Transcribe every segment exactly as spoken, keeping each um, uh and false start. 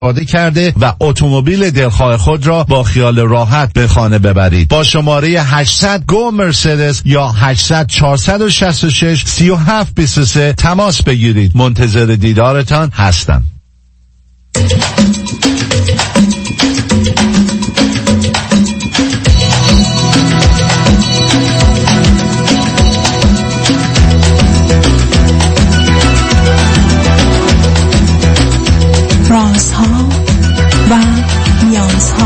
استفاده کرده و اتومبیل دلخواه خود را با خیال راحت به خانه ببرید. با شماره هشتصد گو مرسدس یا هشتصد چهارصد و شصت و شش سی و هفت بیست و سه تماس بگیرید. منتظر دیدارتان هستم. رازها و نیازها.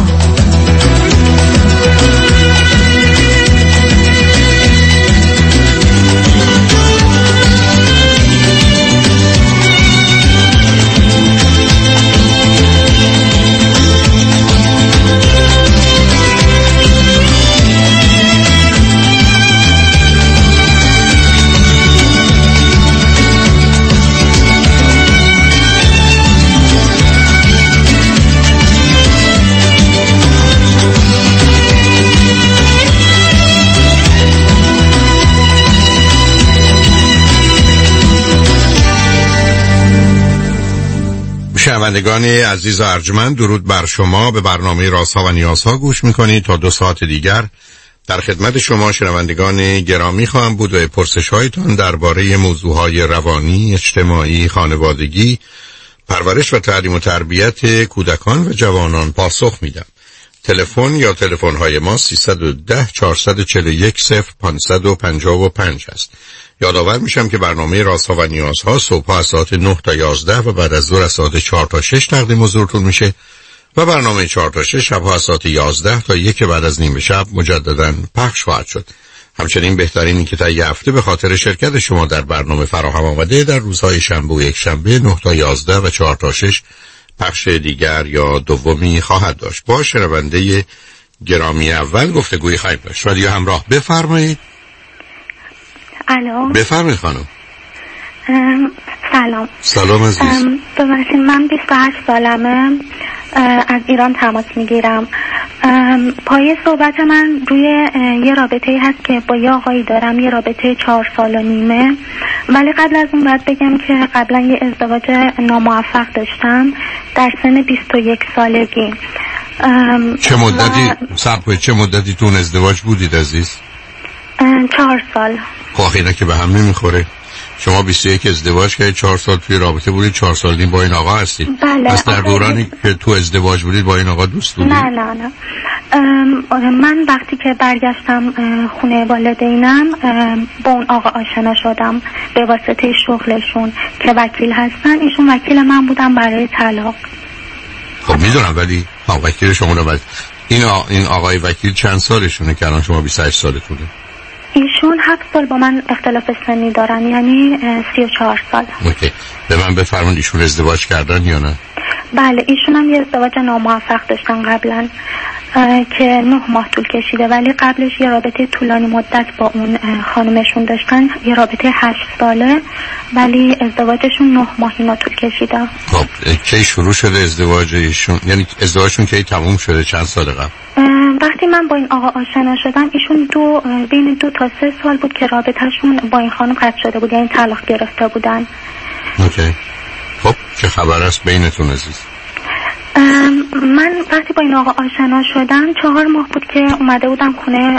شنوندگان عزیز و ارجمند، درود بر شما. به برنامه رازها و نیازها گوش میکنید. تا دو ساعت دیگر در خدمت شما شنوندگان گرامی خواهم بود و پرسش هایتان درباره موضوعهای روانی، اجتماعی، خانوادگی، پرورش و تعلیم و تربیت کودکان و جوانان پاسخ میدم. تلفن یا تلفن های ما سیصد و ده چهارصد و چهل و یک صفر پانصد و پنجاه و پنج است. یادآور میشم که برنامه رازها و نیازها صبح از ساعت نه تا یازده و بعد از ظهر از ساعت چهار تا شش تقدیم حضورتون میشه و برنامه چهار تا شش شب از ساعت یازده تا یک بعد از نیم شب مجددا پخش خواهد شد. همچنین بهترینی که تا یه هفته به خاطر شرکت شما در برنامه فراهم آمده در روزهای شنبه و یک شنبه نه تا یازده و چهار تا شش پخش دیگر یا دومی خواهد داشت. با شنونده گرامی اول گفتگوی خواهیم داشت. رادیو همراه، بفرمایید. الو، بفرمایید خانم. سلام. سلام عزیز. ببخشید من بیست و هشت سالمه، از ایران تماس میگیرم. پای صحبت من روی یه رابطه هست که با یه آقایی دارم، یه رابطه چهار سال و نیمه. ولی قبل از اون باید بگم که قبلا یه ازدواج ناموفق داشتم در سن بیست و یک سالگی. چه مدتی صبر چه مدتی تو ازدواج بودید عزیز؟ چهار سال. خب اینا که به هم نمیخوره. شما بیست و یک ازدواج کردید، چهار سال توی رابطه بودید، چهار سال نیم با این آقا هستید. بله. پس در دورانی که تو ازدواج بودید با این آقا دوست بودید؟ نه نه نه. من وقتی که برگشتم خونه والدینم با اون آقا آشنا شدم به واسطه شغلشون که وکیل هستن. ایشون وکیل من بودن برای طلاق. خب میدونم، ولی وکیل شما رو این آ... این آقای وکیل چند سالشونه که الان شما بیست و هشت سالتونه؟ ایشون هفت سال با من اختلاف سنی دارن، یعنی سی و چهار سال. اوکی. به من بفرمایید ایشون ازدواج کردن یا نه؟ بله، ایشون هم یه ازدواج ناموفق داشتن قبلا که نه ماه طول کشیده، ولی قبلش یه رابطه طولانی مدت با اون خانمشون داشتن، یه رابطه هشت ساله، ولی ازدواجشون نه ماه اینا طول کشیده. خب کی شروع شده ازدواج ایشون؟ یعنی ازدواجشون کی تموم شده؟ چند سال قبل؟ وقتی من با این آقا آشنا شدم ایشون دو بین دو تا سه سال بود که رابطهشون با این خانم قطع شده بود، یعنی طلاق گرفته بودن. اوکی. خب چه خبر است بینتون عزیز؟ من وقتی با این آقا آشنا شدم چهار ماه بود که اومده بودم خونه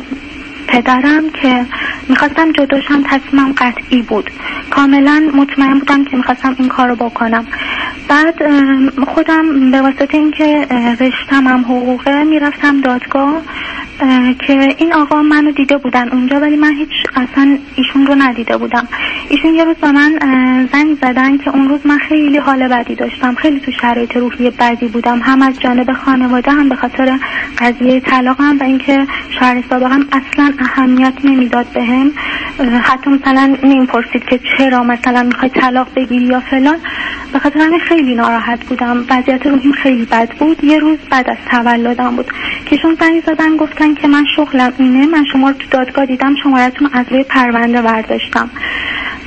پدرم که میخواستم جداشم. تصمیمم قطعی بود، کاملا مطمئن بودم که میخواستم این کارو بکنم. بعد خودم به واسطه اینکه رشتم هم حقوقه میرفتم دادگاه که این آقا منو دیده بودن اونجا، ولی من هیچ اصلا ایشون رو ندیده بودم. ایشون یه روز با من زنگ زدن که اون روز من خیلی حال بدی داشتم، خیلی تو شرایط روحی بدی بودم، هم از جانب خانواده هم به خاطر قضیه طلاقم و اینکه شوهر سابقم اصلا اهمیت نمیداد بهم. حتی مثلا نمیپرسید که چرا مثلا میخوای طلاق بگیری یا فلان. به خاطر همین خیلی ناراحت بودم، وضعیت روحیم خیلی بد بود. یه روز بعد از تولدم بود که شون زنگ زدن گفتن که من شغلم اینه، من شما رو تو دادگاه دیدم، شمارتون از روی پرونده برداشتم.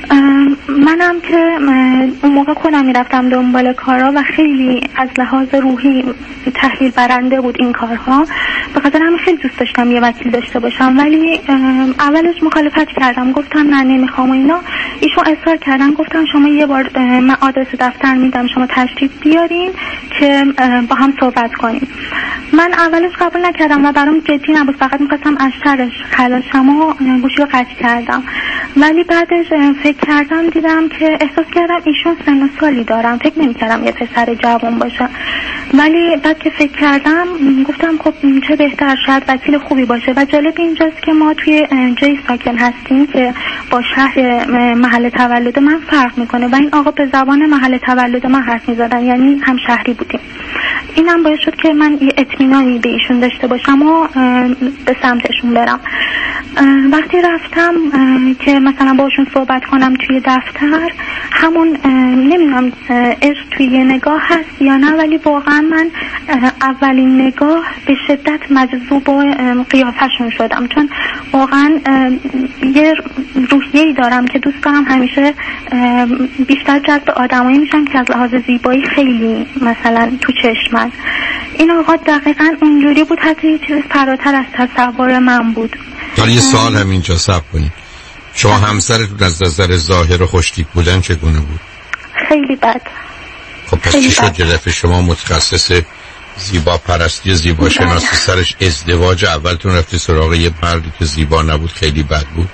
منم که اون موقع خودم میرفتم دنبال کارها و خیلی از لحاظ روحی تحلیل برنده بود این کارها، به خاطر همین خیلی دوست داشتم یه وکیل داشته باشم، ولی اولش مخالفت کردم، گفتم نه نمیخوام و اینا. ایشون اصرار کردن، گفتم شما یه بار من آدرس دفتر میدم شما تشریف بیارین که با هم صحبت کنیم. من اولش قبول نکردم و برام جدی نبود، فقط میخواستم از شرش خلاصم و گوشی رو قطع کردم. ولی بعدش فکر کردم دیدم که احساس کردم ایشون سن و سالی دارم، فکر نمی‌کردم یه پسر جوان باشه. ولی بعد که فکر کردم گفتم خب چه بهتر، شاید وکیل خوبی باشه. و جالب اینجاست که ما توی جایی ساکن هستیم که با شهر محل تولد من فرق میکنه و این آقا به زبان محل تولد من حرف میزدن، یعنی هم شهری بودیم. اینم باعث شد که من یه اطمینانی به ایشون داشته باشم و به سمتشون برم. وقتی رفتم که مثلا باشون صحبت کنم توی دفتر، همون نمیدونم عشق توی یه نگاه هست یا نه، ولی واقعا من اولین نگاه به شدت مجذوب قیافشون شدم، چون واقعا یه روحیه‌ای دارم که دوست دارم همیشه بیشتر جذب آدمایی میشم که از لحاظ زیبایی خیلی مثلا تو چشمن. این آقا دقیقاً اونجوری بود، حتی یه چیز فراتر از تصور من بود. حالا یه سوال همینجا صبر کنید، شما همسرتون از نظر ظاهر و خوشتیپ بودن چگونه بود؟ خیلی بد. خب پس چی شد یه دفعه شما متخصص زیبا پرستی و زیبا شناسی سرش ازدواج اولتون رفتی سراغ یه مردی که زیبا نبود، خیلی بد بود؟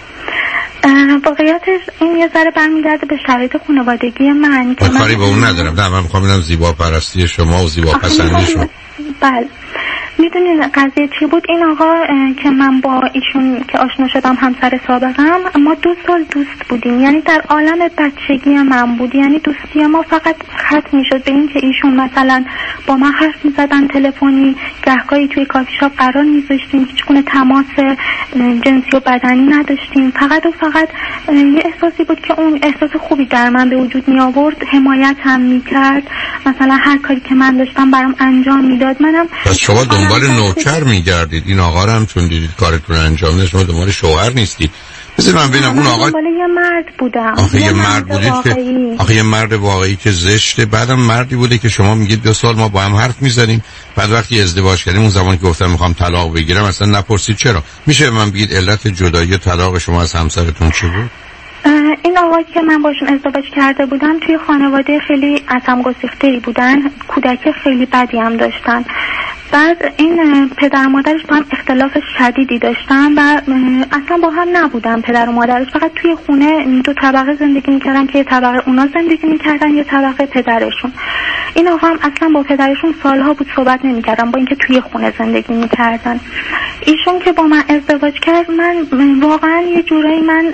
واقعیتش این یه ذره برمیگرده به شرایط خانوادگی من که کاری به اون ندارم. نه من میخوام ببینم زیبا پرستی شما و زیبا پسندی شما. بله میدونین قضیه چی بود؟ این آقا که من با ایشون که آشنا شدم، همسر سابقم، ما دو سال دوست بودیم، یعنی در عالم بچگی من بود، یعنی دوستی ما فقط ختم میشد به این که ایشون مثلا با من حرف میزدن تلفنی، گهگاهی توی کافی شاپ قرار میذاشتیم، هیچ گونه تماس جنسی و بدنی نداشتیم، فقط و فقط یه احساسی بود که اون احساس خوبی در من به وجود می آورد، حمایت هم میکرد، مثلا هر کاری که من داشتم برام انجام میداد. منم پس شما دنبال نوکر میگردید، این آقا رو هم چون دیدید کارتون انجام میده شما دنبال شوهر نیستید. بذار من ببینم اون آقا دنبال یه مرد بودم. آخه یه مرد بودید که آخه یه مرد واقعی که زشته، بعدم مردی بوده که شما میگید دو سال ما با هم حرف میزنیم، بعد وقتی ازدواج کردیم اون زمانی که گفتم میخوام طلاق بگیرم اصلا نپرسید چرا. میشه من بگید علت جدایی طلاق شما از همسرتون چی بود؟ این آقایی که من باشون ازدواج کرده بودم توی خانواده خیلی از هم گسیخته‌ای بودن، کودک خیلی بدی هم داشتن. بعد این پدر و مادرش با هم اختلاف شدیدی داشتن و اصلا با هم نبودن. پدر و مادرش فقط توی خونه دو طبقه زندگی میکردن که یه طبقه اونا زندگی میکردن، یه طبقه پدرشون. این آقا هم اصلا با پدرشون سالها بود صحبت نمیکردن، با اینکه توی خونه زندگی میکردن. ایشون که با من ازدواج کرد، من واقعا یه جورایی من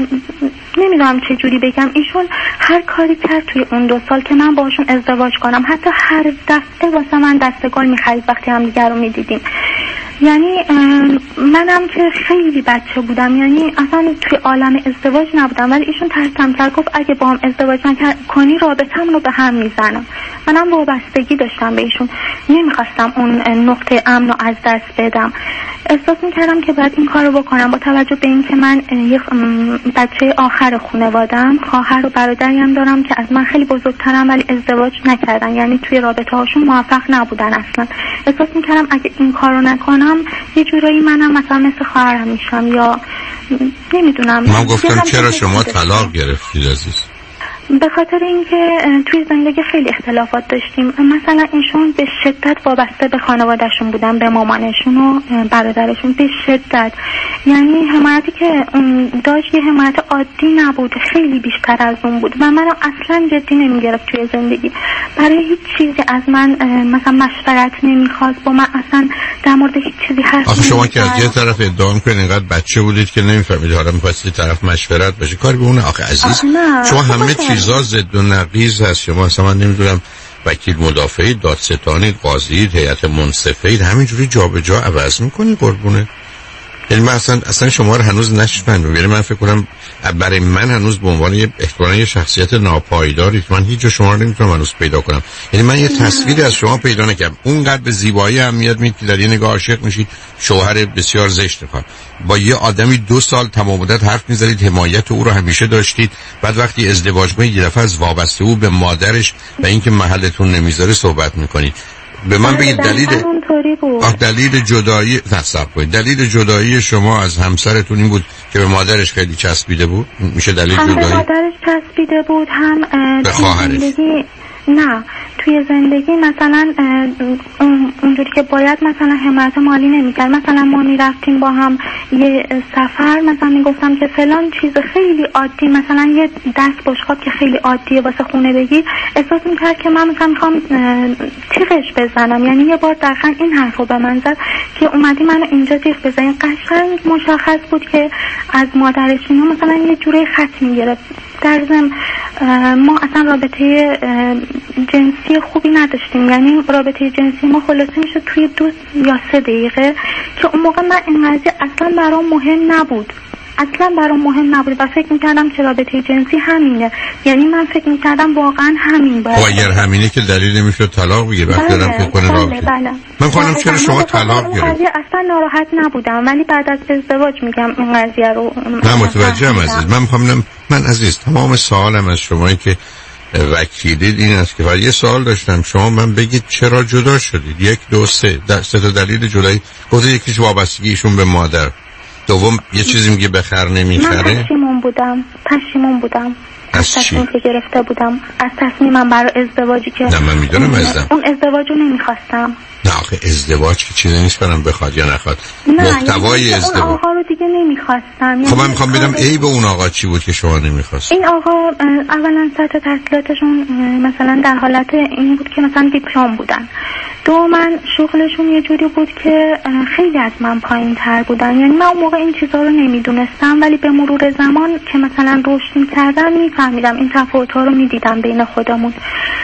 نمیدونم چه جوری بگم، ایشون هر کاری کرد توی اون دو سال که من باشون ازدواج کنم، حتی هر دفعه واسه من دستگل میخرید وقتی هم دیگر رو میدیدیم. یعنی منم که خیلی بچه بودم، یعنی اصلا توی عالم ازدواج نبودم، ولی ایشون ترسم کرد، گفت اگه با هم ازدواج کنی رابطه‌مون رو به هم میزنم. منم وابستگی داشتم به ایشون، نمیخواستم اون نقطه امن رو از دست بدم. احساس میکردم که باید این کار رو بکنم، با توجه به این که من یک بچه آخر خانواده‌ام، خواهر و برادری هم دارم که از من خیلی بزرگترم ولی ازدواج نکردن، یعنی توی رابطه هاشون موفق نبودن اصلا. احساس میکردم اگه این کار رو نکنم یه جورایی منم مثلا مثل خواهرم میشم یا نمیدونم. من گفتم چرا شما طلاق گرفتید عزیز؟ به خاطر اینکه توی زندگی خیلی اختلافات داشتیم. مثلا ایشون به شدت وابسته به خانوادهشون بودن، به مامانشون و برادرشون به شدت، یعنی حمایتی که داشت یه حمایت عادی نبود، خیلی بیشتر از اون بود و منو اصلا جدی نمیگرفت توی زندگی. برای هیچ چیزی از من مثلا مشورت نمیخواست، با من اصلا در مورد هیچ چیزی حرف آخه شما که از یه طرف ادعا میکنید اینقدر بچه بودید که نمیفهمید، حالا میخواستید طرف مشورت بشه، کاری به اون آخه عزیز. شما همه چیزا ضد و نقیض هست. شما اصلا من نمیدونم وکیل مدافعی، دادستانی، قاضی، هیئت منصفه، همینجوری جابجا عوض میکنی قربونه. یعنی من اصلا اصلا شما رو هنوز نشنیدم. یعنی من فکر کنم برای من هنوز به عنوان یه احتمالاً یه شخصیت ناپایداری که من هیچ جا شما رو نمیتونم هنوز پیدا کنم. یعنی من یه تصویری از شما پیدا نکردم. اونقدر به زیبایی اهمیت میدید که در یه نگاه عاشق میشید، شوهر بسیار زشت میخواد. با یه آدمی دو سال تمام مدت حرف میزنید، حمایت او رو همیشه داشتید، بعد وقتی ازدواج میکنید یه دفعه از وابسته او به مادرش و اینکه محلتون نمیذاره صحبت میکنید. به من بگید دلیل آه دلیل جدایی نصب کنید. دلیل جدایی شما از همسرتون این بود که به مادرش خیلی چسبیده بود؟ میشه دلیل هم جدایی؟ هم به مادرش چسبیده بود، هم به خواهرش. نه توی زندگی مثلا اونجوری که باید مثلا حمایت مالی نمیکرد. مثلا ما میرفتیم با هم یه سفر، مثلا میگفتم که فلان چیز خیلی عادی، مثلا یه دست بشقاب که خیلی عادیه واسه خونه بگیر، احساس میکرد که من مثلا میخوام تیغش بزنم. یعنی یه بار دقیقا این حرف رو به من زد که اومدی منو اینجا تیغ بزنی. قشنگ مشخص بود که از مادرش اینا مثلا یه جوره خط میگرفت. در ضمن ما اصلا رابطه جنسی خوبی نداشتیم، یعنی رابطه جنسی ما خلاصه میشه توی دو یا سه دقیقه که اون موقع من این قضیه اصلا برام مهم نبود، اصلا برام مهم نبود و فکر میکردم که رابطه جنسی همینه. یعنی من فکر میکردم واقعا همین باید. و اگر همینه که دلیل نمیشه طلاق بگیر وقتی دارم فکر کنه رابطه. بله. من خواهم چرا شما طلاق گرفت؟ قضیه اصلا ناراحت نبودم، ولی بعد از ازدواج میگم این قضیه رو نه متوجهم عزیز. من میخوام من عزیز تمام سوالم از شمایی که وکیلید این است که یه سوال داشتم، شما من بگید چرا جدا شدید؟ یک دو سه سه تا دلیل جدایی گفتید. یکیش وابستگیشون به مادر، دوم یه چیزی میگه بخر نمیخره. من پشیمون بودم پشیمون بودم از تصمیم که گرفته بودم، از تصمیمم برای ازدواجی که نه من میدونم عزیزم اون ازدواج رو نمیخواستم. نه آخه ازدواج که چیزی نیست برام بخواد یا نخواد، محتوای یعنی ازدواج. اون آقا رو دیگه نمیخواستم. خب من میخوام ببینم ای به اون آقا چی بود که شما نمیخواست؟ این آقا اولا سطح تحصیلاتشون مثلا در حالت این بود که مثلا دیپلم بودن، دو من شغلشون یه جوری بود که خیلی از من پایین تر بودن. یعنی من اون موقع این چیزها رو نمیدونستم، ولی به مرور زمان که مثلا رشد میکردم میفهمیدم، این تفاوت‌ها رو میدیدم بین خودمون.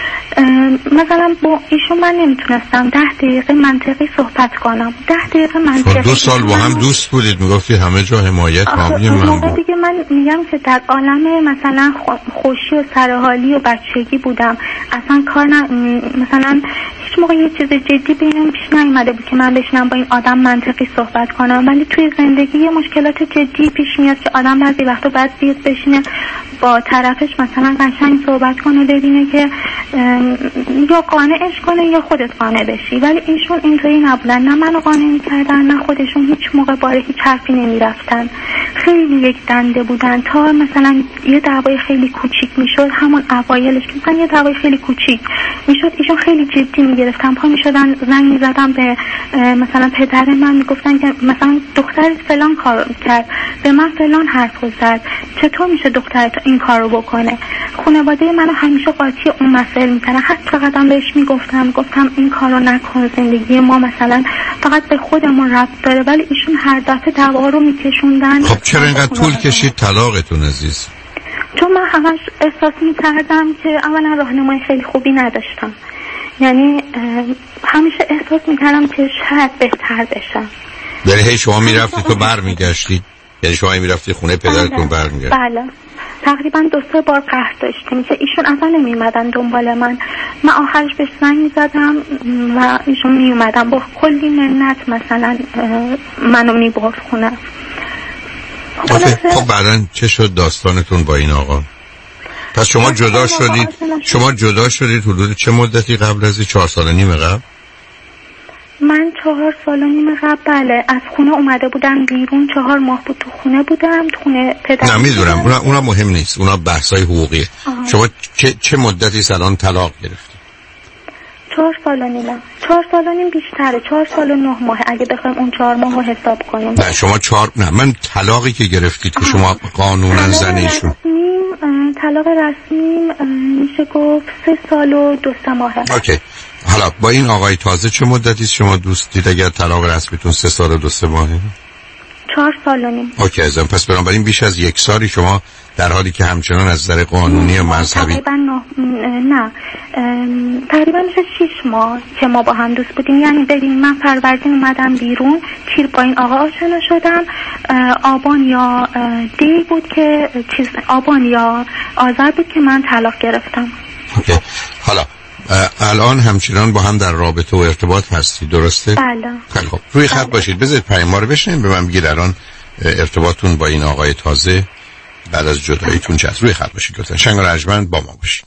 مثلا با ایشون من نمیتونستم ده دقیقه منطقی صحبت کنم. ده دقیقه منطقی. دو سال با هم دوست بودید، میگفتی همه جا حمایت حامی من بود. دیگه من میگم که در عالم مثلا خوشی و سرحالی و بچگی بودم، اصلا کار نه مثلا هیچ موقع یه چیز جدی بینم پیش نیومده بود که من بشینم با این آدم منطقی صحبت کنم. ولی توی زندگی یه مشکلات جدی پیش میاد که آدم بعضی وقتا باید بیاد بشینه با طرفش مثلا قشنگ صحبت کنه، ببینه که یا قانعش کنه یا خودت قانع بشی. ولی ایشون اینطوری نبودن، نه منو قانع می‌کردن نه خودشون هیچ موقع باره هیچ حرفی نمی‌رفتن. خیلی یک دنده بودن. تا مثلا یه دعوای خیلی کوچیک میشد، همون اوایلش که مثلا یه دعوای خیلی کوچیک میشد ایشون خیلی جدی میگرفتن، پا میشدن زنگ میزدن به مثلا پدر من، میگفتن که مثلا دخترت فلان کار کرد، به من فلان حرف زد، چطور میشه دخترت این کارو بکنه؟ خانواده منو همیشه قاطی اون مسائل میکنن. حتی قدم بهش میگفتم گفتم این کارو نکن، زندگی ما مثلا فقط به خودمون ربط داره. ولی ایشون هر دفعه دعوا رو میکشوندن. خب چرا اینقدر طول کشید طلاقتون عزیز؟ چون من همش احساس میکردم که اولا راهنمای خیلی خوبی نداشتم، یعنی همیشه احساس میکردم که شاید بهتر بشم. یعنی هی شما میرفتید تو بر میگشتید؟ یعنی شما میرفتی خونه پدرتون بر میگشتید؟ بله تقریبا دو سه بار قهر داشتیم که ایشون اصلا نمیومدن دنبال من. من آخرش بهش زنگ میزدم و ایشون میومدن با کلی منت مثلا منو میبرد خونه. خب بعدن چه شد داستانتون با این آقا؟ پس شما جدا شدید شما جدا شدید حدود چه مدتی قبل از چهار سال و نیم قبل؟ من چهار سال و نیم قبل بله از خونه اومده بودم بیرون. چهار ماه بود تو خونه بودم، تو خونه پدرم. نه میدونم اونا, اونا مهم نیست، اونا بحثای حقوقیه. آه. شما چه, چه مدتی سالان طلاق گرفتید؟ چهار سال و نیم. چهار سال و نیم بیشتره، چهار سال و نه ماه اگه بخوایم اون چهار ماه رو حساب کنیم. نه شما چهار نه من طلاقی که گرفتید که شما قانونا زنیشون طلاق رسمی میشه گفت سه سال و دو سه ماهه. اوکی. حالا با این آقای تازه چه مدتی شما دوست دید اگر طلاق رسمیتون سه سال و دو سه ماهه؟ چهار سال و نیم. اوکی ازم پس بنابراین بیش از یک سالی شما در حالی که همچنان از نظر قانونی و مذهبی تقریبا نه نه تقریبا میشه شیش ماه که ما با هم دوست بودیم. یعنی ببین من فروردین اومدم بیرون، چیر با این آقا آشنا شدم، آبان یا دی بود که چیز آبان یا آذر بود که من طلاق گرفتم. اوکی. حالا الان همچنان با هم در رابطه و ارتباط هستی، درسته؟ بله. خیلی خوب. روی خط باشید، بذارید پیام ما رو بشنویم، به من بگید الان ارتباطتون با این آقای تازه بعد از جداییتون چه است. روی خط باشید لطفا. شنگ رجمند با ما باشید.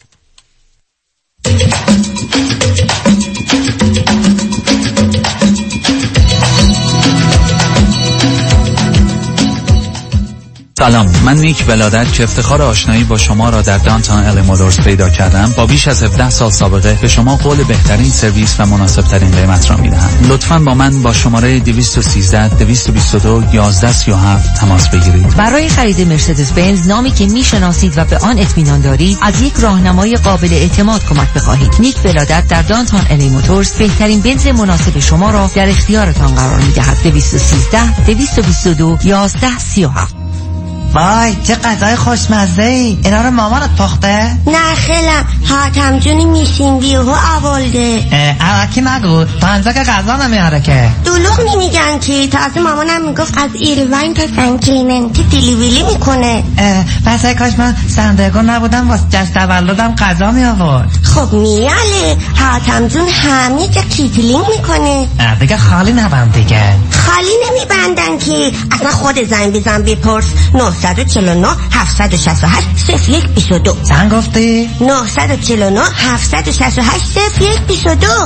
سلام، من نیک ولادت که افتخار آشنایی با شما را در دانتون ال مولورز پیدا کردم، با بیش از هفده سال سابقه به شما قول بهترین سرویس و مناسب ترین قیمت را میدهم. لطفاً با من با شماره دویست و سیزده دویست و بیست و دو یازده سی و هفت تماس بگیرید. برای خرید مرسدس بنز، نامی که میشناسید و به آن اطمینان دارید، از یک راهنمای قابل اعتماد کمک بخواهید. نیک ولادت در دانتون ال مولورز بهترین بنز مناسب شما را در اختیارتان قرار میدهد. دویست و سیزده دویست و بیست و دو یازده سی و هفت. وای چه غذای خوشمزه ای، اینا رو مامانت پخته؟ نه خیلم، حاتم جونی میشین بیهو آولده. الکی نگو، تا انجا که غذا نمیاره که. دلوغ نمیگن که، تازه مامانم میگفت از ایروین تا سن کلیمنتی دیلیویلی میکنه. پس ای کاش من سندرگو نبودم واسه جشن تولدم غذا می آورد. خب میاله، حاتم جون همه جا کیتلینگ میکنه. دیگه خالی نبند دیگه. خالی نمیبندن که، اصلا خود زنگ بزن بپرس. نه چهار نه هفت شش هشت صفر یک بیست و دو. چند گفتی؟ نه چهار نه هفت شش هشت صفر یک بیست و دو.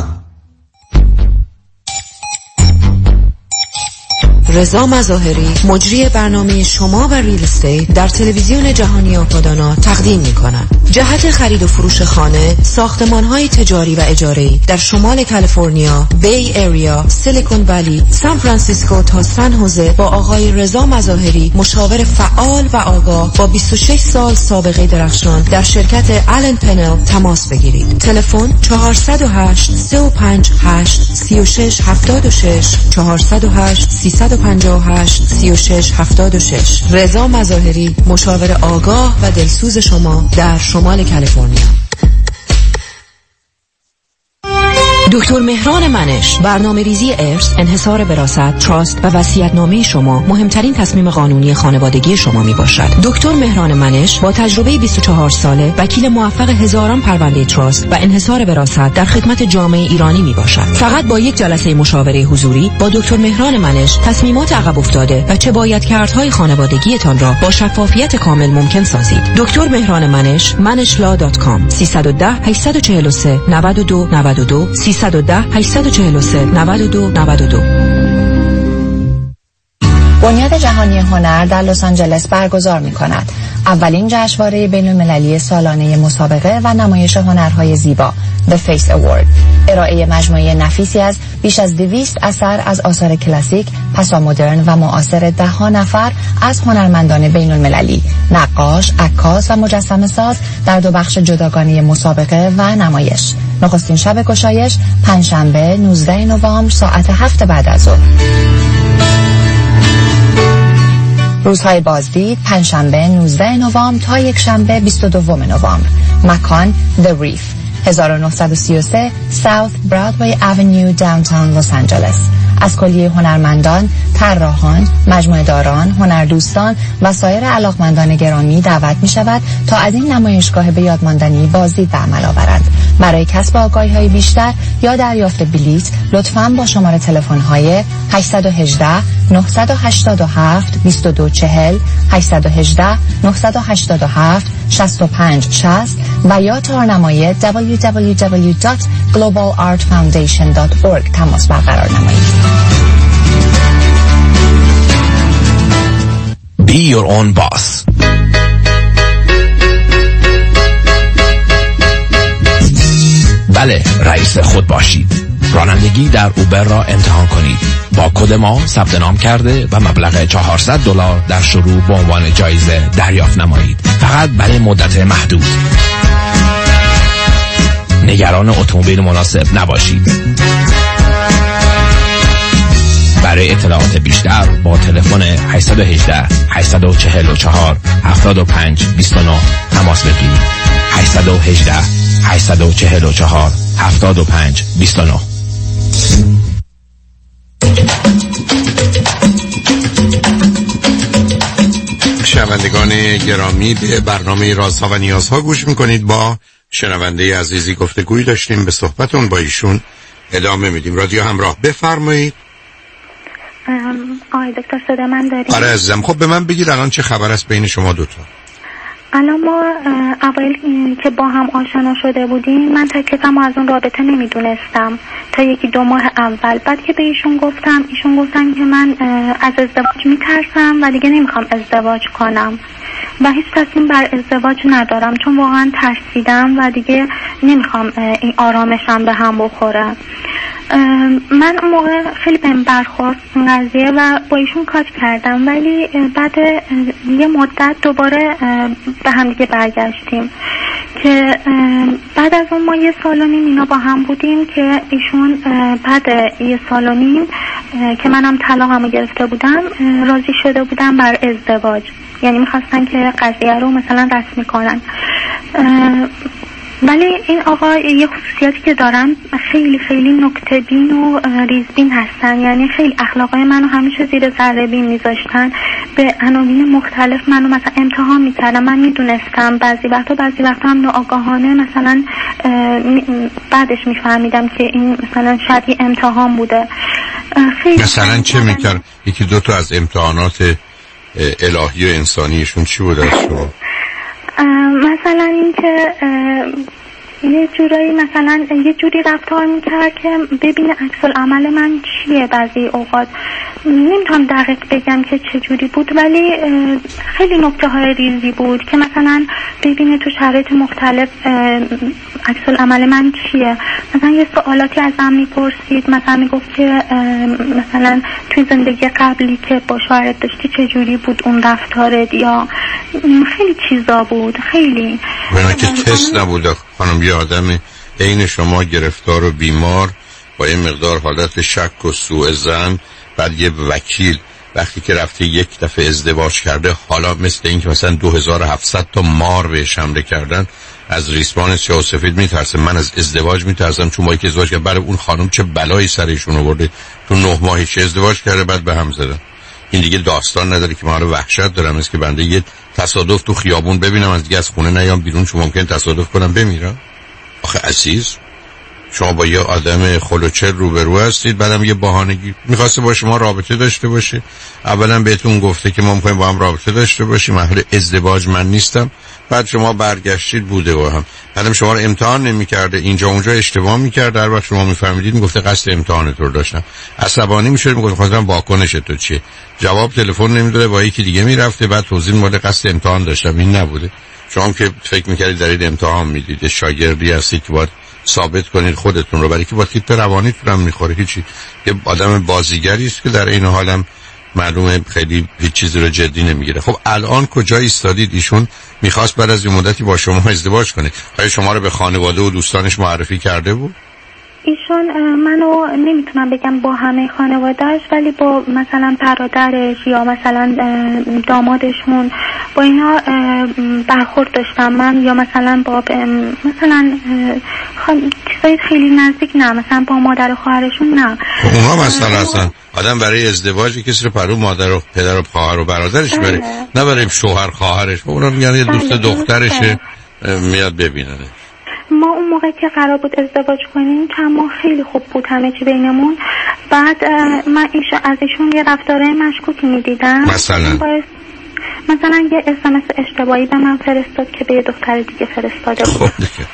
رضا مظاهری، مجری برنامه شما و ریل استیت در تلویزیون جهانی آپادانا تقدیم می‌کند. جهت خرید و فروش خانه، ساختمان‌های تجاری و اجاره‌ای در شمال کالیفرنیا، بی ایریا، سیلیکون ولی، سان فرانسیسکو تا سن هوزه با آقای رضا مظاهری، مشاور فعال و آگاه با بیست و شش سال سابقه درخشان در شرکت آلن پنل تماس بگیرید. تلفن چهار صفر هشت سه و پنج هشت سه شش هفت شش چهار صفر هشت سه پنج هشت سی و شش هفتاد و شش. رضا مظاهری، مشاور آگاه و دلسوز شما در شمال کالیفرنیا. دکتر مهران منش، برنامه ریزی ارث، انحصار وراثت، تراست و وصیت‌نامه شما مهمترین تصمیم قانونی خانوادگی شما می باشد. دکتر مهران منش با تجربه بیست و چهار ساله، وکیل موفق هزاران پرونده تراست و انحصار وراثت در خدمت جامعه ایرانی می باشد. فقط با یک جلسه مشاوره حضوری با دکتر مهران منش، تصمیمات عقب افتاده و چه باید کردهای خانوادگیتان را با شفافیت کامل ممکن سازید. دکتر مهران منش، منش لا دات کام. سیصد و ده هشتصد و چهل و سه نود و دو نود و دو سیصد و ده هشتصد و چهل و سه نود و دو نود و دو. بنیاد جهانی هنر در لس آنجلس برگزار می‌کند اولین جشنواره بین‌المللی سالانه مسابقه و نمایش هنرهای زیبا The Face Award. ارائه مجموعه نفیسی از بیش از دویست اثر از آثار کلاسیک، پسامدرن و معاصر ده ها نفر از هنرمندان بین‌المللی، نقاش، عکاس و مجسمه ساز در دو بخش جداگانه مسابقه و نمایش. نخستین شب گشایش پنجشنبه نوزده نوامبر ساعت هفت بعد از ظهر. روزهای بازدید پنجشنبه نوزده نوامبر تا یک شنبه بیست و دو نوامبر. مکان The Reef، هزار و نهصد و سی و سه South Broadway Avenue Downtown Los Angeles. از کلیه هنرمندان، طراحان، مجموعه داران، هنردوستان و سایر علاقمندان گرامی دعوت می شود تا از این نمایشگاه به یاد ماندنی بازدید به عمل آورند. برای کسب آگاهی‌های بیشتر یا دریافت بلیط لطفاً با شماره تلفن‌های هشت یک هشت نه هشت هفت دو دو چهار صفر هشت یک هشت نه هشت هفت شش پنج شصت و یا تارنمای دبلیو دبلیو دبلیو دات گلوبال آرت فاوندیشن دات اورگ تماس برقرار نمایید. Be your own boss. بله، رئیس خود باشید. رانندگی در اوبر را امتحان کنید. با کد ما ثبت نام کرده و مبلغ چهارصد دلار در شروع به عنوان جایزه دریافت نمایید. فقط برای مدت محدود. نگران اتومبیل مناسب نباشید. برای برای اطلاعات بیشتر با تلفن هشت یک هشت هشت چهار چهار هفت پنج دو نه تماس بگیرید. هشت یک هشت هشت چهار چهار هفت پنج دو نه. شنوندگان گرامی، به برنامه رازها و نیازها گوش میکنید. با شنونده عزیزی گفتگویی داشتیم، به صحبتون با ایشون ادامه میدیم. رادیو همراه، بفرمایید. آقای دکتر صدا من دارید؟ آره عزیزم. خب به من بگید الان چه خبر است بین شما دوتا؟ الان ما اول که با هم آشنا شده بودیم، من تکلیفم از اون رابطه نمیدونستم تا یکی دو ماه اول. بعد که به ایشون گفتم، ایشون گفتن که من از ازدواج میترسم و دیگه نمیخوام ازدواج کنم و هیچ تصمیم بر ازدواج ندارم، چون واقعا ترسیدم و دیگه نمیخوام این آرامشم به هم بخوره. من اون موقع خیلی بهم برخورد این قضیه و با ایشون کار کردم، ولی بعد یه مدت دوباره به هم دیگه برگشتیم که بعد از اون ما یه سال و نیم اینا با هم بودیم که ایشون بعد یه سال و نیم که منم طلاقمو گرفته بودم راضی شده بودم بر ازدواج، یعنی میخواستن که قضیه رو مثلا رسمی کنن. ولی این آقا یه خصوصیتی که دارن، خیلی خیلی نکته بین و ریزبین هستن، یعنی خیلی اخلاقای منو همیشه زیر ذره بین میذاشتن، به عناوین مختلف منو مثلا امتحان میکردن. من میدونستم بعضی وقتا بعضی وقتا هم ناآگاهانه مثلا بعدش میفهمیدم که این مثلا شاید امتحان بوده. خیلی مثلا چه میکرد؟ یکی دو تا از امتحانات الهی و انسانیشون چی بود از شما؟ مثلا این که یه جورایی مثلا یه جوری رفتار میکرد که ببینه عکس العمل من چیه. بعضی اوقات نمیتونم دقیق بگم که چه جوری بود، ولی خیلی نکته های ریزی بود که مثلا ببینه تو شرایط مختلف عکس العمل من چیه. مثلا یه سوالاتی ازم میپرسید، مثلا میگفت که مثلا توی زندگی قبلی که با شوهرت داشتی چه جوری بود اون رفتارت، یا خیلی چیزا بود. خیلی من که تست نبود خانم، یه آدم عین شما گرفتار و بیمار با یه مقدار حالت شک و سوء ظن، بعد یه وکیل وقتی که رفته یک دفعه ازدواج کرده، حالا مثل این که مثلا دو هزار و هفتصد تا مار بهش حمله کردن، از ریسمان سیاه و سفید میترسه. من از ازدواج میترسم، چون با که ازدواج کرد برای اون خانم چه بلایی سرشون آورده، تو نه ماهیش ازدواج کرده بعد به هم زدن. این دیگه داستان نداره که ما رو وحشت دارم است که بنده یه تصادف تو خیابون ببینم از دیگه از خونه نیام بیرون، چون ممکن تصادف کنم بمیرم. آخه عزیز، شما با یه آدم خلوچر روبرو هستید، بعدم یه بهانگی میخواسته با شما رابطه داشته باشه. اولا بهتون گفته که ما میخوایم با هم رابطه داشته باشیم، اهل ازدواج من نیستم. بعد شما برگشتید بوده با هم، بعدم شما رو امتحان نمی‌کرده، اینجا اونجا اشتباه می‌کرد. در وقت شما می‌فهمیدید میگفته قصد امتحانت رو داشتم. عصبانی می‌شد، میگفت خواستم واکنش تو چیه. جواب تلفن نمیداده، با یکی دیگه میرفته، بعد توضیح می‌داد قصد امتحان داشتم. این نبوده. شما که فکر می‌کردید دارید امتحان میدید، شاگردی هستید که باید ثابت کنید خودتون رو، برای که با تیپ روانیتون هم می‌خوره. هیچی. یه آدم بازیگری است که در این حالم معلومه خیلی هیچ چیزی رو جدی نمیگیره. خب الان کجا ایستادید؟ ایشون میخواست بعد از یه مدتی با شما ازدواج کنه. آیا شما رو به خانواده و دوستانش معرفی کرده بود؟ ایشون منو نمیتونم بگم با همه خانوادهش، ولی با مثلا برادرش یا مثلا دامادشون با اینا برخورد داشتم من، یا مثلا با مثلا چیزای خیلی نزدیک نه، مثلا با مادر و خواهرشون نه. اونها مثلا اصلا آدم برای ازدواج کسی رو پرو مادر و پدر و خواهر و برادرش بره، نه برای شوهر خواهرش. اونا میگن یه دوست دخترشه میاد ببیننه. ما اون موقع که قرار بود ازدواج کنیم چند ماه خیلی خوب بود همه چی بینمون. بعد من ایش از ایشون یه رفتاره مشکوکی میدیدم. مثلا مثلا یه اس ام اس اشتباهی به من فرستاد که به یه دختر دیگه فرستاده بود.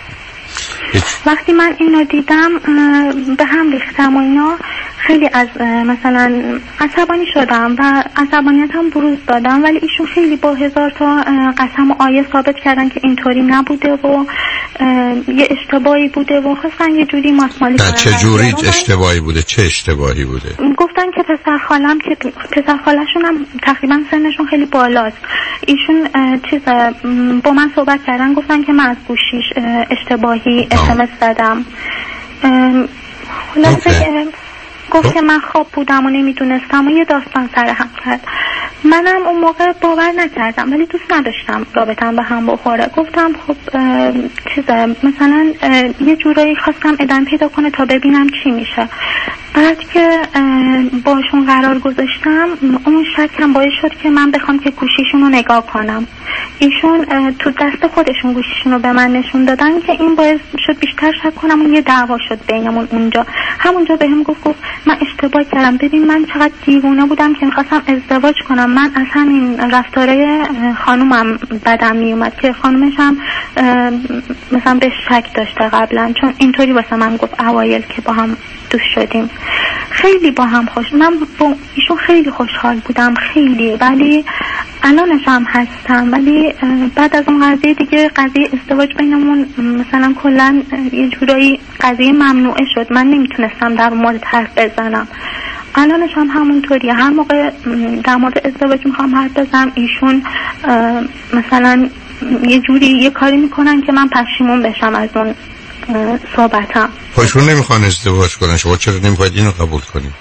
وقتی من اینو دیدم به هم ریختم و اینا، خیلی از مثلا عصبانی شدم و عصبانیتم بروز دادم، ولی ایشون خیلی با هزار تا قسم و آیه ثابت کردن که اینطوری نبوده و یه اشتباهی بوده و خواستن یه جوری ماسمالی کنن. چه جوری اشتباهی بوده؟ چه اشتباهی بوده؟ گفتن که پسر خالم که پسر خالشون هم تقریبا سنشون خیلی بالاست، ایشون چیز با من صحبت کردن، گفتن که من از گوشیش اشتباهی اس ام اس زدم. خلاصه گفت که من خواب بودم و نمیدونستم و یه داستان سر هم کرد. منم اون موقع باور نکردم ولی دوست نداشتم رابطم به هم بخوره. گفتم خب چیزه مثلا یه جورایی خواستم ادامه پیدا کنه تا ببینم چی میشه. بعد که باشون قرار گذاشتم اون شکم باعث شد که من بخوام که گوشیشون رو نگاه کنم. ایشون تو دست خودشون گوشیشون رو به من نشون دادن که این باعث شد بیشتر شک کنم و یه دعوا شد بینمون. اونجا همونجا بهم گفت گفت من اشتباه کردم، ببین من چقدر دیوونه بودم که میخواستم ازدواج کنم. من اصلا این رفتاره خانومم بدم میومد که خانومش هم مثلا به شک داشته قبلا، چون اینطوری واسه من گفت اوایل که با هم دوست شدیم. خیلی با هم خوش، من با ایشون خیلی خوشحال بودم خیلی، ولی الانش هم هستم. ولی بعد از اون قضیه دیگه قضیه ازدواج بینمون مثلا کلا یه جورایی قضیه ممنوعه شد. من نمیتونستم در مورد حرف بزنم. الانش هم همونطوریه. هر موقع در مورد ازدواج میخوام حرف بزنم ایشون مثلا یه جوری یه کاری میکنن که من پشیمون بشم از اون صحبتم. خودشون نمیخوان ازدواج کنن، شما چرا نمیخواید اینو قبول کنید؟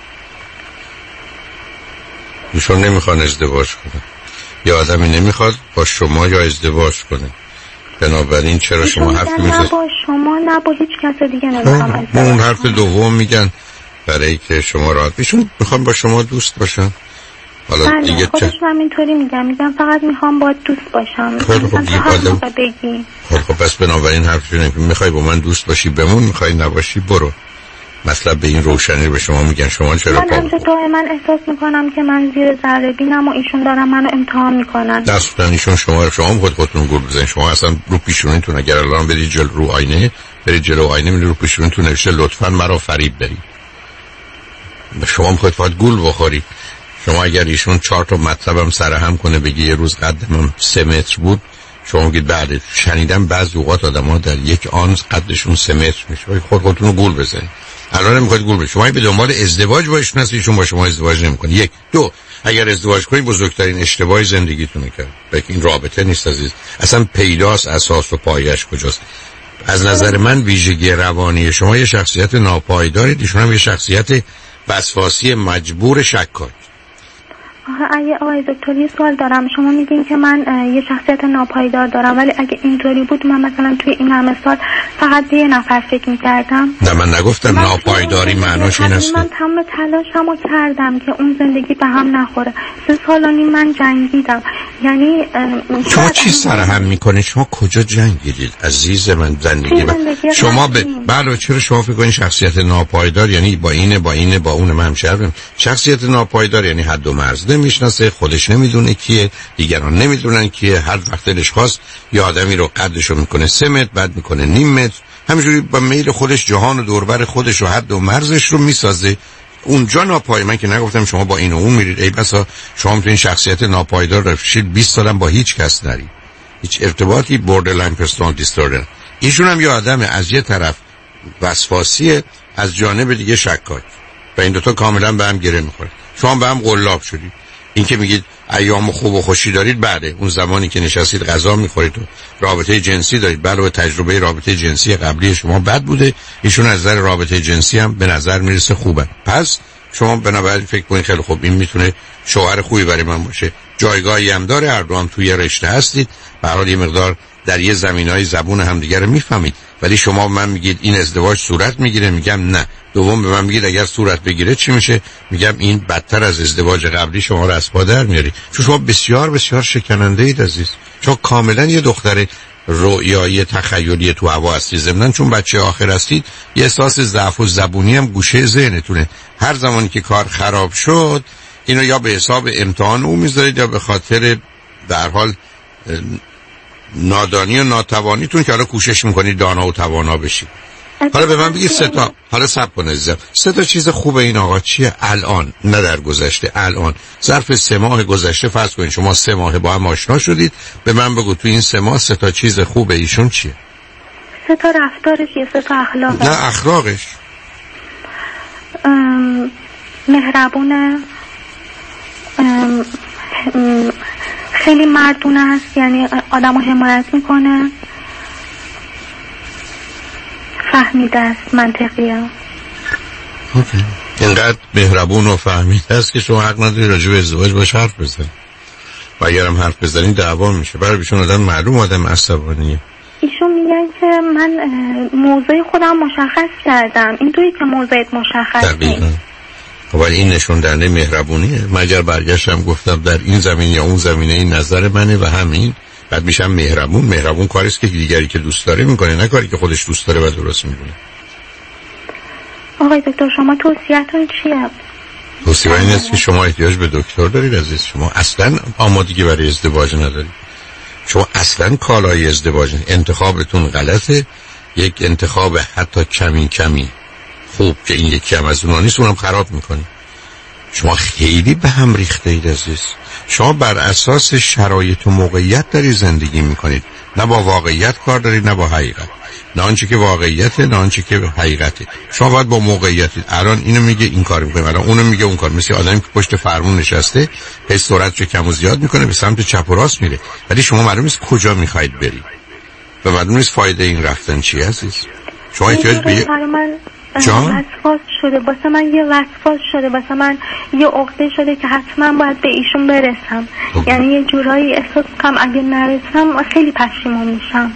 ایشون نمیخوان ازدواج کنن، یا آدمی نمیخواد با شما یا ازدواج کنه، بنابراین چرا شما حرف میزنید؟ نه با شما نه با هیچ کس دیگه نمیخوام ازدواج. اون حرف دوم میگن برای که شما راحت بشون میخوام با شما دوست باشن. حالا بله دیگه خودش من اینطوری میگم میگم فقط میخوام با دوست باشم. خیلی خوب دیگه آدم بگی خب پس بنابراین حرفش اینه که میخوای با من دوست باشی بمون، میخوای نباشی برو. مطلب به این روشنی به شما میگن شما چرا من همچه دائما احساس میکنم که من زیر ذره بینم و ایشون دارن منو امتحان میکنن. دستن ایشون شما شما خود خودتون گول بزنید. شما اصلا رو پیشونیتون اگر الان برید جلو رو آینه برید جلو آینه میبینید رو پیشونیتون نوشته لطفاً مرا فریب برید. شما میخواید فقط گول بخورید. شما اگر ایشون چهار تا مطلبم سر هم کنه بگی یه روز قدم سه متر بود، شما میگید بعد شنیدم بعضی اوقات آدم‌ها در یک آن قدشون سه متر میشه. خود خودتون رو گول بزنید. الان نمیخواید گول بزنید. شما به دنبال ازدواج با ایشون هستید، ایشون با شما ازدواج نمیکنه. یک دو اگر ازدواج کنید بزرگترین اشتباه زندگیتون کرد. بلکه این رابطه نیست عزیز. اصلا پیداست اساس و پایه‌اش کجاست. از نظر من ویژگی روانی شما یه شخصیت ناپایدارید، ایشون هم یه شخصیت وسواسی مجبور شکاک. آقای آقای دکتر یه سوال دارم. شما میگین که من یه شخصیت ناپایدار دارم، ولی اگه اینطوری بود من مثلا توی این همه سال فقط به یه نفر فکر میکردم. نه من نگفتم من ناپایداری معناش این است. من تمام تلاشمو کردم که اون زندگی به هم نخوره. سه سال و نیم من جنگیدم. یعنی شما چی سر هم میکنید؟ شما کجا جنگیدید عزیز من؟ زندگی من شما به بله چرا شما فکر کنید شخصیت ناپایدار یعنی با اینه با اینه با اون؟ من همشهرم. شخصیت ناپایدار یعنی حد و مرز نمیشناسه، خودش نمیدونه کیه، دیگران نمیدونن کیه. هر وقت دلش خواست یه آدمی رو قدشو میکنه سه متر بعد میکنه نیم متر، همینجوری با میل خودش جهان و دوربر خودش و حد و مرزش رو میسازه. اونجا ناپای من که نگفتم شما با این و اون میرید. ای بسا شما میتونید شخصیت ناپایدار رفشید بیست سالم با هیچ کس نرید، هیچ ارتباطی borderline personality disorder. ایشون هم یه آدم از یه طرف وسواسیه، از جانب دیگه شکاک و این دوتا کاملا به هم گره میخوره. شما به هم قلاب شدید. این که میگید ایام خوب و خوشی دارید، بعده اون زمانی که نشستید غذا میخورید و رابطه جنسی دارید، علاوه تجربه رابطه جنسی قبلی شما بد بوده، ایشون از نظر رابطه جنسی هم به نظر میرسه خوبه. پس شما بنابراین فکر کنید خیلی خوب این میتونه شوهر خوبی برای من باشه. جایگاهی هم داره، هر دو هم توی رشته هستید، به هر حال یه مقدار در یه زمینهای زبون همدیگه رو میفهمید. ولی شما به من میگید این ازدواج صورت میگیره، میگم نه. دوم به من میگید اگر صورت بگیره چی میشه؟ میگم این بدتر از ازدواج قبلی شما رو از پا در میاری. چون شما بسیار بسیار شکننده اید عزیز. شما کاملا یه دختر رویایی تخیلی تو هوا هستید. ضمناً چون بچه آخر هستید یه احساس ضعف و زبونی هم گوشه ذهنتونه. هر زمانی که کار خراب شد اینو یا به حساب امتحان او میذارید یا به خاطر در حال نادانی و ناتوانیتون که حالا کوشش میکنید دانا و توانا بشید. حالا به من بگید سه تا، حالا صبر کن عزیزم، سه تا چیز خوبه این آقا چیه الان، نه در گذشته، الان ظرف سه ماه گذشته فرض کنید شما سه ماه با هم آشنا شدید، به من بگو تو این سه ماه سه تا چیز خوبه ایشون چیه؟ سه تا رفتارش یا سه تا اخلاقش؟ نه اخلاقش ام، مهربونه، ام، ام، خیلی مردونه هست، یعنی آدمو حمایت میکنه، فهمیده است، منطقیه. اوکی. اینقدر مهربون و فهمیده است که شما حق نداری راجع به ازدواج باش حرف بزنید و اگرم حرف بزنید دعوا میشه. برای ایشون آدم معلوم آدم عصبانیه. ایشون میگن که من موضوع خودم مشخص کردم، این تویی که موضوعت مشخص نیست. ولی این نشون دهنده مهربونیه. من اگر برگشتم گفتم در این زمین یا اون زمینه این نظر منه و همین، بعد میشم مهربون. مهربون کاریست که دیگری که دوست داره میکنه، نه کاری که خودش دوست داره و درست میدونه. آقای دکتر شما توصیه‌تون چیه؟ توصیه این است که شما احتیاج به دکتر دارید عزیز. شما اصلا آمادگی برای ازدواج ندارید. شما اصلا کالای ازدواج نیست. انتخابتون غلطه. یک انتخاب حتی کمی کمی خوب که این یکی هم از اونها نیست، اونم خراب میکنی. شما خیلی به هم ریخته اید عزیز. شما بر اساس شرایط و موقعیت داری زندگی میکنید، نه با واقعیت کار دارید نه با حقیقت، نه آنچه که واقعیته نه آنچه که حقیقته. شما باید با موقعیت، الان اینو میگه این کار میکنه، الان اونو میگه اون کار. مثل آدمی که پشت فرمون نشسته هی سرعتش کم و زیاد میکنه، به سمت چپ و راست میره، ولی شما معلوم نیست کجا میخواید برید و معلوم نیست فایده این رفتن چیه عزیز. شما احتیاج به جان وسواس شده واسه من، یه وسواس شده واسه من، یه عقده شده که حتما باید به ایشون برسم. یعنی یه جورایی احساس کنم اگه نرسم خیلی پشیمون میشم.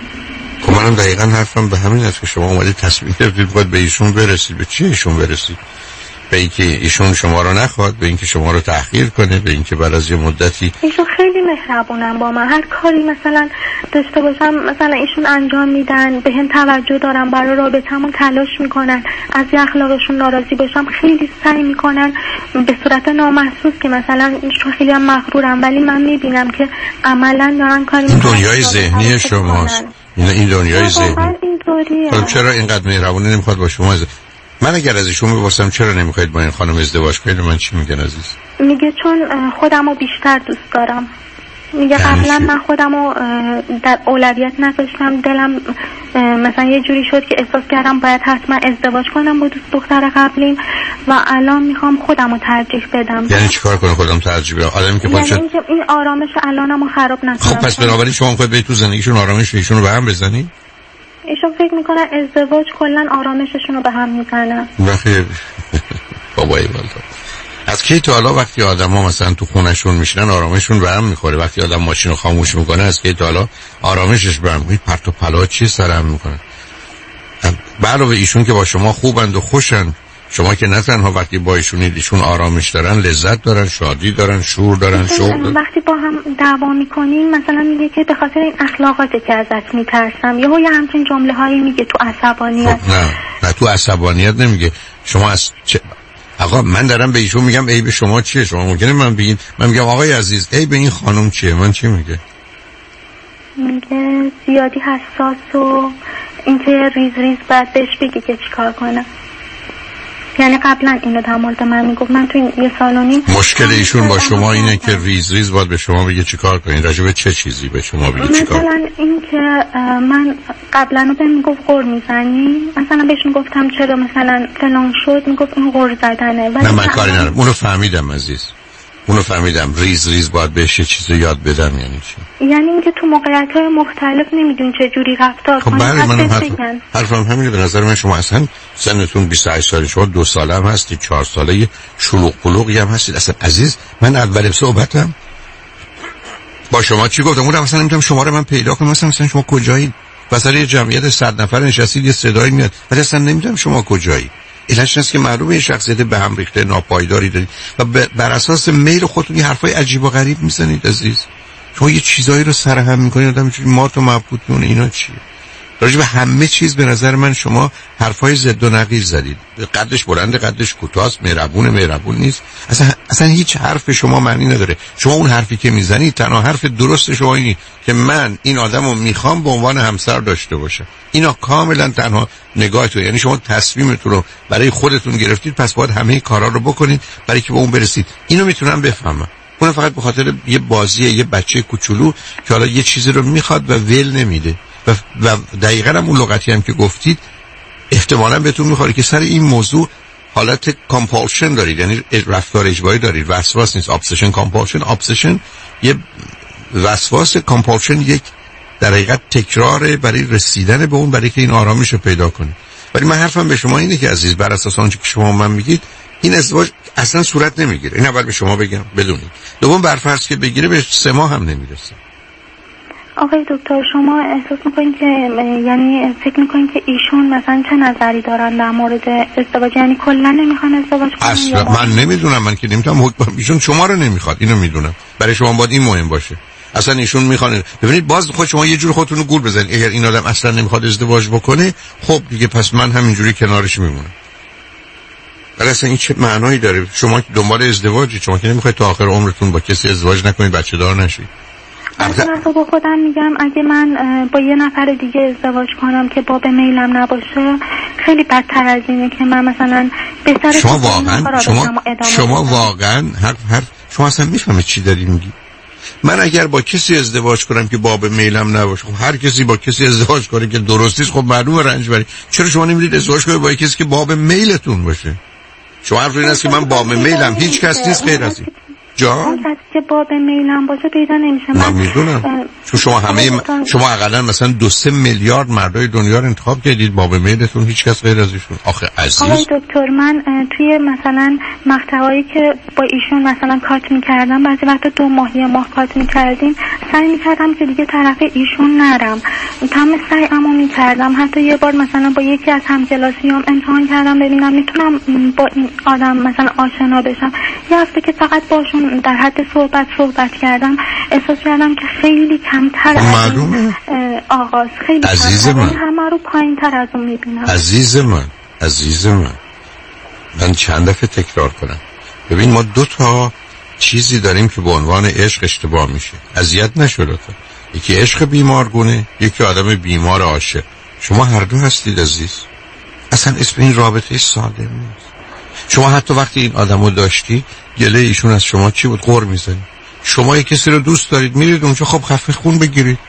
خب منم دقیقاً حرفم به همین است که شما اومدید تصمیم گرفتید باید به ایشون برسید. به چی ایشون برسید؟ به اینکه ایشون شما رو نخواد، به اینکه شما رو تحقیر کنه، به اینکه بعد از یه مدتی. ایشون خیلی مهربونن با من، هر کاری مثلا داشته باشم مثلا ایشون انجام میدن، به هم توجه دارن، برای رابطمون تلاش میکنن، از اخلاقشون ناراضی باشم خیلی سعی میکنن به صورت نامحسوس که مثلا ایشون خیلی هم مغرورن، ولی من میبینم که عملا دارن کاری میکنن. این دنیای ذهنی شماست. این این دنیای ذهنی. خب چرا اینقدر مهربونه نمیخواد با شما؟ من اگر از ایشون بپرسم چرا نمیخواید با این خانم ازدواج کنید، من چی میگن عزیز؟ میگه چون خودمو بیشتر دوست دارم. میگه قبلا من خودمو در اولویت نذاشتم، دلم مثلا یه جوری شد که احساس کردم باید حتما ازدواج کنم با دوست دختر قبلیم و الان میخوام خودمو ترجیح بدم. یعنی چیکار کنه خودم ترجیح بدم؟ آدمی که پاشه یعنی این آرامش الانمو خراب نکنم. خب پس بنابراین شما میخواید به تو زندگیشون آرامش ایشونو به هم بزنید؟ ایشون فکر میکنن ازدواج کلا آرامششون رو به هم میزنه. بخیر بابای والدا از کی تا حالا وقتی آدما مثلا تو خونهشون میشینن آرامششون به هم میخوره؟ وقتی آدم ماشین رو خاموش میکنه از کی تا حالا آرامشش به هم میخوره؟ پرت و پلا چی سرهم میکنه؟ علاوه ایشون که با شما خوبند و خوشن، شما که نه تنها وقتی با ایشونید ایشون آرامش دارن، لذت دارن، شادی دارن، شور دارن، شوق دارن. وقتی با هم دعوا میکنیم مثلا میگه که به خاطر این اخلاقاته که ازت میترسم، یهو یه همچین جمله هایی میگه تو عصبانیت. خب نه نه تو عصبانیت نمیگه. شما از چه... آقا من دارم به ایشون میگم ای به شما چیه؟ شما ممکنه من بگین من میگم آقای عزیز ای به این خانم چیه؟ من چی میگه؟ میگه زیادی حساس و اینکه ریز ریز باید بهش بگی که چیکار کنه. یعنی قبلا اینو در مورد من میگفت. من تو یه سال و نیم مشکل ایشون با شما اینه که ریز ریز باید به شما بگه چیکار کنین. راجع به چه چیزی به شما بگه چیکار؟ مثلا این که من قبلا رو بهم میگفت قر میزنی، مثلا بهشون گفتم چرا مثلا فلان شد، میگفت این قر زدنه. نه من کاری ندارم، اونو فهمیدم عزیز، اونو فهمیدم. ریز ریز باید بهش یه چیزی یاد بدم. یعنی چی؟ یعنی اینکه تو موقعیت‌های مختلف نمیدون چه جوری رفتار کنی. خب بله منم حرفم حرفم همینه. به نظر من شما اصلا سنتون بیست و هشت ساله، شما دو ساله هم هستید، چهار ساله شلوغ پلوغی هم هستید. اصلا عزیز من اول صحبتم با شما چی گفتم؟ اونم مثلا نمیتونم شما رو من پیدا کنم، مثلا مثلا شما کجایید؟ واسه یه جمعیت صد نفر نشستید یه صدایی میاد ولی اصلا نمیدونم شما کجایید. علتش هست که معلومه یه شخصیت به هم ریخته ناپایداری دارید و بر اساس میل خودتون یه حرفای عجیب و غریب میزنید عزیز. شما یه چیزایی رو سرهم میکنید آدم اینجوری مات و مبهوت میمونه. اینا چیه؟ راجع به همه چیز به نظر من شما حرفای ضد و نقیض زدید. قدش بلند، قدش کوتاست، مهربون مهربون نیست. اصلا اصلا هیچ حرف شما معنی نداره. شما اون حرفی که میزنید تنها حرف درست شما اینه که من این آدمو میخوام به عنوان همسر داشته باشم. اینا کاملا تنها نگاهتون. یعنی شما تصمیمتون رو برای خودتون گرفتید، پس باید همه کارا رو بکنید برای که به اون برسید. اینو میتونم بفهمم. اون فقط به خاطر یه بازیه، یه بچه کوچولو که حالا یه چیزی رو میخواد و ول نمیده. و, و دقیقاً هم اون لغتی هم که گفتید احتمالاً بهتون میخوره که سر این موضوع حالت کامپالشن دارید، یعنی رفتار اجباری دارید. وسواس نیست، ابسشن. کامپالشن ابسشن یه وسواس، کامپالشن یک در حقیقت تکرار برای رسیدن به اون، برای که این آرامش رو پیدا کنید. ولی من حرفم به شما اینه که عزیز، بر اساس آنچه که شما من میگید این ازدواج اصلا صورت نمیگیره. این اول به شما بگم بدونید. دوم برفرض که بگیره به سه ماه هم نمیرسه. آقای دکتر شما احساس میکنین که یعنی فکر میکنین که ایشون مثلا چه نظری دارن در مورد ازدواج، یعنی کلا نمیخوان ازدواج کنن؟ اصلا من نمیدونم، من که نمیتونم حکم. ایشون شما رو نمیخواد، اینو میدونم. برای شما باید این مهم باشه. اصلا ایشون میخوان. ببینید باز خود شما یه جور خودتون رو گول بزنید. اگر این آدم اصلا نمیخواد ازدواج بکنه، خب دیگه پس من همینجوری کنارش میمونم. ولی اصلا این چه معنایی داره؟ شما دنبال ازدواجی، شما که نمیخواید تا آخر عمرتون با کسی ازدواج نکنید، بچه دار نشید. اصلا با خودم میگم اگه من با یه نفر دیگه ازدواج کنم که باب میلم نباشه، خیلی بدتر از اینه که من مثلا بهتره شما واقعا شما شما واقعا هر هر شما اصلا میفهمید چی داری میگی؟ من اگر با کسی ازدواج کنم که باب میلم نباشه، خب هر کسی با کسی ازدواج کنه که درست نیست، خب معلومه رنج بری. چرا شما نمیرید ازدواج کنید با کسی که باب میلتون باشه؟ شما حرف این است که من باب میلم، هیچ کس نیست غیر از این. جان کسی که باب میلم باشه پیدا نمیشه. من میدونم چون شما همه م... شما حداقل مثلا دو سه میلیارد مردای دنیا رو انتخاب کردید، باب میلتون هیچ کس غیر از ایشون. آخه عزیز آقای دکتر من توی مثلا مقطعایی که با ایشون مثلا کات میکردم، بعضی وقتا دو ماه یه ماه کات میکردیم، سعی میکردم که دیگه طرف ایشون نرم، تمام سعیمو میکردم. حتی یه بار مثلا با یکی از همکلاسیام امتحان کردم ببینم میتونم با این آدم مثلا آشنا بشم. یه هفته که فقط باشون در حد صحبت صحبت کردم، احساس کردم که خیلی کمتر از آغاز، خیلی عزیز من همه رو پایین تر از اون میبینم. عزیز من عزیز من من چند دفعه تکرار کنم. ببین ما دو تا چیزی داریم که به عنوان عشق اشتباه میشه. اذیت نشو لطفا. یکی عشق بیمارگونه، یکی آدم بیمار عاشق. شما هر دو هستید عزیز. اصلا اسم این رابطه سالم نیست. شما حتی وقتی این آدمو داشتی گله ایشون از شما چی بود؟ غر میزنید. شما یک کسی رو دوست دارید میرید اونجا، خب خفه خون بگیرید.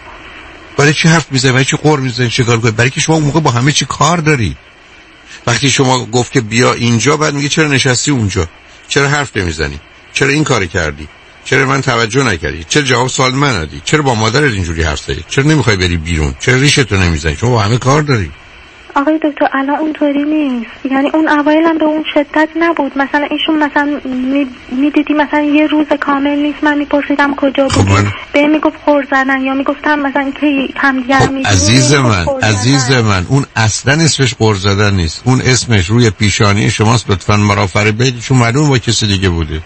برای چی حرف میزنید؟ برای چی غر میزنید؟ چیکار کنید؟ برای که شما اون موقع با همه چی کار دارید. وقتی شما گفت که بیا اینجا، بعد میگه چرا نشستی اونجا؟ چرا حرف نمیزنی؟ چرا این کارو کردی؟ چرا من توجه نکردی؟ چرا جواب سوال من ندادی؟ چرا با مادرت اینجوری حرف زدی؟ چرا نمیخوای بری بیرون؟ چرا ریشتو نمیزنی؟ شما با همه کار داری. آقای دکتر الان اونطوری نیست. یعنی اون اوایل هم به اون شدت نبود. مثلا ایشون مثلا میدیدی مثلا یه روز کامل نیست، من میپرسیدم کجا بود، من... به میگفت خور زدن، یا میگفتم مثلا که همدیگر خب میدونی. عزیز من عزیز من اون اصلا اسمش خور زدن نیست، اون اسمش روی پیشانی شماست. لطفاً مرافره بدید، چون معلوم با کسی دیگه بوده.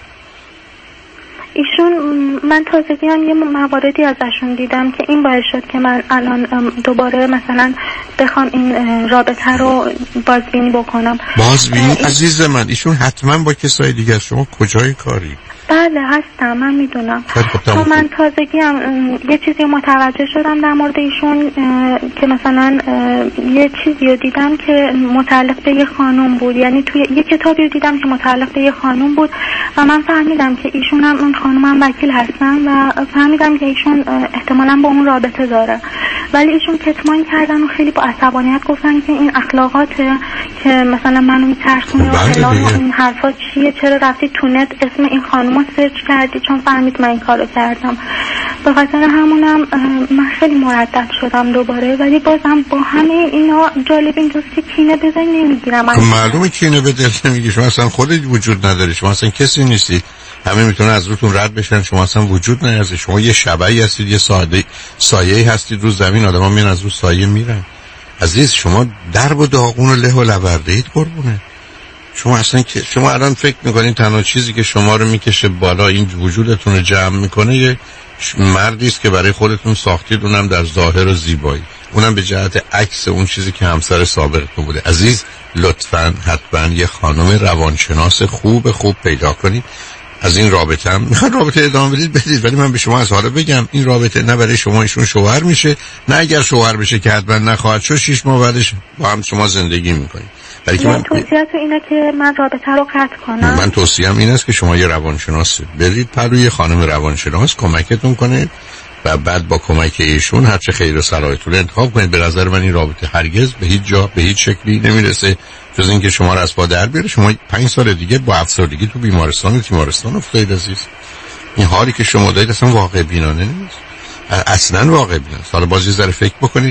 ایشون من تازگی هم یه مواردی ازشون دیدم که این باعث شد که من الان دوباره مثلا بخوام این رابطه رو بازبینی بکنم. بازبینی؟ عزیز من ایشون حتما با کسای دیگه. شما کجای کاری؟ بله هستم، من میدونم. تو من تازگی هم یه چیزی متوجه شدم در مورد ایشون که مثلا یه چیزی رو دیدم که متعلق به یه خانم بود. یعنی توی یه کتابی رو دیدم که متعلق به یه خانم بود و من فهمیدم که ایشون هم اون خانم هم وکیل هستن و فهمیدم که ایشون احتمالاً با اون رابطه داره، ولی ایشون کتمان کردن و خیلی با عصبانیت گفتن که این اخلاقاته که مثلا منو میترسونه و فلان، این حرفا چیه، چرا رفتی تو نت اسم این خانم رو سرچ کردی چون فهمید من این کارو کردم. به خاطر همونم من خیلی مردد شدم دوباره، ولی بازم با همه اینا جالب اینجاست که کینه به دل نمیگیرم. معلومه کینه به دل نمیگیری، شما اصلا خودت وجود نداری، شما اصلا کسی نیستی، همه میتونن از روتون رد بشن، شما اصلا وجود نداری. شما یه شبعی هستید، یه ساده سایه‌ای هستید رو زمین، آدما میان از رو سایه میرن. عزیز شما درب و داغون و له و لورده اید قربونه. شما اصلا که شما الان فکر میکنین تنها چیزی که شما رو میکشه بالا، این وجودتون رو جمع میکنه، یه مردی است که برای خودتون ساختید، اونم در ظاهر و زیبایی، اونم به جهت عکس اون چیزی که همسر سابقتون بوده. عزیز لطفاً حتما یه خانم روانشناس خوب خوب پیدا کنید. از این رابطه هم میخواد رابطه ادامه بدید بدید، ولی من به شما از حالا بگم این رابطه نه برای شما ایشون شوهر میشه، نه اگر شوهر بشه که حتما نخواهد شد، شش ماه بعدش با هم شما زندگی میکنید. برای که من توصیه‌ام اینه که من رابطه رو قطع کنم. من توصیه‌ام این است که شما یه روانشناس برید پروی خانم روانشناس کمکتون کنه و بعد با کمک ایشون هر چه خیر و صلاحتون انتخاب کنید. به نظر من این رابطه هرگز به هیچ جا به هیچ شکلی نمیرسه جز اینکه شما رو از پا در بیاره. شما پنج سال دیگه با افسردگی تو بیمارستان و تیمارستان افتادید عزیز. این حالی که شما دارید اصلا واقع بینانه نیست، اصلا واقع بینانه. حالا بازی ذره فکر بکنید.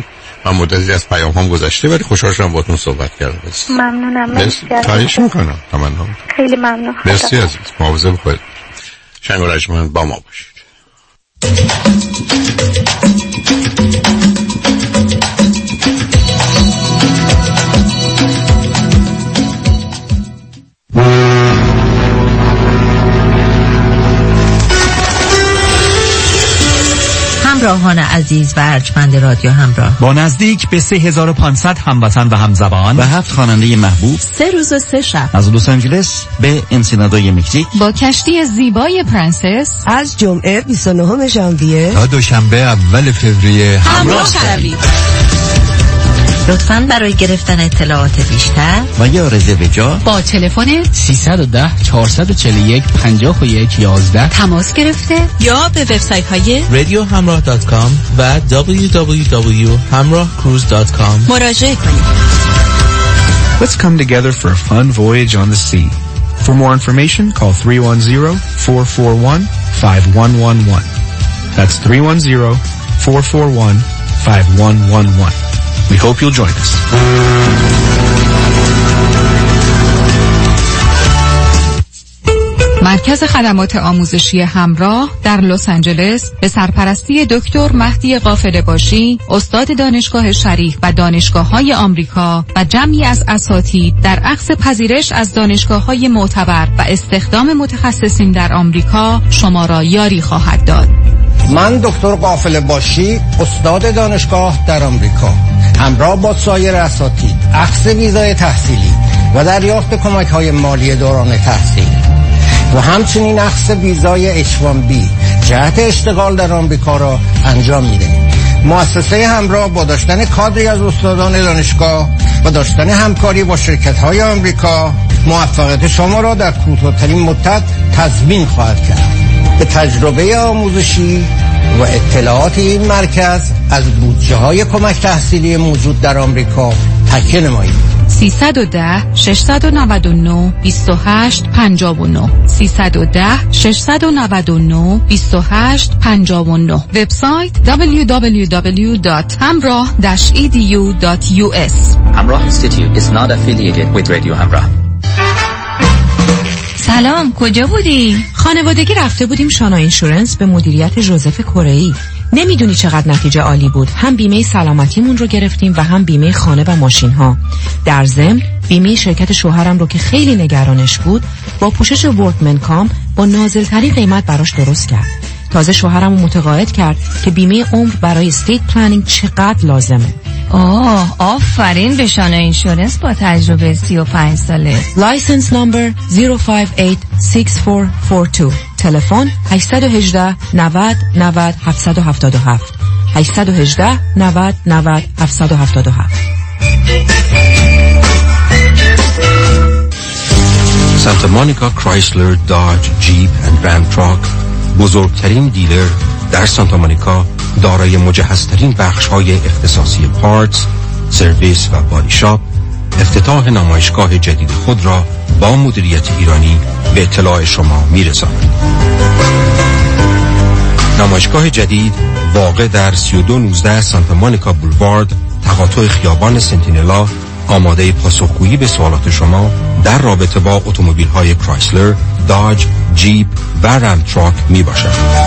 من مدتی از پیام هم گذشته ولی خوشحال شدم باهاتون صحبت کردم. ممنونم. مرسی. خواهش میکنم. تمام. خیلی ممنون. مرسی عزیز. مواظب خودت. شنگ و رجمن با ما باشید. همراهان عزیز و ارجمند رادیو همراه، با نزدیک به سه هزار و پانصد هموطن و همزبان و هفت خواننده محبوب، سه روز و سه شب از لس آنجلس به انسینادوی مکزیک، با کشتی زیبای پرنسس از جمعه بیست و نهم ژانویه تا دوشنبه اول فوریه همراه شوید. لطفاً برای گرفتن اطلاعات بیشتر و یا رزرو جا با تلفن سیصد و ده چهارصد و چهل و یک پنجاه و یک یازده تماس گرفته یا به وبسایت های رادیو همراه دات کام و دبلیو دبلیو دبلیو دات همراه کروز دات کام مراجعه کنید. Let's come together for a fun voyage on the sea. For more information, call three one zero, four four one, five one one one. That's three one zero, four four one, five one one one. We hope you'll join us. مرکز خدمات آموزشی همراه در لس آنجلس به سرپرستی دکتر مهدی قافله باشی، استاد دانشگاه شریف و دانشگاه‌های آمریکا و جمعی از اساتید در اخذ پذیرش از دانشگاه‌های معتبر و استخدام متخصصین در آمریکا شما را یاری خواهد داد. من دکتر قافله باشی، استاد دانشگاه در آمریکا، همراه با سایر اساتید اخذ ویزای تحصیلی و دریافت کمک‌های مالی دوران تحصیل و همچنین اخذ ویزای اچ وان بی جهت اشتغال در آمریکا را انجام می‌دهیم. مؤسسه همراه با داشتن کادری از استادان دانشگاه و داشتن همکاری با شرکت‌های آمریکا موفقیت شما را در کوتاه‌ترین مدت تضمین خواهد کرد. به تجربه آموزشی و اطلاعات این مرکز از بودجه‌های کمک تحصیلی موجود در آمریکا تکیه نمایید. سیصد و ده ششصد و نود و نه بیست و هشت پنجاه و نه سیصد و ده ششصد و نود و نه بیست و هشت پنجاه و نه. وبسایت دبلیو دبلیو دبلیو دات همراه داش ای دی یو دات یو اس. همراه Institute is not affiliated with Radio همراه. سلام، کجا بودی؟ خانوادگی رفته بودیم شانا اینشورنس به مدیریت ژوزف کره‌ای. نمیدونی چقدر نتیجه عالی بود. هم بیمه سلامتیمون رو گرفتیم و هم بیمه خانه و ماشین ها. در ضمن بیمه شرکت شوهرم رو که خیلی نگرانش بود با پوشش ورکمن کام با نازل‌ترین قیمت براش درست کرد. تازه شوهرم رو متقاعد کرد که بیمه عمر برای استیت پلنینگ چقدر لازمه. آه، آفرین به شانا اینشورنس با تجربه سی و پنج ساله. لایسنس نمبر صفر پنج هشت شش چهار چهار دو. تلفن هشت یک هشت نود نود هفت هفت هفت هشت یک هشت نود نود هفت هفت هفت. سانتا مونیکا کرایسلر، داج، جیپ اند رام تراک بزرگترین دیلر در سانتا مونیکا دارای مجهزترین بخش‌های اختصاصی پارتس، سرویس و بادی شاپ افتتاح نمایشگاه جدید خود را با مدیریت ایرانی به اطلاع شما می‌رساند. نمایشگاه جدید واقع در سی و دو نوزده سانتا مونیکا بولوارد تقاطع خیابان سنتینلا آماده پاسخگویی به سوالات شما در رابطه با اتومبیل‌های کرایسلر، داج، جیپ و رام تراک می باشد.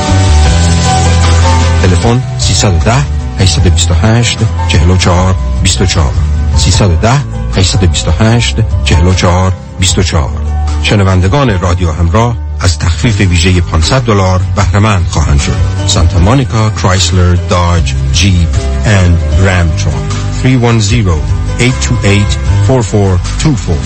تلفن سیصد و ده هشتصد و بیست و هشت چهل و چهار بیست و چهار سیصد و ده هشتصد و بیست و هشت چهل و چهار بیست و چهار. شنوندگان رادیو همراه از تخفیف ویژه پانصد دلار بهره مند خواهند شد. سانتا مونیکا کرایسلر، داج، جیپ اند رام تراک. سه یک صفر هشت دو هشت چهار چهار دو چهار.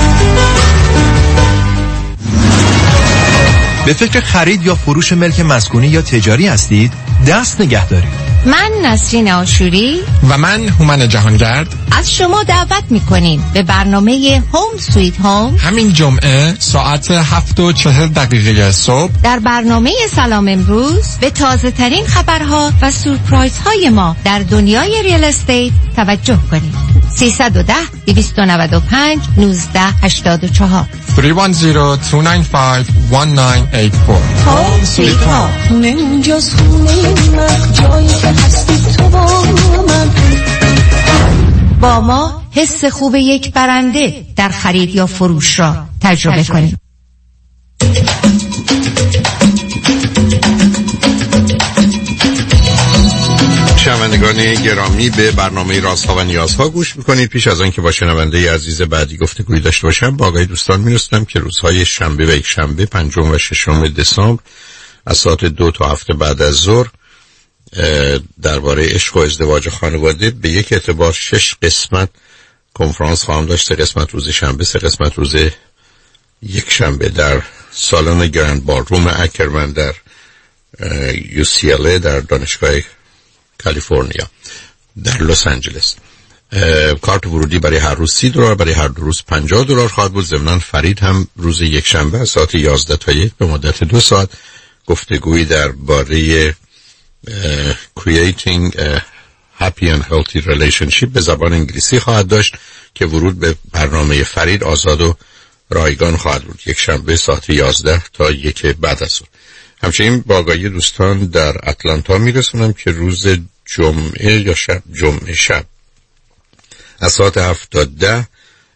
به فکر خرید یا فروش ملک مسکونی یا تجاری هستید؟ دست نگه دارید. من نسرین آشوری و من هومن جهانگرد از شما دعوت میکنیم به برنامه هوم سویت هوم همین جمعه ساعت هفت و چهل دقیقه صبح در برنامه سلام امروز به تازه ترین خبرها و سورپرایز های ما در دنیای ریال استیت توجه کنید. سیصد و ده دویست و نود و پنج نوزده هشتاد و چهار سه یک صفر دو نه پنج یک نه هشت چهار. هوم سویت هوم. خونه اونجاست، خونه من، جایی که هستی تو با من. با ما حس خوب یک برنده در خرید یا فروش را تجربه کنید. شنوندگان گرامی، به برنامه رازها و نیازها گوش میکنید. پیش از آن که با شنونده عزیز بعدی گفتگویی داشته باشم، با آقای دوستان میرسونم که روزهای شنبه و یک شنبه پنجم و ششم دسامبر از ساعت دو تا هفت بعد از ظهر درباره عشق و ازدواج خانواده به یک اعتبار شش قسمت کنفرانس خواهم داشت. سه قسمت روز شنبه، سه قسمت روز یک شنبه در سالن گرند بارروم اکرمن در یو سی ال ای در دانشگاه کالیفرنیا در لس آنجلس. کارت ورودی برای هر روز سی دلار، برای هر دو روز پنجاه دلار خواهد بود. ضمناً فرید هم روز یک شنبه از ساعت یازده تا یک به مدت دو ساعت گفتگویی درباره creating a happy and healthy relationship به زبان انگلیسی خواهد داشت که ورود به برنامه فرید آزاد و رایگان خواهد بود. یک شنبه ساعت یازده تا یک بعد از ظهر. همچنین با آگاهی دوستان در اتلانتا میرسونم که روز جمعه یا شب جمعه شب از ساعت هفت تا ده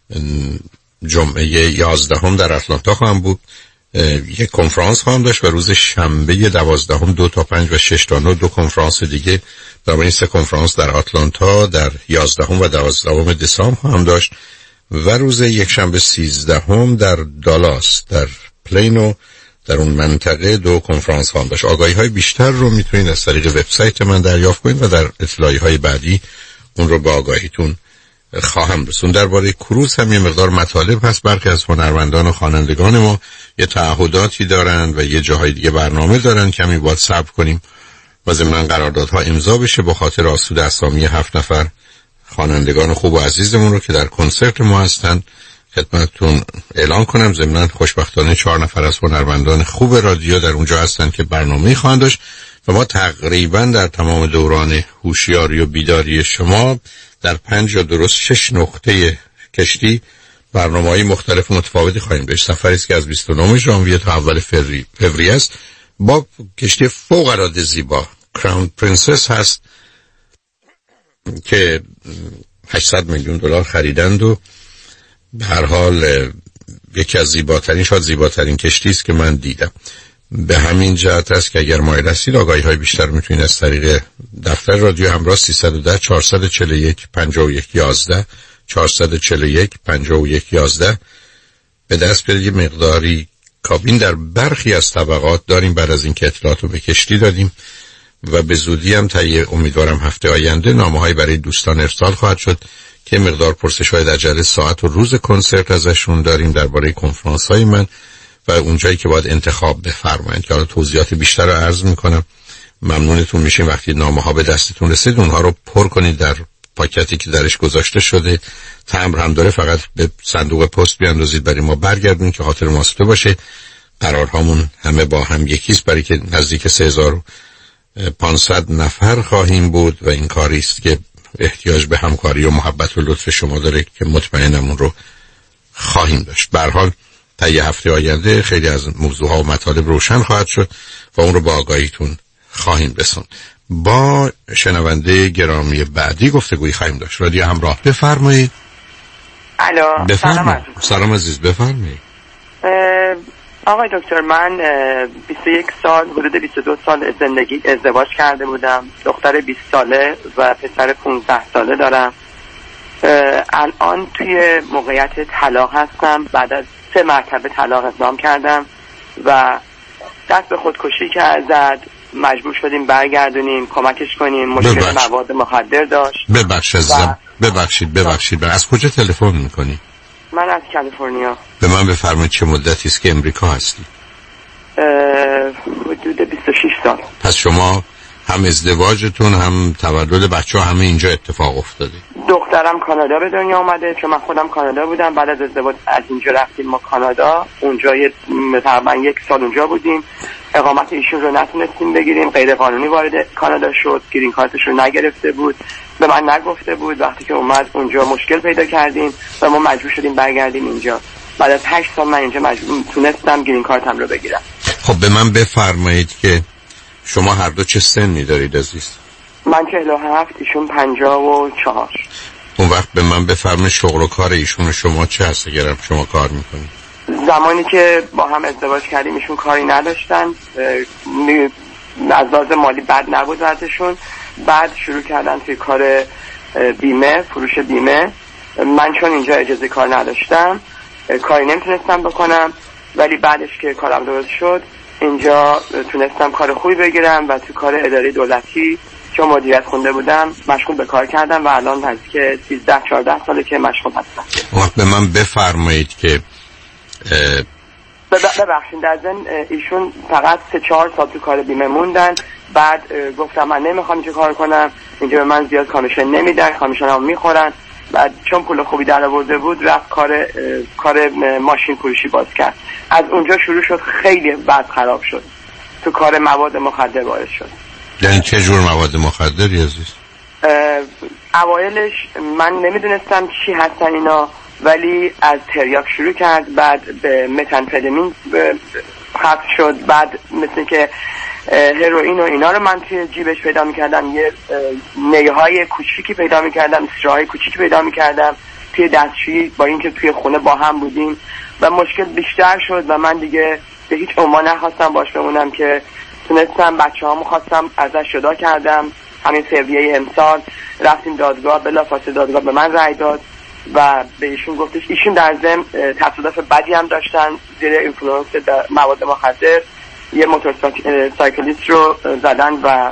جمعه یازدهم در اتلانتا خواهم بود. یک کنفرانس خواهم داشت و روز شنبه دوازدهم دو تا پنج و شش تا نه دو کنفرانس دیگه در این سه کنفرانس در آتلانتا در یازدهم و دوازدهم دسامبر خواهم داشت و روز یک شنبه سیزدهم در دالاس در پلینو در اون منطقه دو کنفرانس خواهم داشت. آگاهی های بیشتر رو میتونید از طریق وبسایت من دریافت کنید و در اطلاعی های بعدی اون رو با آگاهیتون خواهم رسون. درباره کروز هم یه مقدار مطالب هست. برخی از هنرمندان و خوانندگان ما یه تعهداتی دارند و یه جاهای دیگه برنامه دارن، کمی باید صبر کنیم و ضمناً قراردادها امضا بشه با خاطر آسود اسامی هفت نفر خوانندگان خوب و عزیزمون رو که در کنسرت ما هستن خدمتتون اعلان کنم. ضمناً خوشبختانه چهار نفر از هنرمندان خوب رادیو در اونجا هستن که برنامه‌ای خواهند داشت و ما تقریباً در تمام دوران هوشیاری و بیداری شما در پنج یا درست شش نقطه کشتی برنامه‌های مختلف متفاوتی خواهیم داشت. سفری است که از بیست و نهم ژانویه تا اول فوریه است با کشتی فوق‌العاده زیبا کراون پرنسس هست که هشتصد میلیون دلار خریدند و به هر حال یکی از زیباترین شاید زیباترین کشتی است که من دیدم. به همین جهت است که اگر مایل هستید آگاهی‌های بیشتر میتونید از طریق دفتر رادیو همراه سیصد و ده چهارصد و چهل و یک پنجاه و یک یازده چهارصد و چهل و یک پنجاه و یک یازده به دست بیارید. مقداری کابین در برخی از طبقات داریم بعد از اینکه اطلاعات رو به کشتی دادیم و به زودی هم طی امیدوارم هفته آینده نامه‌های برای دوستان ارسال خواهد شد که مقدار پرسش‌های در جلسه ساعت و روز کنسرت ازشون داریم درباره کنفرانس‌های من و اونجایی که باید انتخاب بفرمایید که حالا توضیحات بیشتر رو عرض میکنم. ممنونتون میشیم وقتی نامه ها به دستتون رسید اونها رو پر کنید در پاکتی که درش گذاشته شده. تمبر هم داره، فقط به صندوق پست بیاندازید برای ما برگردونید که خاطر ماسته باشه. قرارهامون همه با هم یکیست برای که نزدیک سه هزار و پانصد نفر خواهیم بود و این کاری است که احتیاج به همکاری و محبت و لطف شما داره که مطمئنم اون رو خواهیم داشت. به هر حال تا یه هفته آینده خیلی از موضوعها و مطالب روشن خواهد شد و اون رو با آگاهیتون خواهیم رسوند. با شنونده گرامی بعدی گفتگویی خواهیم داشت. رادیو همراه، بفرمایید. الو، بفرمایید. سلام عزیز، بفرمایید. آقای دکتر، من بیست و یک سال حدود بیست و دو سال زندگی ازدواج کرده بودم. دختر بیست ساله و پسر پانزده ساله دارم. الان توی موقعیت طلاق هستم. بعد از سه مرتبه طلاق اقدام کردم و دست به خودکشی کرد. مجبور شدیم برگردونیم کمکش کنیم. مشکل مواد مخدر داشت. ببخشید و... ببخشید ببخشید از کجا تلفن میکنی؟ من از کالیفرنیا. به من بفرمایید چه مدتی است که امریکا هستی؟ حدود بیست و شش سال. پس شما هم ازدواجتون هم تولد بچه ها همه اینجا اتفاق افتاده؟ دخترم کانادا به دنیا اومده چون من خودم کانادا بودم. بعد از ازدواج از اینجا رفتیم ما کانادا. اونجا تقریبا یک سال اونجا بودیم. اقامت ایشون رو نتونستیم بگیریم. غیر قانونی وارد کانادا شد. گرین کارتش رو نگرفته بود. به من نگفته بود. وقتی که اومد اونجا مشکل پیدا کردیم و ما مجبور شدیم برگردیم اینجا. بعد از هشت سال من اینجا مجبور تونستم گرین کارتم رو بگیرم. خب به من بفرمایید که شما هر دو چه سنی دارید عزیز؟ من چهل و هفت، ایشون پنجاه و چهار. اون وقت به من بفرمایید شغل و کار ایشون و شما چه هست اگرم شما کار میکنید؟ زمانی که با هم ازدواج کردیم ایشون کاری نداشتن، از لحاظ مالی بد نبود وضعشون. بعد شروع کردن توی کار بیمه، فروش بیمه. من چون اینجا اجازه کار نداشتم کاری نمیتونستم بکنم، ولی بعدش که کارم درست شد اینجا تونستم کار خوبی بگیرم و تو کار اداره دولتی چون مدیریت خونده بودم مشغول به کار کردم و الان نزدیک سیزده چهارده ساله که مشغول هستم. وقت به من بفرمایید که ببخشید در ضمن ایشون فقط سه چهار سال تو کار بیمه موندن. بعد گفتم من نمیخوام چه کار کنم، اینجا به من زیاد کامیشن نمیدن، کامیشن هم میخورن. بعد چون پول خوبی در آورده بود رفت کار کار ماشین فروشی باز کرد. از اونجا شروع شد، خیلی بد خراب شد، تو کار مواد مخدر وارد شد. یعنی چه جور مواد مخدری عزیز؟ اوایلش من نمیدونستم چی هستن اینا، ولی از تریاک شروع کرد، بعد به متانفدامین ختم شد، بعد مثل که هروئین و اینا رو من توی جیبش پیدا میکردم، یه نیهای کوچیکی پیدا میکردم، استراهای کوچیکی پیدا میکردم توی دستشویی، با اینکه توی خونه با هم بودیم و مشکل بیشتر شد و من دیگه به هیچ عنوان نخواستم باش بمونم که تونستم بچه هامو خواستم ازش جدا کردم. همین فوریه امسال رفتیم دادگاه، بلافاصله دادگاه به من رأی داد و به ایشون گفتش، ایشون در ضمن تصادف بدی هم داشتن زیر اینفلوئنس مواد مخدر، یه موتور سایکلیست رو زدن و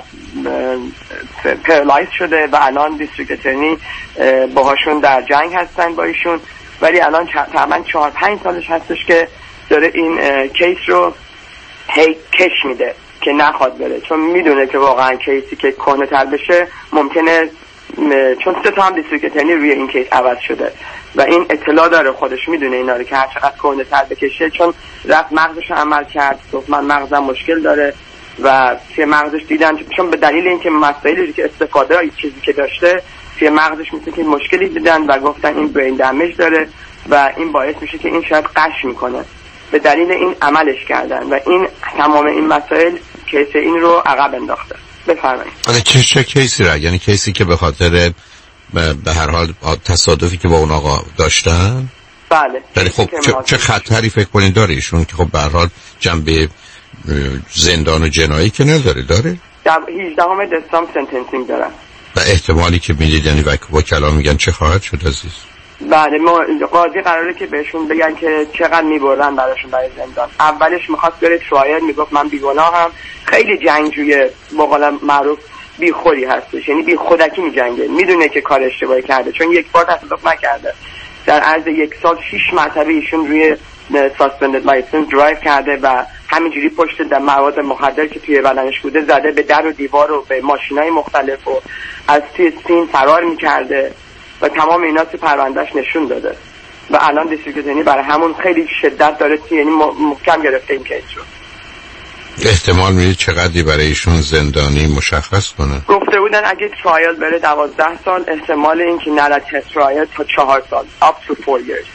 پرالایز شده و الان دیستریکت اترنی باهاشون در جنگ هستن با ایشون، ولی الان تقریبا چهار پنج سالش هستش که داره این کیس رو هی کش میده که نخواد بره، چون میدونه که واقعا کیسی که کهنه تر بشه ممکنه، چون سه تا هم دیستریکت اترنی روی این کیس عوض شده و این اطلاع داره، خودش میدونه اینا رو که هر چقدر کهنه تر بکشه، چون رفت مغزش رو عمل کرد، گفت من مغزم مشکل داره و توی مغزش دیدن، چون به دلیل اینکه مسائلی که استفاده های چیزی که داشته توی مغزش مثل که مشکلی دیدن و گفتن این برین دمیج داره و این باعث میشه که این شاید قش میکنه، به دلیل این عملش کردن و این تمام این مسائل کیس این رو عقب انداخته. بفرمایید. آره چه چه کیسی را؟ یعنی کیسی که به خاطر به هر حال تصادفی که با اون آقا داشتن؟ بله. یعنی خب چه, چه خطری فکر کنین داره ایشون که خب به هر حال جنبه زندان و جنایی که نداره؟ داره؟ در هجدهم دسامبر سنتنسینگ دارن. و احتمالی که میدید یعنی وکلا میگن چه خواهد شد عزیز؟ بله ما قاضی قراره که بهشون بگن که چقدر میبرن براشون برای زندان. اولش میخواست بره ترایل، میگفت من بیگناهم، خیلی جنگجوی بقول معروف بیخودی هستش، یعنی بی خودکی میجنگه، میدونه که کار اشتباهی کرده چون یک بار تصادف نکرده، در عرض یک سال شش مرتبه ایشون روی ساسپندد لایسنس درایو کرده و همینجوری پشت در مواد مخدر که توی بدنش بوده زده به در و دیوار و به ماشینای مختلف و از توی سین فرار میکرده و تمام اینا تو پروندهش نشون داده و الان دیستریکت اترنی برای همون خیلی شدت داره، یعنی محکم گرفته این کیس رو. احتمال میدید چقدری برای ایشون زندانی مشخص کنه؟ گفته بودن اگه ترایل بره دوازده سال، احتمال این که نره ترایل تا چهار سال up to four years.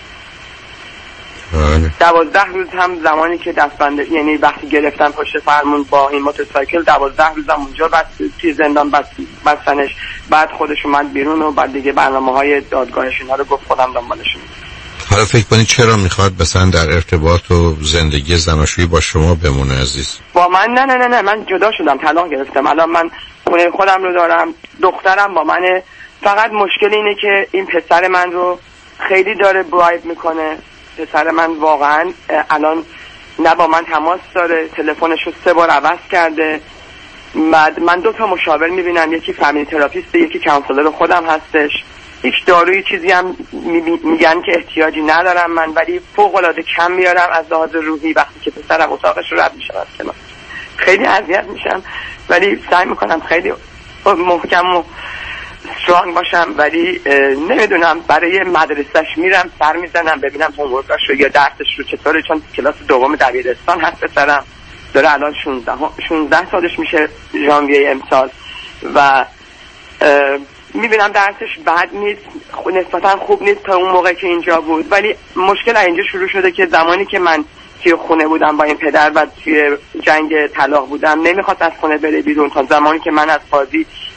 دوازده روز هم زمانی که دستبنده، یعنی وقتی گرفتن پشت فرمون با این موتورسایکل، دوازده روز هم اونجا بس توی زندان بس بستنش، بعد خودش اومد بیرون و بعد دیگه برنامه های دادگاهش اینا رو گفت خودم دنبالشون. حالا فکر کنید چرا میخواد مثلا در ارتباط و زندگی زناشویی با شما بمونه عزیز؟ با من نه نه نه نه من جدا شدم، طلاق گرفتم، الان من خونه خودم رو دارم، دخترم با منه، فقط مشکل اینه که این پسر من رو خیلی داره برایب میکنه. پسر من واقعا الان نه با من تماس داره، تلفنش رو سه بار عوض کرده. بعد من دو تا مشاور میبینم، یکی فامیلی تراپیست، یکی کانسلر خودم هستش. هیچ دارویی چیزی هم میگن که احتیاجی ندارم من، ولی فوق العاده کم میارم از لحاظ روحی وقتی که پسرم اتاقش رو رد میشم از کنار. خیلی اذیت میشم ولی سعی میکنم خیلی محکم و استرانگ باشم، ولی نمیدونم برای مدرسهش میرم سر میزنم ببینم هومورکاش رو یا درسش رو چطوره، چون کلاس دوم دبیرستان هست پسرم، داره الان شانزده سالش میشه ژانویه امسال و میبینم درسش بد نیست، نسبتا خوب نیست تا اون موقع که اینجا بود، ولی مشکل اینجا شروع شده که زمانی که من توی خونه بودم با این پدر و توی جنگ طلاق بودم نمیخواد از خونه بره بیرون، تا زمانی که من از قاضی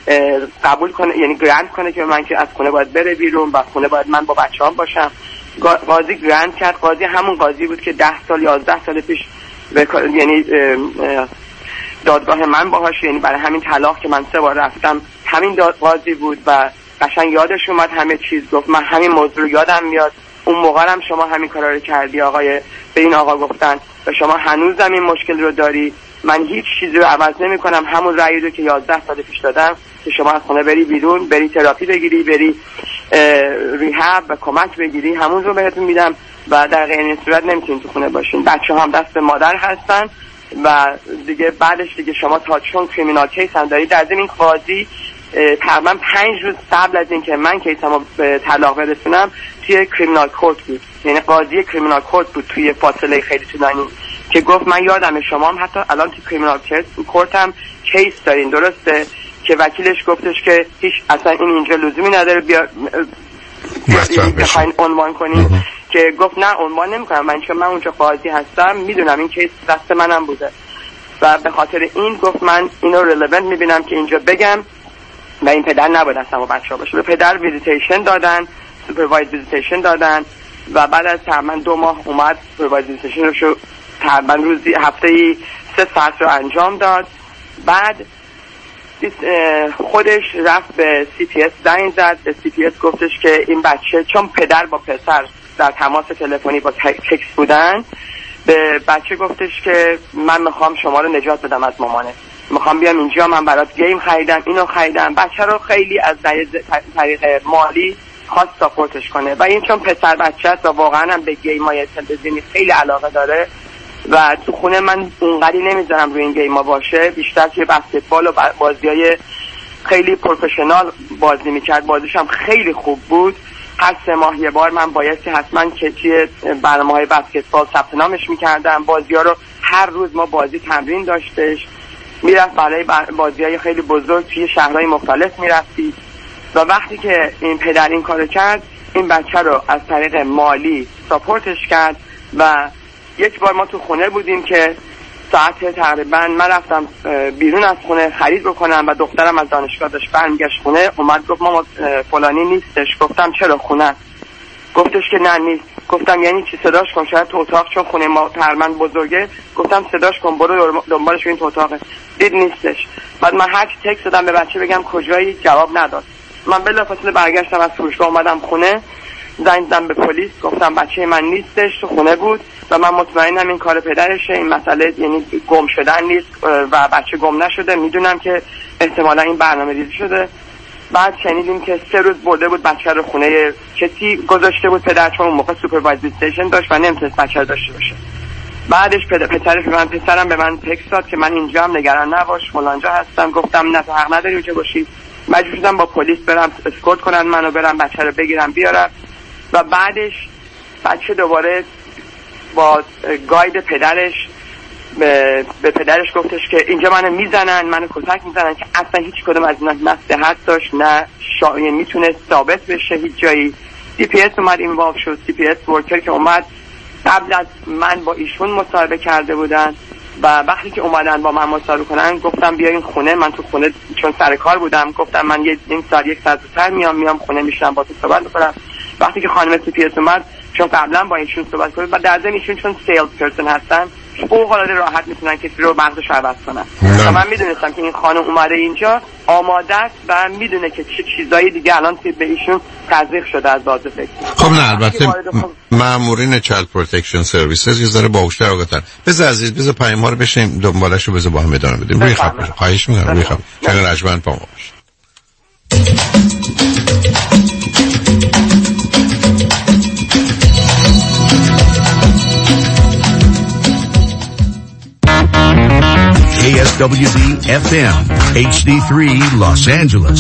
قبول کنه، یعنی گرانت کنه که من که از خونه باید بره بیرون و خونه باید من با بچه‌هام باشم. قاضی گرانت کرد. قاضی همون قاضی بود که ده سال یازده سال پیش یعنی دادگاه من باهاش، یعنی برای همین طلاق که من سه بار رفتم همین قاضی بود و قشنگ یادش اومد همه چیز. گفت من همین موضوع یادم میاد، اون موقع هم شما همین کارا رو کردی آقای، به این آقا گفتن و شما هنوزم این مشکل رو داری، من هیچ چیزی رو عوض نمی کنم، همون رأیی رو که یازده سال پیش دادم که شما از خونه بری بیرون، بری تراپی بگیری، بری ریهاب و کمک بگیری، همون رو بهتون میدم و در غیر این صورت نمیتونید تو خونه باشین. بچه هم دست مادر هستن و دیگه بعدش دیگه شما تا چون کریمینال کیس هم دارید. در ضمن این قاضی تقریبا پنج روز قبل از اینکه من کیسمو به طلاق برسونم توی کریمینال کورت بود، یعنی قاضی کریمینال کورت بود توی فاصله خیلی طولانی که گفت من یادم شما هم حتی الان توی کریمینال کورت هم کیس دارین، درسته؟ که وکیلش گفتش که هیچ اصلا این اینجا لزومی نداره بیا بخواین عنوان کنین، که گفت نه عنوان نمیکنم من، چون من اونجا قاضی هستم میدونم این کیس دست منم بوده و به خاطر این گفت من اینو ریلیونت میبینم که اینجا بگم و این پدر نباید اصلا با بچه ها باشه. به پدر ویزیتیشن دادن، سوپروایز ویزیتیشن دادن و بعد از تقریبا دو ماه اومد سوپروایز ویزیتیشن رو تقریبا روزی هفته ای سه ساعت رو انجام داد. بعد خودش رفت به سی پی اس زنگ زد، به سی پی اس گفتش که این بچه، چون پدر با پسر در تماس تلفنی با تکس بودن، به بچه گفتش که من میخوام شما رو نجات بدم از مامانه، میخوام بیام اینجا، من برات گیم خریدم، اینو خریدم. بچه رو خیلی از طریق مالی خواست ساپورتش کنه و این چون پسر بچه است و واقعا هم به گیمای تلویزیونی خیلی علاقه داره و تو خونه من اونقدی نمیذارم روی این گیما باشه، بیشتر توی بسکتبال و بازیای خیلی پروفشنال بازی میکرد، بازیش هم خیلی خوب بود. هر سه ماه یه بار من بایستی حتما که توی برنامه‌های بسکتبال ثبت نامش میکردم. بازی‌ها رو هر روز ما بازی تمرین داشتش، میرفت برای بازی‌های خیلی بزرگ توی شهرهای مختلف میرفتی و وقتی که این پدر این کارو کرد، این بچه رو از طریق مالی ساپورتش کرد و یک بار ما تو خونه بودیم که ساعت تقریبا من رفتم بیرون از خونه خرید بکنم و دخترم از دانشگاه داشت برمیگشت خونه، اومد گفت ماما فلانی نیستش. گفتم چرا خونه؟ گفتش که نه نیست. گفتم یعنی چی؟ صداش کن، شاید تو اتاق، چون خونه ما تقریبا بزرگه. گفتم صداش کن، برو دنبالش این تو اتاقه. دید نیستش. بعد من هر چی تکست دادم به بچه بگم کجایی، جواب نداد. من بلافاصله برگشتم از فروشگاه اومدم خونه، زنگ زدم به پلیس، گفتم بچه من نیستش، تو خونه بود و من مطمئنم این کار پدرشه، این مسئله یعنی گم شدن نیست و بچه گم نشده، میدونم که احتمالا این برنامه ریزی شده. بعد شنیدیم که سه روز برده بود بچه رو خونه کسی گذاشته بود پدر، چون اون موقع سوپروایزیشن داشت و نمیتونست بچه رو داشته باشه. بعدش پدر پسرش به من پسرم به من تکست داد که من اینجا هم، نگران نباش، فلانجا هستم. گفتم نه تو حق نداری اونجا باشی. مجبور شدم با پلیس برم اسکورت کنن منو، برم بچه رو بگیرم بیارم و بعدش بچه دوباره با گاید پدرش به, به پدرش گفتش که اینجا منو میزنن، منو کتک میزنن، که اصلا هیچ کدوم از اینا مصلحت داشت، نه شایعه میتونه ثابت بشه هیچ جایی. سی پی اس اومد اینوالو شد. سی پی اس ورکر که اومد قبل از من با ایشون مصاحبه کرده بودن و وقتی که اومدن با من مصاحبه کنن گفتم بیاین خونه. من تو خونه چون سر کار بودم گفتم من یه نیم ساعت یک ساعت زودتر میام میام خونه میشم با تو صحبت میکنم. وقتی که خانم سی پی اس اومد، چون قبلا با ایشون صحبت کردم و در ضمن ایشون چون سیلز پرسن هستن فوق العاده راحت میتونن کسی رو بحثش عوض کنن و من میدونستم که این خانم اومده اینجا آماده است و میدونه که چه چیزایی دیگه الان به ایشون تزریق شده از لحاظ فکری. خب نه البته مامورین چایلد پروتکشن سرویسز یه ذره باهوشتر آگاه‌تر. بذار عزیز بذار پیام رو بشیم دنبالش رو بذار با هم ادامه بدیم. روی خط باشه. خواهش می‌کنم روی خط. چون رجمن پامو باشه. K S W D F M H D three Los Angeles.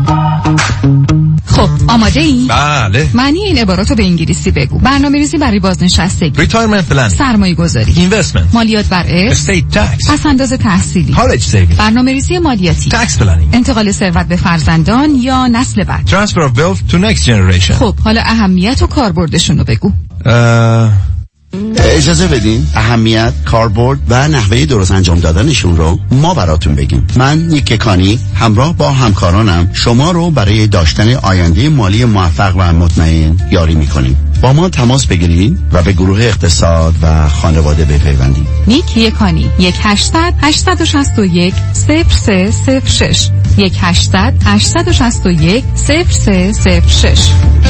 خب آماده ای؟ بله. معنی این عبارات رو به انگلیسی بگو. برنامه‌ریزی برای بازنشستگی، Retirement plan، سرمایه گذاری، Investment، مالیات بر ارث، Estate tax، پس‌انداز تحصیلی، College saving، برنامه‌ریزی مالیاتی، Tax planning، انتقال ثروت به فرزندان یا نسل بعد، Transfer of wealth to next generation. خب حالا اهمیت و کاربردشون رو بگو. uh... اجازه بدین اهمیت، کاربرد و نحوه درست انجام دادنشون رو ما براتون بگیم. من نیک کانی همراه با همکارانم شما رو برای داشتن آینده مالی موفق و مطمئن یاری میکنیم. با ما تماس بگیرید و به گروه اقتصاد و خانواده بپیوندید. نیک یکانی یک هشتصد هشتصد و شصت و یک صفر سه صفر شش یک هشتصد هشتصد و شصت و یک صفر سه صفر شش.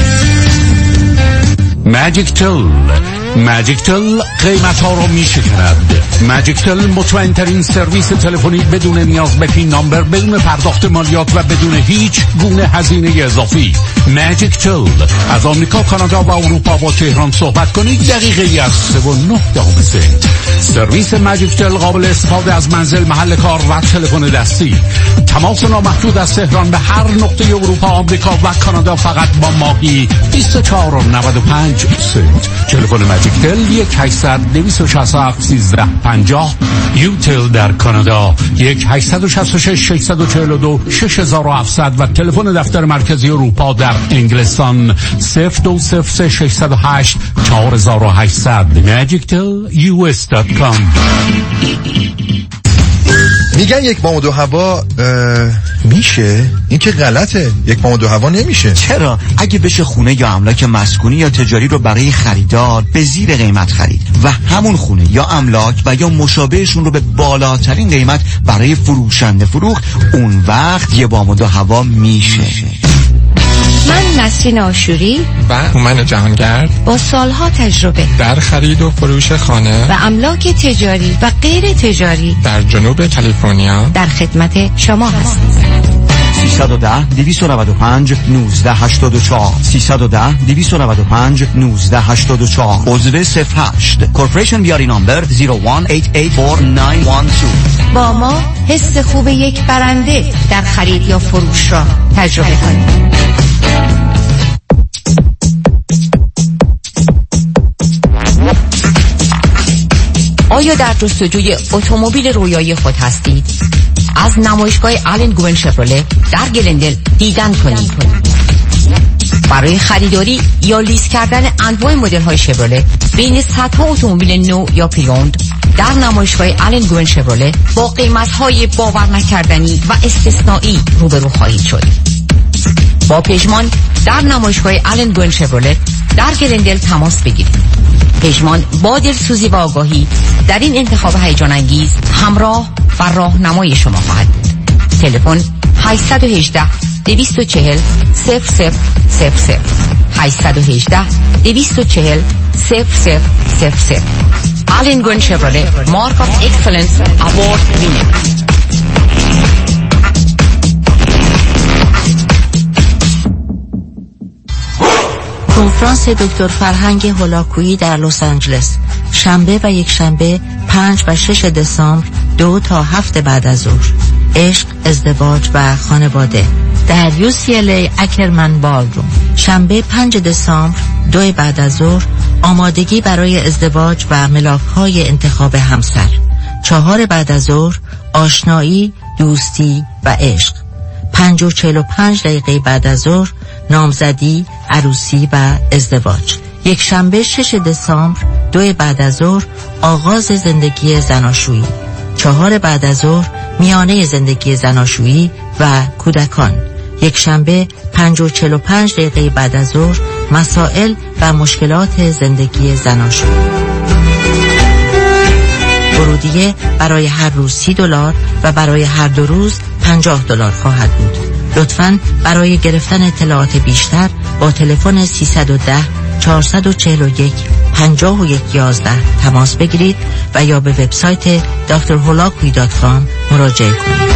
ماجیک تل ماجیک تل قیمت ها رو می شکند. ماجیک تل مطمئن ترین سرویس تلفنی بدون نیاز به پین نامبر، بدون پرداخت مالیات و بدون هیچ گونه هزینه اضافی. ماجیک تل از آمریکا، کانادا و اروپا با تهران صحبت کنید دقیقه از سه و نه دهم سنت. سرویس ماجیک تل قابل استفاده از منزل، محل کار و تلفن دستی. تماس نامحدود از تهران به هر نقطه اروپا، آمریکا و کانادا فقط با ماهی بیست و چهار و نود و پنج سنت. تلفن ماجیک تل یک هشتصد دویست و شصت و هفت سیزده پنجاه. یوتل در کانادا یک هشتصد و شصت و شش ششصد و چهل و دو شش هزار و هفتصد و تلفن دفتر مرکزی اروپا در انگلستان صفر دو صفر سه ششصد و هشت چهار هزار و هشتصد. ماجیک تل یو اس دات کام. میگن یک بام و دو هوا میشه؟ این که غلطه. یک بام و دو هوا نمیشه. چرا؟ اگه بشه خونه یا املاک مسکونی یا تجاری رو برای خریدار به زیر قیمت خرید و همون خونه یا املاک و یا مشابهشون رو به بالاترین قیمت برای فروشنده فروخت، اون وقت یه بام و دو هوا میشه. من نسرین آشوری و هومن جهانگرد با سالها تجربه در خرید و فروش خانه و املاک تجاری و غیر تجاری در جنوب کالیفرنیا در خدمت شما هستیم. سیصد و ده دویست و نود و پنج نوزده هشتاد و چهار سیصد و ده دویست و نود و پنج نوزده هشتاد و چهار. عضو صفر هشت کورپوریشن بیاری نامبر صفر یک هشت هشت چهار نه یک دو. با ما حس خوب یک برنده در خرید یا فروش را تجربه کنید. آیا در جستجوی اتومبیل رویایی خود هستید؟ از نمایشگاه آلن گوون شفرله در گلندل دیدن کنید. برای خریداری یا لیز کردن انواع مدل های شفرله بین صدها اتومبیل نو یا پریوند در نمایشگاه آلن گوون شفرله با قیمت های باور نکردنی و استثنایی روبرو خواهید شد. با پژمان در نمایشگاه آلن گوون شفرله در گلندل تماس بگیرید. پژمان با دلسوزی و آگاهی در این انتخاب هیجان انگیز همراه و راهنمای شما خواهد بود. تلفن هشت یک هشت دویست و چهل صفر صفر صفر صفر هشت یک هشت دویست و چهل صفر صفر صفر صفر. آلن گوون شفرله مارک آف اکسلنس اوارد وینر. کنفرانس دکتر فرهنگ هولاکویی در لس آنجلس شنبه و یک شنبه پنج و شش دسامبر دو تا هفت بعد از ظهر. عشق، ازدواج و خانواده در یو سی ال ای اکرمن بالروم. شنبه پنج دسامبر دو بعد از ظهر آمادگی برای ازدواج و ملاک‌های انتخاب همسر. چهار بعد از ظهر آشنایی، دوستی و عشق. پنج و چهل و پنج دقیقه بعد از ظهر نامزدی، عروسی و ازدواج. یک شنبه شش دسامبر دو بعد از ظهر آغاز زندگی زناشویی. چهار بعد از ظهر میانه زندگی زناشویی و کودکان. یک شنبه پنج و چهل و پنج دقیقه بعد از ظهر مسائل و مشکلات زندگی زناشویی. ورودیه برای هر روز سی دلار و برای هر دو روز پنجاه دلار خواهد بود. لطفاً برای گرفتن اطلاعات بیشتر با تلفن سیصد و ده چهارصد و چهل و یک پنجاه و یک یازده تماس بگیرید و یا به وبسایت دکتر هولاکویی دات کام مراجعه کنید.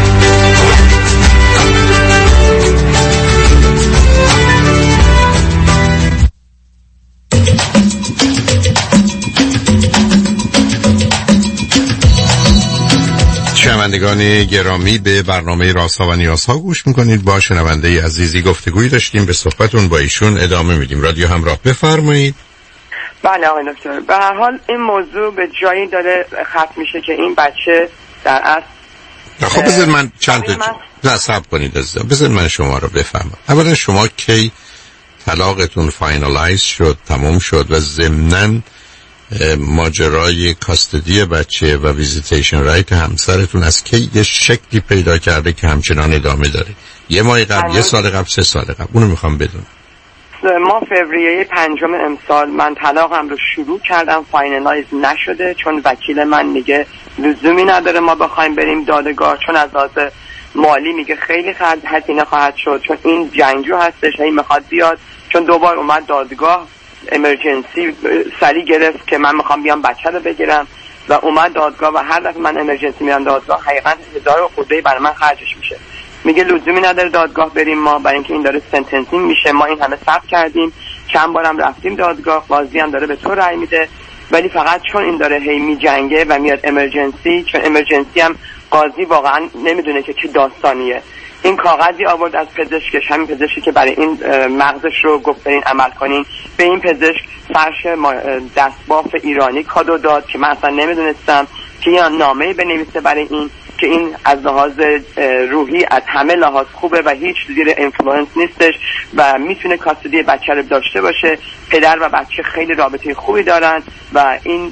شنوندگان گرامی، به برنامه رازها و نیازها گوش میکنید. با شنونده عزیزی گفتگویی داشتیم، به صحبتون با ایشون ادامه میدیم. رادیو همراه، بفرمایید. بله آقای دکتر، به هر حال این موضوع به جایی داره ختم میشه که این بچه در اصل خب بذار من چند تا نصب کنید عزیزم، بذار من شما رو بفهمم. اولا شما کی طلاقتون فاینالایز شد، تمام شد و ضمناً ماجرای کاستدی بچه و ویزیتیشن رایت همسرتون از کی یه شکلی پیدا کرده که همچنان ادامه داره؟ یه ماه قبل، یه سال قبل، سه سال قبل؟ اونو میخوام بدونم. ما فوریه پنجم امسال من طلاقم رو شروع کردم، فاینالایز نشده چون وکیل من میگه لزومی نداره ما بخوایم بریم دادگاه، چون از لحاظ مالی میگه خیلی هزینه خواهد شد، چون این جنگجو هستش، این میخواد بیاد، چون دوبار اومد دادگاه امرجنسی سری گرفت که من میخوام بیام بچه رو بگیرم و اومد دادگاه و هر دفعه من امرجنسی میرم دادگاه حقیقا هزار خورده برای من خرجش میشه. میگه لزومی نداره دادگاه بریم ما، برای اینکه این داره سنتنسینگ میشه، ما این همه صبر کردیم، چند بارم رفتیم دادگاه، قاضی هم داره به تو رأی میده، ولی فقط چون این داره هی میجنگه و میاد امرجنسی، چون امرجنسی هم قاضی واقعا نمیدونه که چه داستانیه. این کاغذی آورد از پزشکش، همین پزشکی که برای این مغزش رو گفت برین عمل کنین، به این پزشک فرش دستباف ایرانی کادو داد که من اصلا نمیدونستم که یه نامه‌ای بنویسه برای این که این از لحاظ روحی از همه لحاظ خوبه و هیچ زیر اینفلوئنس نیستش و میتونه کاستدی بچه رو داشته باشه، پدر و بچه خیلی رابطه خوبی دارن و این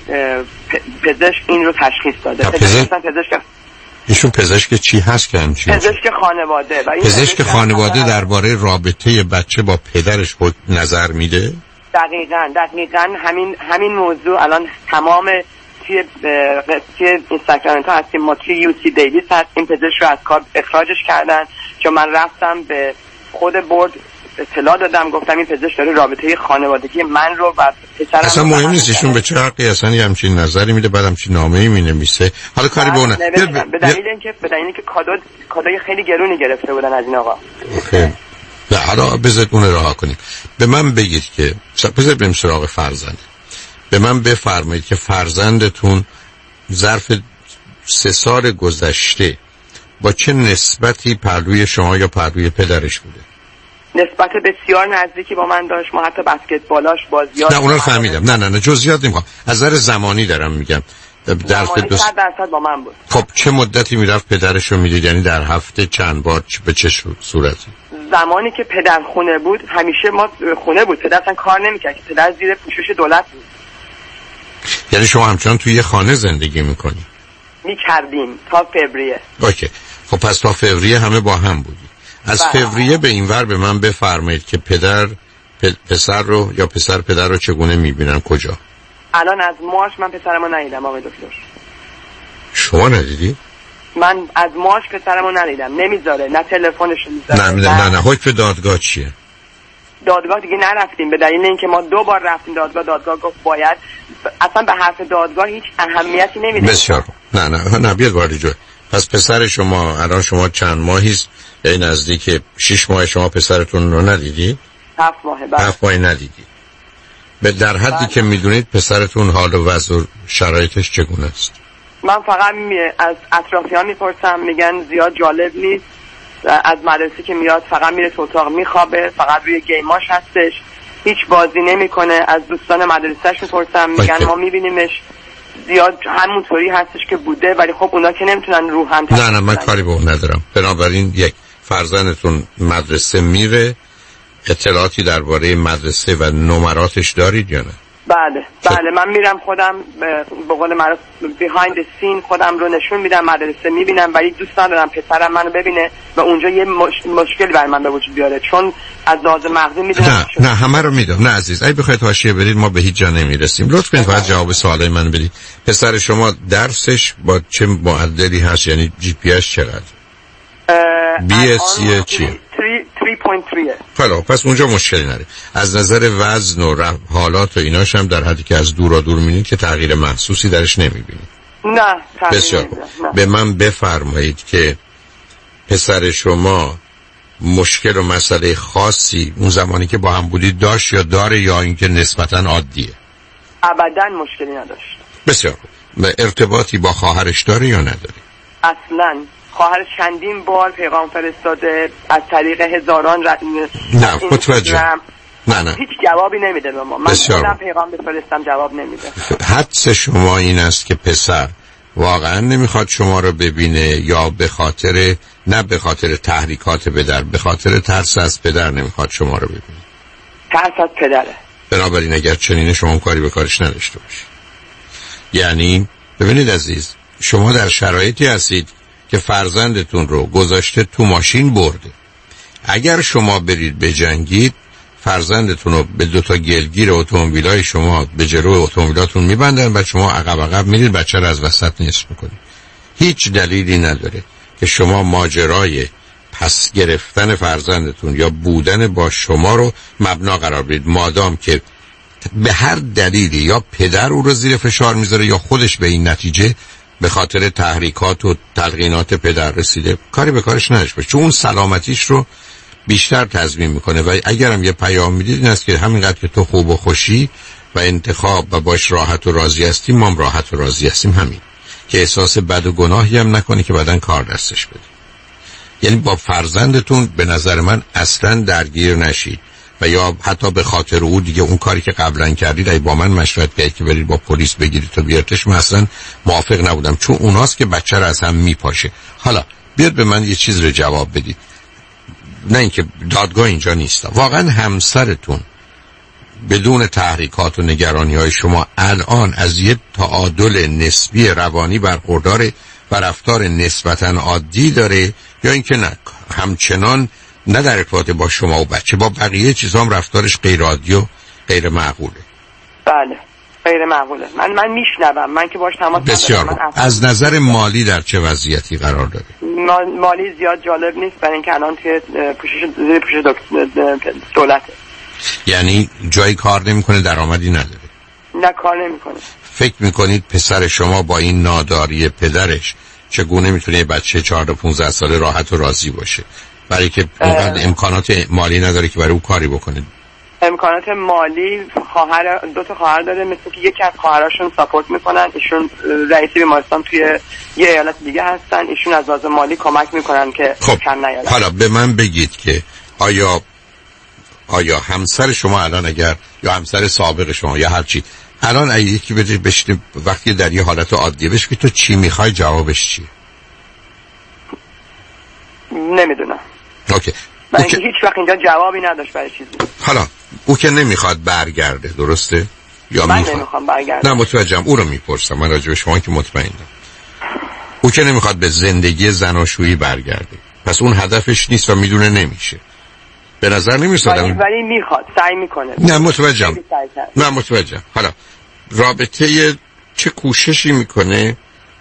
پزشک این رو تشخیص داده. پزشک پزشک ایشون پزشک چی هست که همچین؟ پزشک خانواده. و پزشک خانواده درباره رابطه بچه با پدرش خود نظر میده؟ دقیقاً دقیقاً همین همین موضوع الان تمام توی توی اینستاگرام ها هستیم، ما توی یو سی دیویس هست، این پزشک رو از کار اخراجش کردن چون من رفتم به خود بورد اطلاع دادم، گفتم این پزشک داره رابطه خانوادگی من رو و پسرم اصلا مهم نیست ایشون به چه حقی اصلا همچین نظری میده، بعد همچین نامه‌ای مینویسه. حالا کاری به اون به دلیل اینکه به دلیل اینکه کادو کادوی خیلی گرونی گرفته بودن از این آقا. اوکی. نه حالا بذارید اون رها کنیم. به من بگید که بذارید بریم سراغ فرزند. به من بفرمایید که فرزندتون ظرف سه سال گذشته با چه نسبتی پهلوی شما یا پهلوی پدرش بوده؟ نسبت بسیار نزدیکی با من داشت، ما حتی بسکتبالاش بازیاش. نه اونا رو فهمیدم، نه نه نه جزئیات نمیخوام، از نظر زمانی دارم میگم. در صد درصد با من بود. خب چه مدتی میرفت پدرش رو میدید؟ یعنی در هفته چند بار، به چه صورتی؟ زمانی که پدر خونه بود همیشه ما خونه بود، پدر اصلا کار نمیکرد، پدر زیر پوشش دولت بود. یعنی شما همچنان توی یه خانه زندگی میکنی؟ میکردیم تا فوریه. اوکی. خب پس تا فوریه همه با هم بودی. از فوریه به این ور به من بفرمایید که پدر پسر رو یا پسر پدر رو چگونه میبینن، کجا؟ الان از مارچ من پسرمو ندیدم آقای دکتر. شما ندیدی؟ من از مارچ پسرمو ندیدم، نمیذاره، نه تلفنش میذاره. نه نه نه حکم دادگاه چیه؟ دادگاه دیگه نرفتیم به دلیل اینکه ما دو بار رفتیم دادگاه، دادگاه گفت باید، اصلا به حرف دادگاه هیچ اهمیتی نمیده. بسیار نه نه نه بیاد وارد جو. پس پسر شما الان شما چند ماهیست؟ یعنی نزدیک شش ماه شما پسرتون رو ندیدی؟ هفت ماهه. بعد هفت ماه ندیدی. به در حدی بعد. که میدونید پسرتون حال و وضع و شرایطش چگونه است؟ من فقط از اطرافیان میپرسم، میگن زیاد جالب نیست، از مدرسه که میاد فقط میره تو اتاق میخوابه، فقط روی گیماش هستش، هیچ بازی نمیکنه. از دوستان مدرسهش میپرسم، میگن ما میبینیمش زیاد همونطوری هستش که بوده، ولی خب اونا که نمیتونن رو هم نه نه من کاری به اون ندارم. بنابراین یک فرزندتون مدرسه میره، اطلاعاتی درباره مدرسه و نمراتش دارید یا نه؟ بله بله من میرم خودم به قول معروف بیهایند سین خودم رو نشون میدم، مدرسه میبینم، ولی دوست ندارم پسرم منو ببینه و اونجا یه مش... مشکلی برای من به وجود بیاره، چون از لحاظ مغزی میدونم. نه نه همه رو میدونم. نه عزیز اگه بخواید حاشیه برید ما به هیچ جا نمیرسیم. لطف کنید فقط جواب سوالای من بدید. پسر شما درسش با چه معدلی هست؟ یعنی جی پی اس چقدر؟ بی اس چیه؟ سه و سه. خلا پس اونجا مشکلی نره. از نظر وزن و حالات و ایناش هم در حدی که از دور دور میبینید که تغییر محسوسی درش نمیبینید؟ نه. بسیار به من بفرمایید که پسر شما مشکل و مسئله خاصی اون زمانی که با هم بودید داشت یا داره، یا اینکه نسبتاً عادیه؟ ابداً مشکلی نداشت. بسیار ارتباطی با خواهرش داره یا نداره؟ اصلاً. خواهر چندین بار پیغام فرستاده از طریق هزاران ر... نه متوجه نه نه هیچ جوابی نمیده به ما. من خودم پیغام بفرستم جواب نمیده. حدس شما این است که پسر واقعا نمیخواد شما رو ببینه، یا به خاطر نه به خاطر تحریکات پدر، به خاطر ترس از پدر نمیخواد شما رو ببینه؟ ترس از پدره. بنابراین اگر چنینه شما کاری به کارش نداشته باشید. یعنی ببینید عزیز، شما در شرایطی هستید که فرزندتون رو گذاشته تو ماشین برده. اگر شما برید بجنگید، فرزندتون رو به دو تا گلگیر اتومبیلای شما به جلوی اتومبیلاتون میبندن و شما عقب عقب میرید، بچه رو از وسط نصف میکنید. هیچ دلیلی نداره که شما ماجرای پس گرفتن فرزندتون یا بودن با شما رو مبنا قرار بدید، مادام که به هر دلیلی یا پدر او رو زیر فشار میذاره یا خودش به این نتیجه به خاطر تحریکات و تلقینات پدر رسیده، کاری به کارش نداشته باشه، چون اون سلامتیش رو بیشتر تضمین میکنه. و اگرم یه پیام میدید این است که همینقدر که تو خوب و خوشی و انتخاب و باش راحت و راضی هستیم، ما هم راحت و راضی هستیم، همین که احساس بد و گناهی هم نکنی که بعدن کار دستش بده. یعنی با فرزندتون به نظر من اصلا درگیر نشید و یا حتی به خاطر او دیگه اون کاری که قبلا کردید ای با من مشورت کردید که برید با پلیس بگیرید تا بیارتش، من اصلا موافق نبودم، چون اوناست که بچه رو از هم میپاشه. حالا بیاد به من یه چیز رو جواب بدید، نه اینکه دادگاه اینجا نیست، واقعا همسرتون بدون تحریکات و نگرانی های شما الان از یه تعادل نسبی روانی برخورداره و رفتار نسبتاً عادی داره، یا اینکه نه همچنان نه در ارتباط با شما و بچه، با بقیه چیزا هم رفتارش غیر عادی و غیر معقوله؟ بله غیر معقوله. من من میشنوم، من که باش تماس بسیار. از نظر مالی در چه وضعیتی قرار داره؟ مالی زیاد جالب نیست، برای اینکه الان توی پوشش زیر پوشش دولته. یعنی جایی کار نمیکنه، درآمدی نداره؟ نه کار نمیکنه. فکر میکنید پسر شما با این ناداری پدرش چگونه میتونه یه بچه چهارده پانزده ساله راحت و راضی باشه، برای که اونقدر امکانات مالی نداره که برای او کاری بکنه؟ امکانات مالی، خواهر دو تا خواهر داره، مثل که یکی از خواهراشون ساپورت میکنن، ایشون رئیس بیمارستان توی یه ایالت دیگه هستن، ایشون از لحاظ مالی کمک میکنن که خب کم نیاره. حالا به من بگید که آیا آیا همسر شما الان اگر یا همسر سابق شما یا هر چی الان اگه یکی بده بشینه وقتی در یه حالت عادیه بهش که تو چی میخوای، جوابش چیه؟ نمیدونم. اوکی. من اوکی. هیچ وقت اینجا جوابی نداشت برای چیزی. حالا او که نمیخواد برگرده، درسته؟ یا من میخواد؟ نمیخوام برگرده. نه متوجهم، او رو میپرسم، من راجع به شما که مطمئنم. او که نمیخواد به زندگی زناشویی برگرده، پس اون هدفش نیست و میدونه نمیشه. به نظر نمیرسه ولی, ولی میخواد، سعی میکنه. نه متوجهم. نه متوجهم. حالا رابطه چه کوششی میکنه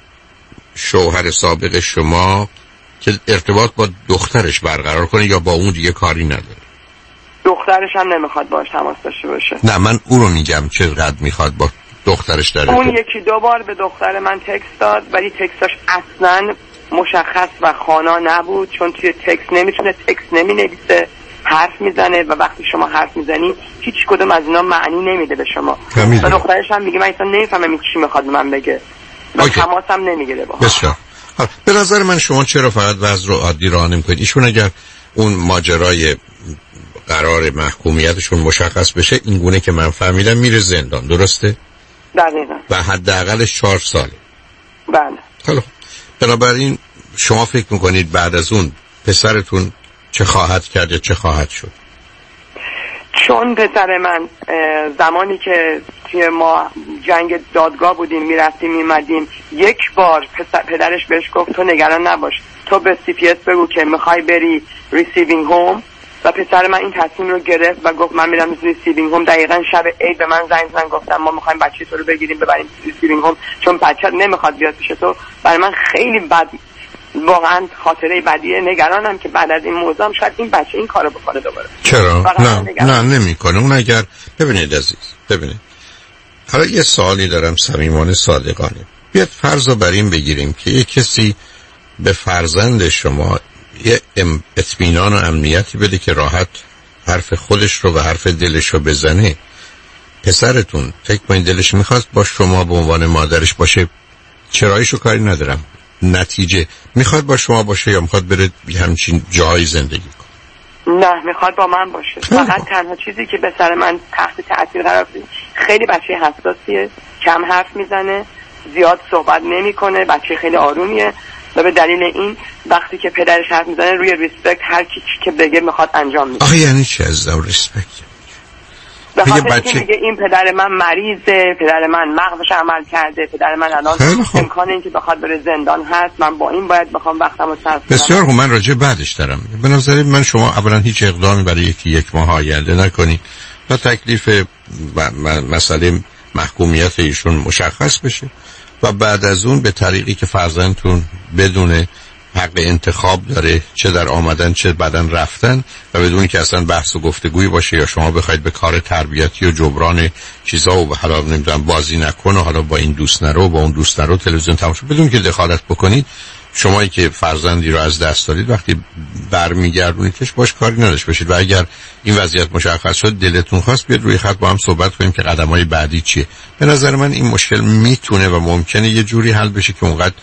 شوهر سابق شما که ارتباط با دخترش برقرار کنه یا با اون دیگه کاری نداره؟ دخترش هم نمیخواد باش تماس داشته باشه. نه من اون رو میگم چقدر میخواد با دخترش داره. اون یکی دو بار به دختر من تکست داد، ولی تکستاش اصلا مشخص و خوانا نبود، چون توی تکست نمیتونه تکست نمینویسه، حرف میزنه و وقتی شما حرف میزنی هیچ کدوم از اینا معنی نمیده به شما. و دخترش هم میگه من اصلا نمیفهمم چی میخواد من بگه و تماس هم نمیگیره با. بسیار. به نظر من شما چرا فقط وضع رو عادی راه نمی‌کنید؟ ایشون اگر اون ماجرای قرار محکومیتشون مشخص بشه این گونه که من فهمیدم میره زندان، درسته؟ دقیقاً. و حداقلش چهار ساله. بله. حالا بنابراین شما فکر میکنید بعد از اون پسرتون چه خواهد کرد یا چه خواهد شد؟ چون پسر من زمانی که توی ما جنگ دادگاه بودیم میرفتیم میمدیم، یک بار پسر پدرش بهش گفت تو نگران نباش، تو به سی پی اس بگو که میخوای بری ریسیوینگ هوم، و پسر من این تصمیم رو گرفت و گفت من میرم ریسیوینگ هوم. دقیقاً شب عید به من زنگ زدن گفتم ما میخوایم بچه تو رو بگیریم ببریم ریسیوینگ هوم چون بچه نمیخواد بیاد پیش تو. برای من خیلی بد، واقعا خاطره بدیه. نگرانم که بعد از این موضوع شاید این بچه این کارو بکنه دوباره. چرا؟ نه نه نمیکنه. اون اگر ببینید عزیز، ببینید حالا یه سوالی دارم صمیمانه صادقانه. بیاد فرض رو بر این بگیریم که یه کسی به فرزند شما یه اطمینان و امنیتی بده که راحت حرف خودش رو و حرف دلش رو بزنه. پسرتون فکر کنید دلش میخواست با شما به عنوان مادرش باشه، چرایشو کاری ندارم، نتیجه میخواد با شما باشه یا میخواد بره همچین جایی زندگی کنه؟ نه میخواد با من باشه. فقط تنها چیزی که به سر من تحت تاثیر قرار گرفت، خیلی بچه حساسیه، کم حرف میزنه، زیاد صحبت نمیکنه، بچه خیلی آرومیه و به دلیل این وقتی که پدرش حرف میزنه روی ریسپکت هر کی که بگه میخواد انجام میده. آخه یعنی چی از دو ریسپکت؟ به خاطر بچه... میگه این پدر من مریضه، پدر من مغزش عمل کرده، پدر من الان امکان این که بخواد بره زندان هست، من با این باید بخوام وقتمو صرف کنم. بسیار خوب، من راجع بعدش دارم. به نظر من شما اولا هیچ اقدامی برای یکی یک ماه آینده نکنید تا تکلیف مسئله محکومیت ایشون مشخص بشه و بعد از اون به طریقی که فرزندتون بدون حق انتخاب داره، چه در آمدن چه بعدن رفتن، و بدون که اصلا بحث و گفتگویی باشه یا شما بخواید به کار تربیتی و جبران چیزا و حالا نمیدونم بازی نکن و حالا با این دوست نرو با اون دوست نرو تلویزیون تماشا، بدون که دخالت بکنید. شمایی که فرزندی رو از دست دارید وقتی برمیگردونیدش باش کاری نداشته باشید و اگر این وضعیت مشخص شد دلتون خواست بیاد روی خط با هم صحبت کنیم که قدم‌های بعدی چیه. به نظر من این مشکل میتونه و ممکنه یه جوری حل بشه که اونقدر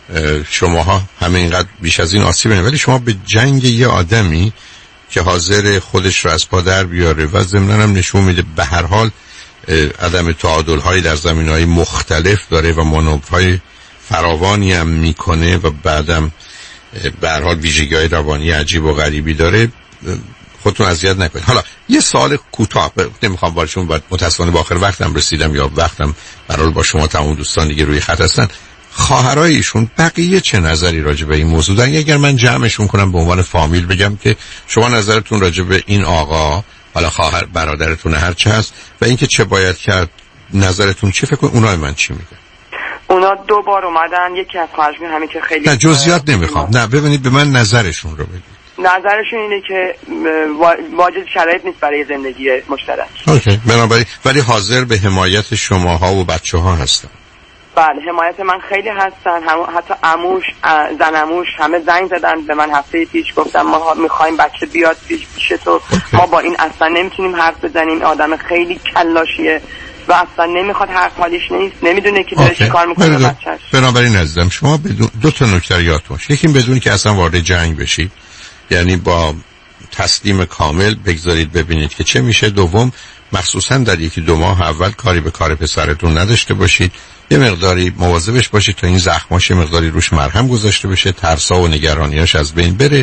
شماها همه اینقدر بیش از این آسیب نمی‌بینید، ولی شما به جنگ یه آدمی که حاضر خودش رو از پا در بیاره و ضمناً هم نشون میده به هر حال عدم تعادل‌هایی در زمینه‌های مختلف داره و مانورهای فراوانی هم میکنه و بعدم به هر حال ویژگی‌های روانی عجیب و غریبی داره، خودتون اذیت نکنید. حالا یه سوال کوتاه، نمیخوام بارشون باید متأسفانه با آخر وقتم رسیدم یا وقتم برای با شما تمام دوستان دیگه روی خط هستن. خواهرای ایشون بقیه چه نظری راجع به این موضوع دارن؟ اگر من جمعشون کنم به عنوان فامیل بگم که شما نظرتون راجع به این آقا، حالا خواهر برادرتون هر چه هست و اینکه چه باید کرد، نظرتون چی؟ فکر کنید اونای من چی میگن؟ اونا دو بار اومدن، یکی از خواهرشون همین که خیلی نه جزئیات نمیخوام، نه ببینید به من نظرشون رو بگید. نظرشون اینه که واجد شرایط نیست برای زندگی مشترک. اوکی، بنابراین ولی حاضر به حمایت شماها و بچه‌ها هستن. بله، حمایت من خیلی هستن، هم حتی عموش، زن عموش همه زنگ زدن به من هفته پیش، گفتم ما میخوایم بچه بیاد پیش پیش تو. okay. ما با این اصلا نمیتونیم حرف بزنیم، آدم خیلی کلاشیه و اصلا نمیخواد حرف حالیش نیست، نمیدونه که داره چی کار میکنه بچه‌ش. بنابراین عزیزم شما بدون دو تا نکته یاد باشه، یکی بدون که اصلا وارد جنگ بشید، یعنی با تسلیم کامل بگذارید ببینید که چه میشه. دوم، مخصوصا در یکی دو ماه اول کاری به کار پسرتون نداشته باشید، یه مقداری مواظبش باشید تا این زخماش مقداری روش مرهم گذاشته بشه، ترسا و نگرانیاش از بین بره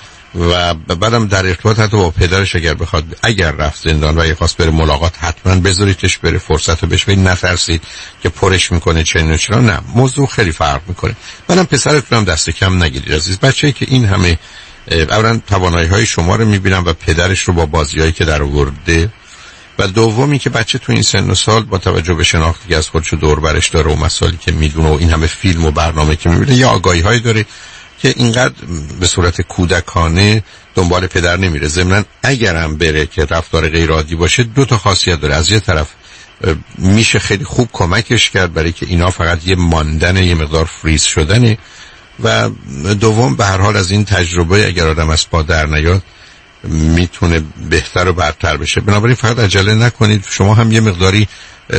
و بعدم در ارتباط حتی با پدرش اگر بخواد، اگر رفت زندان و یه خواست بره ملاقات، حتما بذاریدش بره، فرصت رو بهش بدید، نترسید که پرش میکنه چنین و چرا. نه، موضوع خیلی فرق میکنه. منم پسرتونم دست کم نگیرید عزیز. بچه‌ای که این همه اولا توانایی های شما رو میبینم و پدرش رو با بازیایی که در آورده، و دومی که بچه تو این سن و سال با توجه به شناختی که از خودش دور برش داره و مسائلی که میدونه و این همه فیلم و برنامه که میبینه، یا آگاهی هایی داره که اینقدر به صورت کودکانه دنبال پدر نمیره. ضمناً اگرم بره که رفتار غیر عادی باشه، دو تا خاصیت داره. از یه طرف میشه خیلی خوب کمکش کرد برای که اینا فقط یه ماندن، یه مقدار فریز شدنه، و دوم به هر حال از این تجربه اگر آدم از پا در نیاد میتونه بهتر و برتر بشه. بنابراین فقط عجله نکنید. شما هم یه مقداری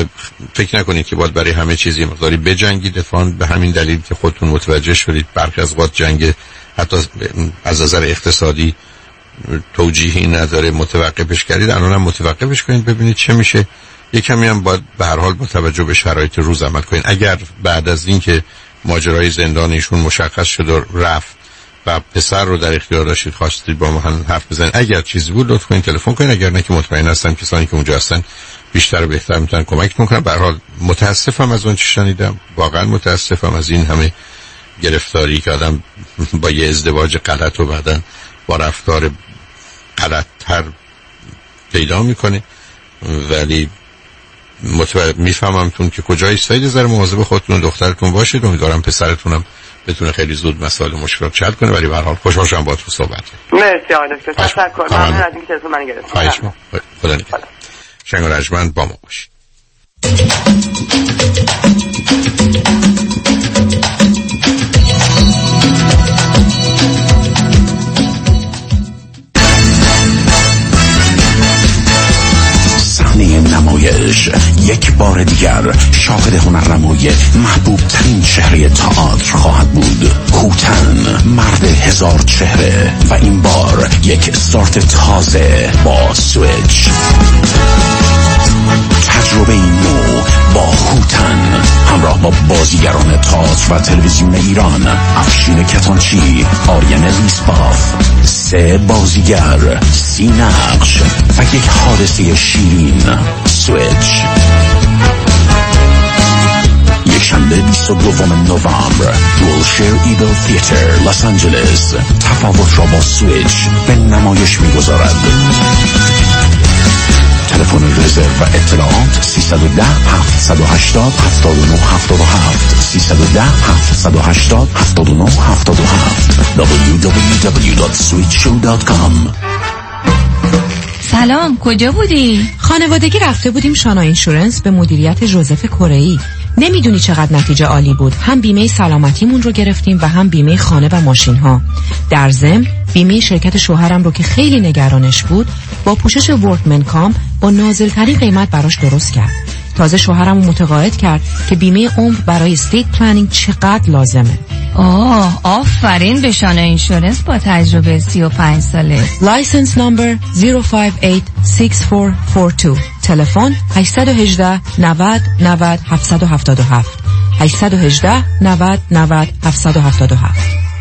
فکر نکنید که باید برای همه چیز یه مقداری بجنگید. اتفاقاً به همین دلیل که خودتون متوجه شدید برخی از وقت جنگ حتی از نظر اقتصادی توجیهی نداره، متوقفش کردید. الان هم متوقفش کنید ببینید چه میشه. یه کمی هم باید به هر حال با توجه به شرایط روز عمل کنید. اگر بعد از این که ماجرای زندان ایشون مشخص شد و رفت و پسر رو در اختیار داشتید، خواستید با من حرف بزنید، اگر چیزی بود لطفاً کنید تلفن کنید. اگر نه که مطمئن هستم کسانی که اونجا هستن بیشتر و بهتر میتونن کمکتون کنن. به هر حال متاسفم از اون چی شنیدم، واقعا متاسفم از این همه گرفتاری که آدم با یه ازدواج غلط و بعدن با رفتار غلط‌تر پیدا میکنه. ولی متو... میفهممتون که کجای ایستایید، ذره مواظب خودتون و دخترتون باشید. امیدوارم پسرتونم بتونه خیلی زود مسائل مشکلات حل کنه. ولی به هر حال خوشحال شدم باهاتون صحبت کردم. مرسی آقای دکتر، تشکر. ممنون از اینکه تلفن منو گرفتید. خواهش می‌کنم. خدا نگهدار. شنگ و رجمند با ما باشید. نمایش یک بار دیگر شاهد هنرنمای محبوب ترین چهره تئاتر خواهد بود. هوتن، مرد هزار چهره، و این بار یک استارت تازه با سویچ. تجربه نو با هوتن همراه همراه با بازیگران تئاتر و تلویزیون ایران، افشین کتانچی، آریان لیسباف، سه بازیگر، سی نقش و یک حادثه شیرین. سویچ، یک شنبه بیست و دوم نوامبر، ویلشیر ایگل تئاتر، لس آنجلس. تفاوت را با سویچ به نمایش می‌گذارد. تلفن رزرو و اطلاعات سیصد و ده هفتصد و هشتاد هفتاد و نه هفتاد و هفت سیصد و ده هفتصد و هشتاد هفتاد و نه هفتاد و هفت دبلیو دبلیو دبلیو دات سویچ شو دات کام. سلام، کجا بودی؟ خانوادگی رفته بودیم شانا اینشورنس به مدیریت جوزف کره‌ای. نمیدونی چقدر نتیجه عالی بود. هم بیمه سلامتیمون رو گرفتیم و هم بیمه خانه و ماشین ها. در ضمن بیمه شرکت شوهرم رو که خیلی نگرانش بود با پوشش ورکمن کام با نازل‌ترین قیمت براش درست کرد. تازه شوهرم رو متقاعد کرد که بیمه عمر برای استیت پلنینگ چقدر لازمه. آه، آفرین به شانا اینشورنس با تجربه سی و پنج ساله. لایسنس نمبر صفر پنج هشت شش چهار چهار دو. تلفن هشت یک هشت نود نود هفتصد و هفتاد و هفت هشت یک هشت نود نود هفتصد و هفتاد و هفت.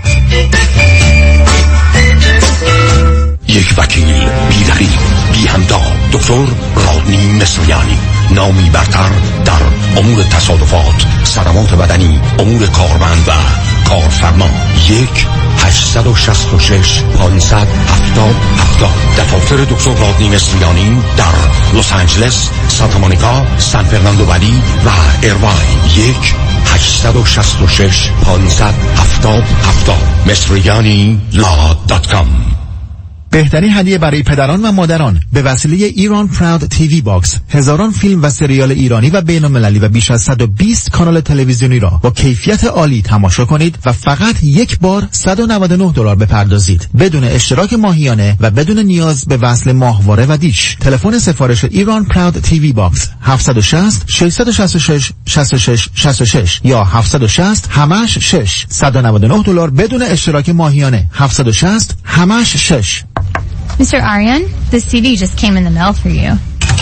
یک وکیل بی‌دقیق، بی همتا، دکتر رادنی مصریانی، نامی برتر در امور تصادفات، صدمات بدنی، امور کارمند و کارفرما. یک هشتصد و شصت و شش پانصد هفتاد هفتاد. دفاتر دکتر رادنی مصریانی در لس آنجلس، سانتا مونیکا، سان فرناندو ولی و ایرواین. یک هشتصد و شصت و شش پانصد هفتاد هفتاد مصریانی لا دات کام. بهترین هدیه برای پدران و مادران به وسیله ایران پراود تیوی باکس، هزاران فیلم و سریال ایرانی و بین‌المللی و بیش از صد و بیست کانال تلویزیونی را با کیفیت عالی تماشا کنید و فقط یک بار صد و نود و نه دلار بپردازید بدون اشتراک ماهیانه و بدون نیاز به وصل ماهواره و دیش. تلفن سفارش ایران پراود تیوی باکس هفت شش صفر شش شش شش شش شش شش شش یا هفت شش صفر همش شش. صد و نود و نه دلار بدون اشتراک ماهیانه. هفت شش صفر همش شش. Mister Aryan, the C D just came in the mail for you.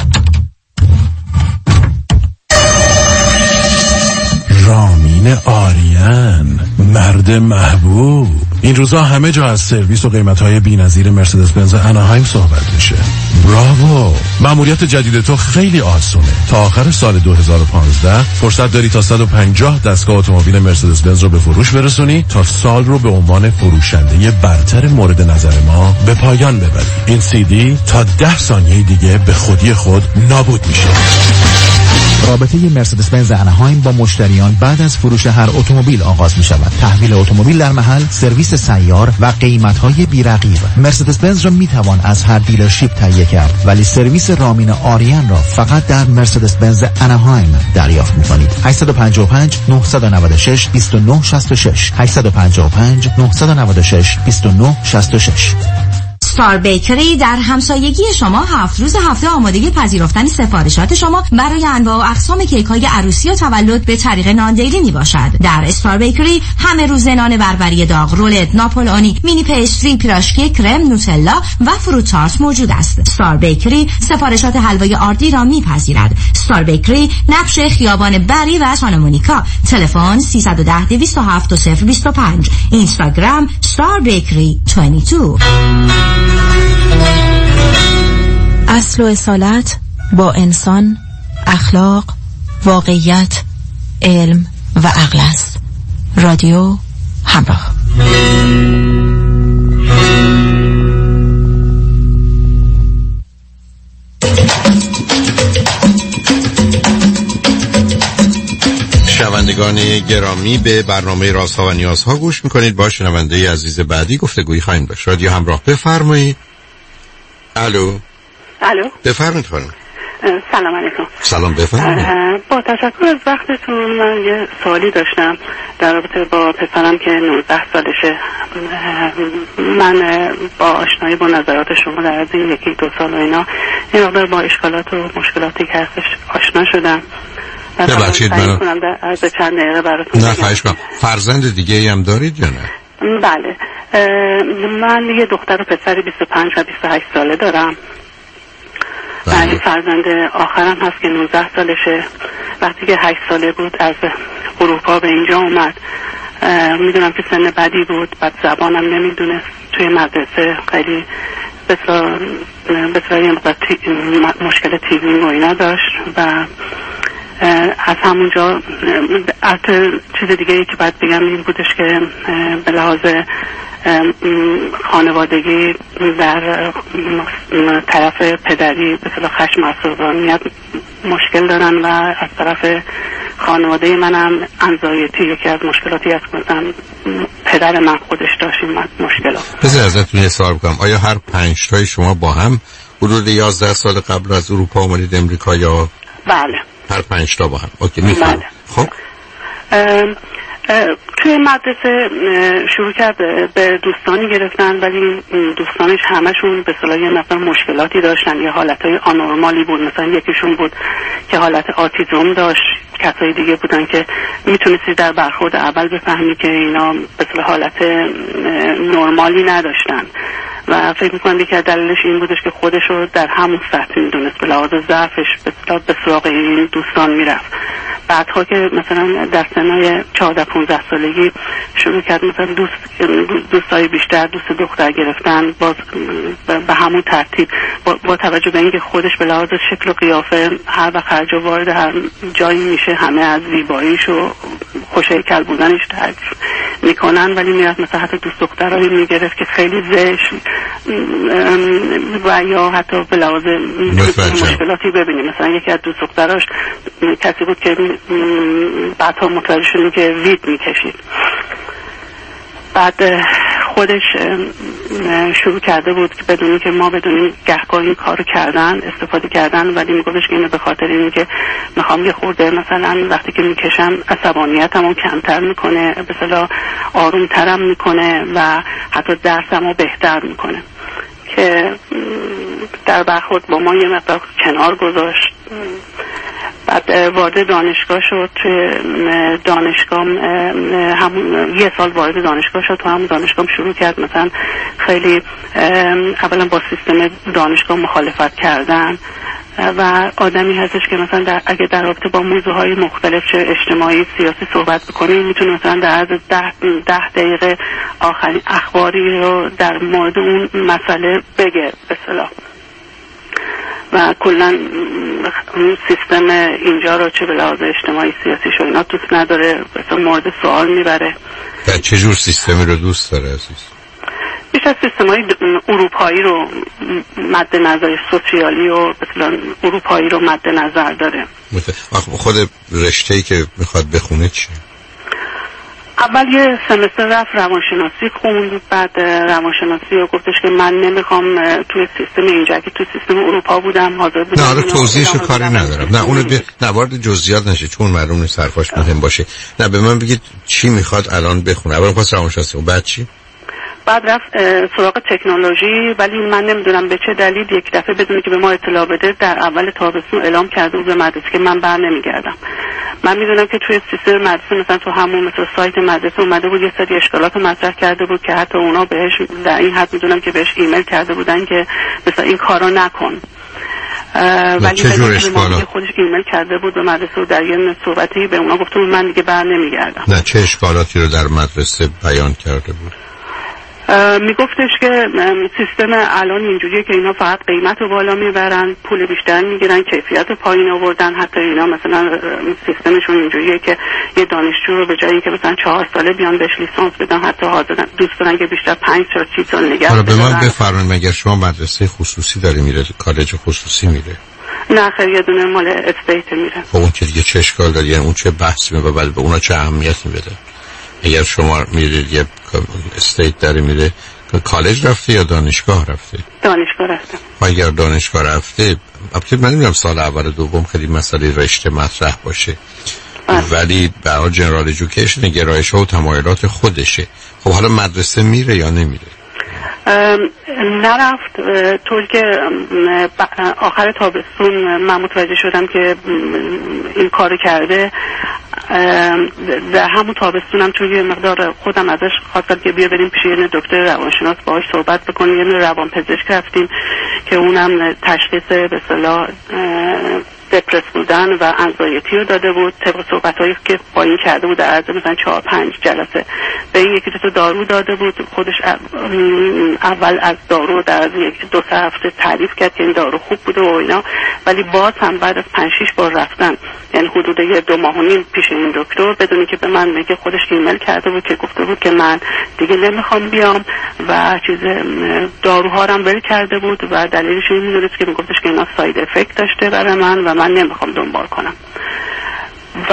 رامین آریان، مرد محبوب. این روزا همه جا از سرویس و قیمت‌های بی‌نظیر مرسدس بنز اناهایم صحبت میشه. براوو. مأموریت جدید تو خیلی آسونه. تا آخر سال دو هزار و پانزده فرصت داری تا صد و پنجاه دستگاه اتومبیل مرسدس بنز رو به فروش برسونی تا سال رو به عنوان فروشنده برتر مورد نظر ما به پایان ببری. این سی دی تا ده ثانیه دیگه به خودی خود نابود میشه. رابطه مرسدس بنز اناهایم با مشتریان بعد از فروش هر اتومبیل آغاز می شود. تحویل اتومبیل در محل، سرویس سیار و قیمت‌های بی‌رقیب. مرسدس بنز را می توان از هر دیلرشیپ تهیه کرد، ولی سرویس رامین آریان را فقط در مرسدس بنز اناهایم دریافت می کنید. هشت پنج پنج نه نه شش دو نه شش شش هشت پنج پنج نه نه شش دو نه شش شش. ستار بیکری در همسایگی شما هفت روز هفته آماده پذیرفتن سفارشات شما برای انواع و اقسام کیک‌های عروسی و تولد به طریق ناندیلی می باشد. در استار بیکری همه روز نان بربری داغ، رولت، ناپولئونی، مینی پیستری، پیراشکی، کرم، نوتلا و فروت تارت موجود است. ستار بیکری سفارشات حلوای آردی را می‌پذیرد. ستار بیکری نقش خیابان بری و سانتا مونیکا. تلفن سیصد و ده دویست و هفت دو صفر بیست و پنج. اینستاگرام ستار بیکری بیست و دو. اصل و اصالت با انسان، اخلاق، واقعیت، علم و عقل است. رادیو همراه. شنوندگان گرامی، به برنامه رازها و نیازها گوش میکنید. با شنونده عزیز بعدی گفتگویی خواهیم داشت. رادیو همراه، بفرمایید. الو. الو. بفرمایید خانم. سلام علیکم. سلام، بفرمایید. با تشکر از وقتتون، من یه سوالی داشتم در رابطه با پسرم که نوزده سالشه. من با آشنایی با نظرات شما در از این یکی دو سال و اینا این مقدار با اشکالات و مشکلاتی که هستش آشنا شدم. ببخشید من از چند دقیقه براتون نه خواهش کنم. فرزند دیگه هم دارید یا نه؟ بله، من یه دختر و پسری بیست و پنج و بیست و هشت ساله دارم. بله. فرزند آخرم هست که نوزده سالشه. وقتی که هشت ساله بود از اروپا به اینجا اومد. میدونم که سن بدی بود، بعد زبانم نمیدونست. توی مدرسه خیلی بسیار بسیار مشکل تیوینگ و اینا داشت و از همونجا البته چیز دیگه ای که باید بگم این بودش که به لحاظ خانوادگی در طرف پدری به اصطلاح خشم و عصبانیت مشکل دارن و از طرف خانواده منم انزایتی یکی از مشکلاتی است که مثلا پدر من خودش داشت این مشکلات. بذار ازتون یه سوال بکنم، آیا هر پنج تای شما با هم حدود یازده سال قبل از اروپا اومدید امریکا یا؟ بله. هر پنج تا با هم. اوکی میفهم. بله. خب ام ام توی مدرسه شروع کرد به دوستانی گرفتن، ولی دوستانش همشون به اصطلاح یه مقدار مشکلاتی داشتن، یه حالتهای آنورمالی بود. مثلا یکیشون بود که حالت آتیزم داشت، کسای دیگه بودن که میتونستی در برخورد اول بفهمی که اینا به اصطلاح حالت نرمالی نداشتن و فکر میکنم یکی از دلیلش این بودش که خودش رو در همون سطح میدونست، به لحاظ ضعفش به سراغ این دوستان میرفت. بعدها که مثلا در سنهای چهارده پانزده سالگی شروع کرد مثلا دوست دوستای بیشتر، دوست دختر گرفتن، باز به همون ترتیب با, با توجه به اینکه خودش به لحاظ شکل و قیافه هر وقت هر جا وارد هر جایی میشه همه از زیباییش و خوش‌هیکل بودنش تعریف میکنن، ولی میاد مثلا حتی دوست دخترایی میگرفت که خیلی زشت و یا حتی به لحاظ مشکلاتی ببینیم. مثلا یکی از دوست دختراش کسی بود که بعدها متوجه شدیم که وید میکشید. بعد خودش شروع کرده بود که بدونیم که ما بدونیم گهگاه این کارو کردن استفاده کردن، ولی میگفتش که اینو به خاطر اینه که میخوام یه خورده مثلا وقتی که میکشم عصبانیتمو کمتر میکنه، به اصطلاح آرومترم میکنه و حتی درسمو بهتر میکنه، که در برخورد با ما یه مقدار کنار گذاشت. بعد وارد دانشگاه شد. توی دانشگاه همون یه سال وارد دانشگاه شد. تو همون دانشگاه شروع کرد مثلا خیلی اولا با سیستم دانشگاه مخالفت کردن و آدمی هستش که مثلا در اگه در رابطه با موضوعهای مختلف چه اجتماعی سیاسی صحبت بکنه میتونه مثلا در عرض ده, ده دقیقه آخرین اخباری رو در مورد اون مسئله بگه به اصطلاح و کلا سیستم اینجا رو چه به لحاظ اجتماعی سیاسی شو اینا دوست نداره، مثلا مورد سوال میبره. و چه جور سیستمی رو دوست داره عزیز؟ بیش از سیستم‌های اروپایی رو مد نظر، سوسیالی و مثلا اروپایی رو مد نظر داره. خود رشته‌ای که میخواد بخونه چیه؟ اول یه سمستر رفت روانشناسی خوند، بعد روانشناسی رو گفتش که من نمیخوام توی سیستم اینجا که توی سیستم اروپا بودم حاضر بودم. نه آره توضیحشو کاری ندارم، نه اونو به نوارد جزئیات نشه چون معلوم نیست حرفاش مهم باشه. نه به من بگید چی میخواد الان بخونه. اول خواست روانشناسی و بعد چی؟ بعد رفت سراغ تکنولوژی، ولی من نمیدونم به چه دلیل یک دفعه بدون که به ما اطلاع بده در اول تابستون اعلام کرده بود به مدرسه که من بر نمیگردم. من میدونم که توی سیستم مدرسه مثلا تو همون مثلا سایت مدرسه اومده بود یه سری اشکالات مطرح کرده بود که حتی اونا بهش در این حد میدونم که بهش ایمیل کرده بودن که مثلا این کارو نکن. ولی چه جور اشکالات؟ خودش ایمیل کرده بود به مدرسه و در یه صحبتی به اونا گفتم من دیگه بر نمیگردم. نه چه اشکالاتی رو در مدرسه بیان کرده بود؟ میگفتش که سیستم الان اینجوریه که اینا فقط قیمت رو بالا میبرن، پول بیشتر میگیرن، کیفیت رو پایین آوردن. حتی اینا مثلا سیستمشون اینجوریه که یه دانشجو رو به جای اینکه مثلا چهار ساله بیان بهش لیسانس بدن حتی حاضرن دوست دارن که بیشتر پنج تا سی سال نگه دارن. حالا به من بفرمایید مگر شما مدرسه خصوصی داری میره، کالج خصوصی میره؟ نه خیلی یه دونه مال استیت میره. خب اون که دیگه چه اشکال داره؟ یعنی اون چه بحثی میبره؟ ولی به اونا چه اهمیتی میده؟ اگر شما میرید یه استیت داره میره، کالج رفته یا دانشگاه رفته؟ دانشگاه رفته. اگر دانشگاه رفته البته من نمیدونم سال اول دوم خیلی مسئله رشته مطرح باشه آه. ولی برای جنرال ایژوکیشن گرایش‌ها و تمایلات خودشه. خب حالا مدرسه میره یا نمیره؟ نرفت. طور که آخر تابستون من متوجه شدم که این کارو کرده، در همون تابستونم چون یه مقدار خودم ازش خواستم که بیا بریم پیش یه دکتر روانشناس باهاش صحبت بکنیم، یه روانپزشک رفتیم که اونم تشخیص به اصطلاح دپرس بودن و انزایتی رو داده بود. طبق صحبت‌هایی که با این کرده بود در عرض مثلا چهار پنج جلسه به این یکی دو تا دارو داده بود. خودش اول از دارو در از یک دو سه هفته تعریف کرد که این دارو خوب بوده و اینا، ولی باز هم بعد از پنج شش بار رفتن، یعنی حدود یه دو ماه و نیم پیش این دکتر، بدونی که به من میگه خودش ایمیل کرده بود که گفته بود که من دیگه نمیخوام بیام و چیز داروها رو هم ول کرده بود و دلیلش این میدونست که میگفتش که اینا ساید افکت داشته برای من و من نمیخوام دنبال کنم. و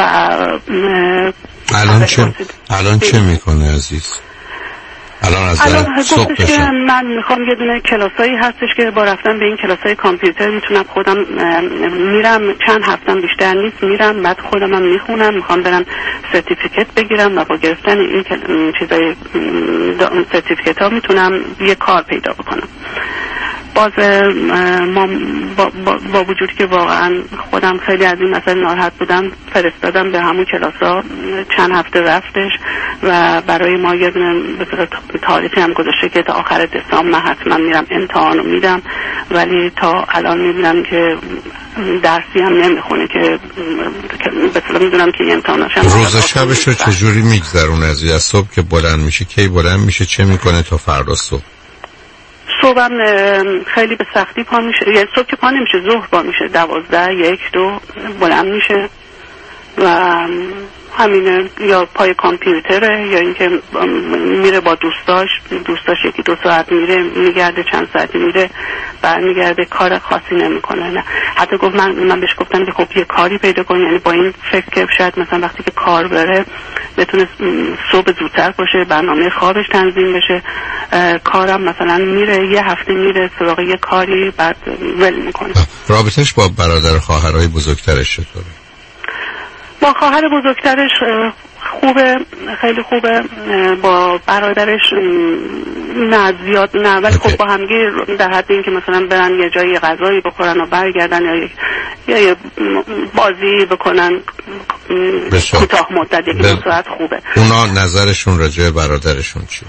الان چه الان چه میکنه عزیز؟ الان از الان گفتش که من میخوام یه دونه کلاسایی هستش که با رفتن به این کلاسای کامپیوتر میتونم خودم میرم، چند هفتم بیشتر نیست میرم، بعد خودم هم میخونم، میخوام برم سرتیفیکت بگیرم و با گرفتن این چیزای سرتیفیکت ها میتونم یه کار پیدا بکنم. باز ما با, با, با وجود که واقعا خودم خیلی از این مسئله ناراحت بودم، فرستادم به همون کلاسا، چند هفته رفتش و برای ما یه دونه به صورت تاریخی هم گذاشته که تا آخر دسامبر من حتما میرم امتحانو میدم، ولی تا الان میبینم که درسی هم نمیخونه که به صورت میدونم که امتحاناش هم روز شبش رو چجوری میگذرونه عزیز؟ از صبح که بلند میشه کی بلند میشه، چه میکنه تا فردا صبح؟ صبحم خیلی به سختی پا میشه، یعنی صبح که پا نمیشه، ظهر پا میشه، دوازده یک دو بلند میشه و همینه، یا پای کامپیوتره یا اینکه میره با دوستاش دوستاش یکی دو ساعت میره میگرده، چند ساعتی میره برمیگرده، کار خاصی نمیکنه. نه حتی گفت من من بهش گفتم که خب یه کاری پیدا کن، یعنی با این فکر که شاید مثلا وقتی که کار بره بتونه صبح زودتر باشه، برنامه خوابش تنظیم بشه، کارم مثلا میره یه هفته میره سراغ یه کاری بعد ول میکنه. رابطش با برادر خواهرای بزرگترش چطوره؟ با خواهر بزرگترش خوبه، خیلی خوبه. با برادرش نه زیاد نه، ولی خب با همگی در حد این که مثلا برن یه جایی غذایی بخورن و برگردن یا یا یه بازی بکنن کوتاه مدت یکی دو ساعت خوبه. اونا نظرشون راجع به برادرشون چیه؟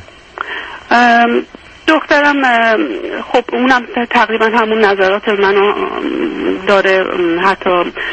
دخترم خب اونم تقریبا همون نظرات منو داره، حتی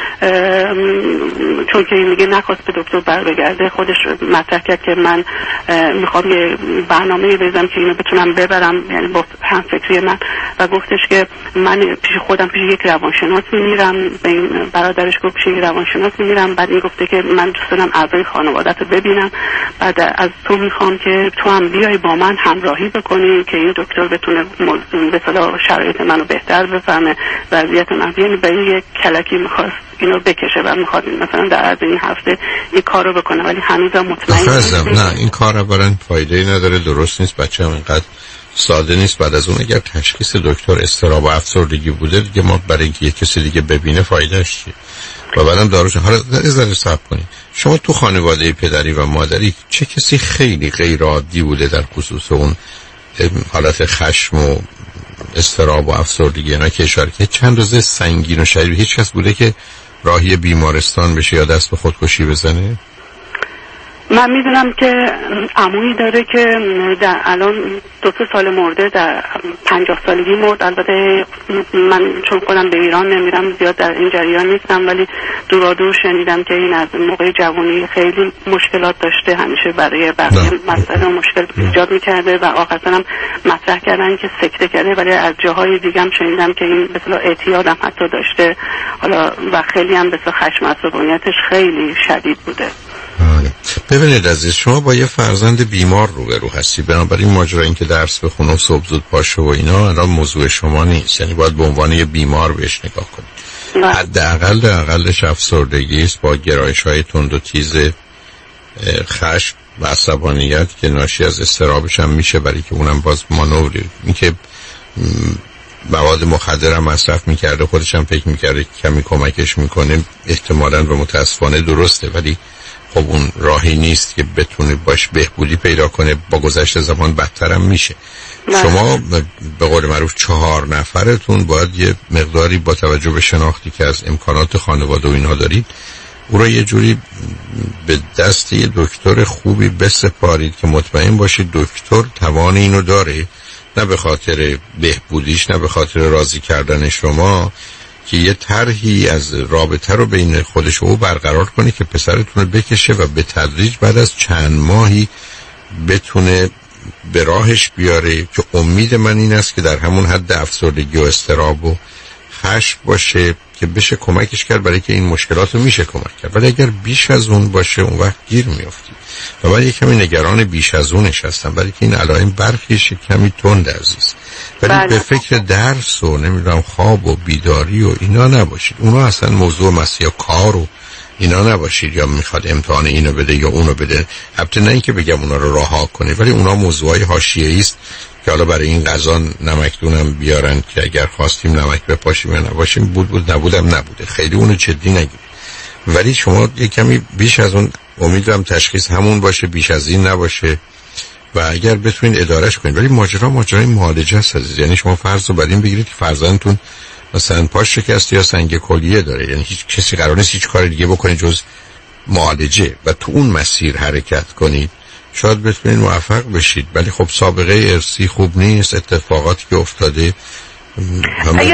چون که میگه نخواست به دکتر بر بگرده، خودش مطرح کرد که من میخوام یه برنامه بریزم که اینو بتونم ببرم، یعنی با هم فکری من، و گفتش که من پیش خودم پیش یک روانشناس میرم، به این برادرش گفت پیش یک روانشناس میرم، بعد این گفته که من دوست دارم اعضای خانوادت رو ببینم، بعد از تو میخوام که تو هم بیای با من همراهی بکنی که این دکتر بتونه به صلاح شرایط منو بهتر بفهمه، وضعیت من، یعنی به این یک کلکی میخواست اینو بکشه و میخواد مثلا در عرض این هفته این کارو بکنه، ولی هنوزم مطمئن نه این کار اولا فایده‌ای نداره، درست نیست، بچه هم اینقدر ساده نیست. بعد از اون اگر تشخیص دکتر اضطراب و افسردگی بوده دیگه ما برای اینکه یک کسی دیگه ببینه فایدهش چیه؟ و بعدم داروش. حالا ذره صبر کنید، شما تو خانواده پدری و مادری چه کسی خیلی غیر عادی بوده در خصوص اون حالت خشم و اضطراب و افسردگی؟ اینا که اشاره که چند روزه سنگین و شدید، هیچ کس بوده که راهی بیمارستان بشه یا دست به خودکشی بزنه؟ من میدونم که عمویی داره که در الان دو سه سال مرده، در پنجاه سالگی مرد. البته من چون خودم به ایران نمیرم زیاد در این جریان نیستم، ولی دورا دور شنیدم که این از موقع جوانی خیلی مشکلات داشته، همیشه برای بقیه مسئله مشکل ایجاد میکرده و آخرش هم مطرح کردن که سکته کرده، ولی از جاهای دیگه هم شنیدم که این به اصطلاح اعتیاد هم حتی داشته، حالا و خیلی هم به اصطلاح خشم و عصبانیتش خیلی شدید بوده. ببینید عزیز، شما با یه فرزند بیمار روبرو هستی، بنابراین ماجرا این که درس بخونه و صبح زود پاشه و اینا الان موضوع شما نیست، یعنی باید به عنوان یه بیمار بهش نگاه کنید. حداقل حداقلش افسردگی است با گرایش‌های تند و تیز خشم و عصبانیت که ناشی از اضطرابش هم میشه، برای که اونم باز مانوری این که مواد مخدر هم مصرف میکرده، خودش هم فکر میکرده کمی کمکش میکنه، احتمالاً و متاسفانه درسته، ولی خب اون راهی نیست که بتونه باش بهبودی پیدا کنه، با گذشت زمان بدتر هم میشه. نه. شما به قول معروف چهار نفرتون باید یه مقداری با توجه به شناختی که از امکانات خانواده و اینها دارید او را یه جوری به دست یه دکتر خوبی بسپارید که مطمئن باشید دکتر توان اینو داره نه به خاطر بهبودیش، نه به خاطر راضی کردن شما، که یه طرحی از رابطه رو بین خودش و او برقرار کنی که پسرتون رو بکشه و به تدریج بعد از چند ماهی بتونه به راهش بیاره. که امید من این است که در همون حد افسردگی و اضطراب و خشم باشه که بشه کمکش کرد، برای که این مشکلات رو میشه کمک کرد. ولی اگر بیش از اون باشه اون وقت گیر میافتی و من یک کمی نگران بیش از اونش هستم، برای که این علائم برخیش کمی تند عزیز. ولی بله. به فکر درس و نمیدونم خواب و بیداری و اینا نباشید. اونا اصلا موضوع مسئله کار و اینا نباشید، یا میخواد امتحان اینو بده یا اونو بده. البته نه اینکه بگم اونا رو رها کنید، ولی اونا موضوعای حاشیه‌ای است که حالا برای این غذا نمکدونم بیارن که اگر خواستیم نمک بپاشیم یا نباشیم، بود بود نبودم نبوده، خیلی اونو جدی نگیرید. ولی شما یه کمی بیش از اون، امیدوارم تشخیص همون باشه، بیش از این نباشه و اگر بتونید ادارش کنید. ولی ماجرا ماجرای معالجه است عزیز. یعنی شما فرض رو بر این بگیرید که فرزندتون مثلا پاش شکسته یا سنگ کلیه داره، یعنی هیچ کسی قرار نیست هیچ کار دیگه بکنه جز معالجه و تو اون مسیر حرکت کنید، شاید بتونید موفق بشید. ولی خب سابقه ارثی خوب نیست، اتفاقاتی که افتاده. اگر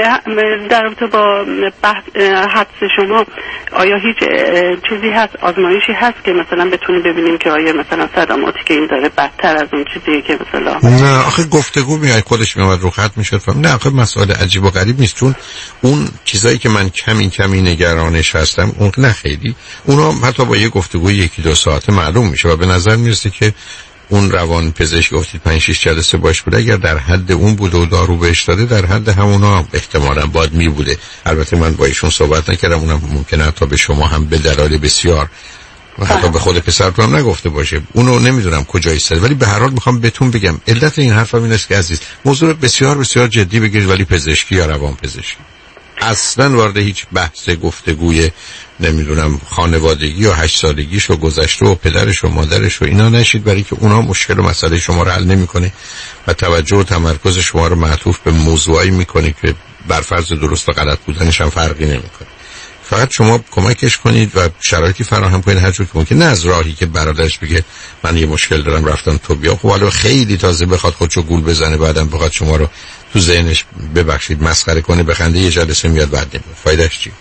در رابطه با بحث حدس شما آیا هیچ چیزی هست، آزمایشی هست که مثلا بتونیم ببینیم که آیا مثلا صدماتی که این داره بدتر از اون چیزیه که مثلا؟ نه آخه گفتگو میاد خودش میاد رو خط میشه. نه آخه مسئله عجیب و غریب نیست، چون اون چیزایی که من کمی کمی نگرانش هستم اون نه خیلی، اونا حتی با یه گفتگوی یکی دو ساعته معلوم میشه و به نظر میرسه که اون روان پزشک گفتید پنج شش جلسه باش بوده، اگر در حد اون بوده و دارو بهش داده در حد همونا احتمالاً باید می بوده. البته من با ایشون صحبت نکردم، اونم ممکنه حتی به شما هم به دلایل بسیار و حتی به خود پسرتون هم نگفته باشه، اونو نمیدونم کجا ایستاده. ولی به هر حال میخوام بهتون بگم علت این حرفم این است که عزیز موضوع بسیار بسیار جدی بگیرید، ولی پزشکی یا روان پزشکی اصلا وارد هیچ بحث گفتگوی نمیدونم خانوادگی و هشت سالگیش و گذشته و پدرش و مادرش و اینا نشید، برای که اونا مشکل و مسئله شما رو حل نمیکنه و توجه و تمرکز شما رو معطوف به موضوعی میکنه که بر فرض درست و غلط بودنش هم فرقی نمیکنه. فقط شما کمکش کنید و شرایطی فراهم کنید هر جور که ممکنه، نه از راهی که برادرش بگه من یه مشکل دارم رفتم تو بیا، خب حالا خیلی تازه بخواد خودشو گول بزنه بعدم بخواد شما رو تو ذهنش ببخشید مسخره کنه بخنده یه جلسه میاد بعد نمیاد، فایدهش چی؟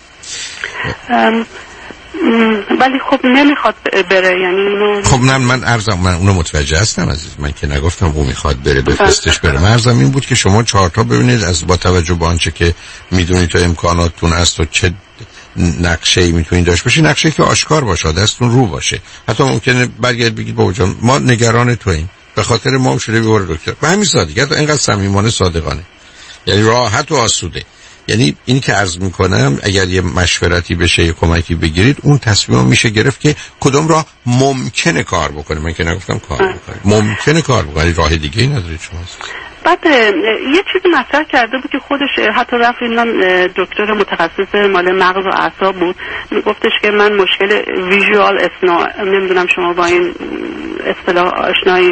ولی خب نمیخواد بره، یعنی اینو خب نه من عرضم من اونو متوجه هستم عزیز، من که نگفتم اون میخواد بره بفرستش بره. من عرضم این بود که شما چهار تا ببینید از با توجه به آنچه که میدونید تا امکاناتتون هست و چه نقشه‌ای میتونید داشت باشی، نقشه‌ای که آشکار باشه، دستتون رو باشه. حتی ممکنه برگردید بگید بابا جان ما نگران توییم، به خاطر ما هم شده بیاره دکتر، به همین سادگی، حتی اینقدر صمیمانه صادقانه، یعنی راحت و آسوده. یعنی این که عرض میکنم اگر یه مشورتی بشه یه کمکی بگیرید، اون تصمیم میشه گرفت که کدوم راه ممکنه کار بکنه. من که نگفتم کار بکنه، ممکنه کار بکنه، راه دیگه ای ندارید شما. بعد یه چیزی مطرح کرده بود که خودش حتی رفت اینا دکتر متخصص مال مغز و اعصاب بود، میگفتش که من مشکل ویژوال اسنو، نمیدونم شما با این اصطلاح آشنایید؟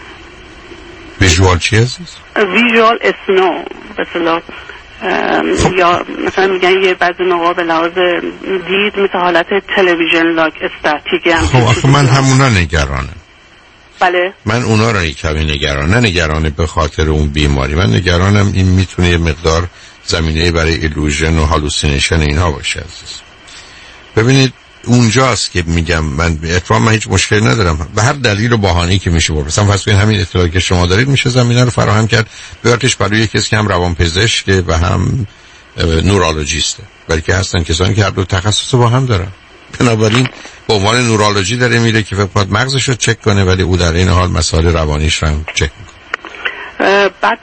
ویژوال چی عزیز؟ ویژوال اسنو به اصطلاح خب. یا مثلا میگن یه بعضی موقع به لحاظ دید مثل حالت تلویزیون لاک استاتیکی هم. خب آخه من همونا نگرانم. بله من اونا رو کمی نگران، نه نگرانه به خاطر اون بیماری، من نگرانم این میتونه یه مقدار زمینه برای ایلوژن و هالوسینیشن اینها باشه عزیز. ببینید اونجاست که میگم من اتفاقا من هیچ مشکلی ندارم، به هر دلیل و بهانه‌ای که میشه برد. مثلا فرض کنید همین اطلاعاتی که شما دارید میشه زمینه رو فراهم کرد ببرتش برای کسی که هم روانپزشکه و هم نورولوژیسته، بلکه هستن کسانی که هر دو تخصص با هم دارن. بنابراین به عنوان نورولوژی داره میره که فقط مغزش رو چک کنه، ولی او در این حال مسائل روانیش رو هم چک میکنه. بعد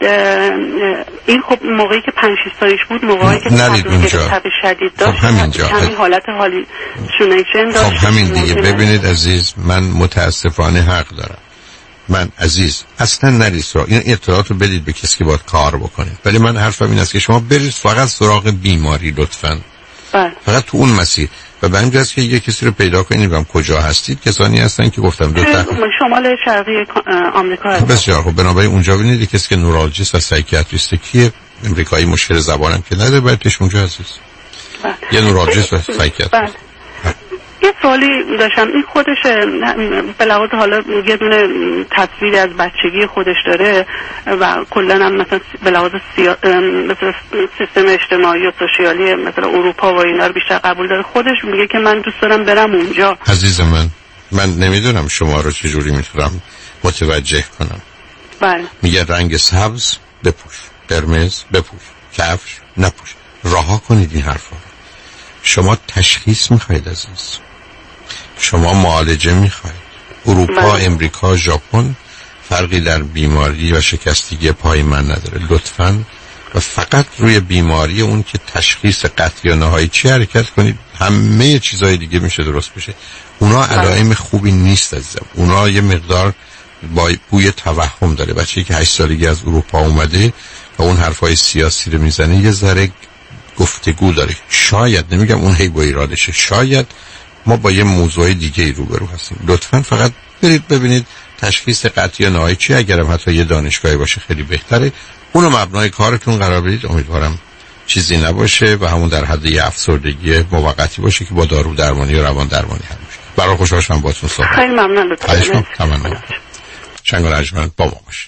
این خب موقعی که پنج شش سالش بود، موقعی که تب شدید داشت، خب همینجا همین حالت هالوسینیشن داشت. خب همین دیگه. ببینید عزیز من متاسفانه حق دارم، من عزیز اصلا نرید سراغ این اطلاعات رو بدید به کسی که باید کار بکنید، ولی من حرفم این است که شما برید فقط سراغ بیماری لطفاً. بله. فقط تو اون مسیر و به همین که یه کسی رو پیدا کنید و کجا هستید. کسانی هستن که گفتم دو تا شمال شرقی آمریکا هست. بسیار خوب. بنابراین اونجا ببینید کسی که نورولوژیست و سایکیاتریست کیه، امریکایی مشکل زبانم که نداره، باید پیش اونجا عزیز. یه نورولوژیست و سایکیاتریست. یه سوالی داشتم. این خودش به لحاظ حالا یه دونه تصویری از بچگی خودش داره و کلا هم مثلا به لحاظ سیا... مثلا سیستم اجتماعی و سوسیالی مثلا اروپا و اینا رو بیشتر قبول داره. خودش میگه که من دوست دارم برم اونجا. عزیز من من نمیدونم شما رو چجوری میتونم متوجه کنم. بله. میگه رنگ سبز بپوش، قرمز بپوش، کفش نپوش. رها کنید این حرفا. شما تشخیص میخواید عزیز، شما معالجه میخواید. اروپا، بله. امریکا، ژاپن فرقی در بیماری و شکستگی پای من نداره. لطفاً و فقط روی بیماری اون که تشخیص قطعی و نهایی چی حرکت کنید، همه چیزای دیگه میشه درست بشه. اونا علائم خوبی نیست عزیزم. اونا یه مقدار با بوی توهم داره. بچه‌ای که هشت سالگی از اروپا اومده و اون حرفای سیاسی رو میزنه یه ذره گفتگو داره. شاید، نمیگم اون هی با ایرادشه، شاید ما با یه موضوع دیگه ای روبرو هستیم. لطفاً فقط برید ببینید تشخیص قطعی و نهایی چی. اگرم حتی یه دانشگاهی باشه خیلی بهتره. اونو مبنای کارتون قرار بدید. امیدوارم چیزی نباشه و همون در حد یه افسردگی موقتی باشه که با دارو درمانی و روان درمانی حل میشه. برای خوشحال شدم باهاتون صحبت. خیلی ممنون لطفاً. تمام. شنگ و رجمن با ما باشید.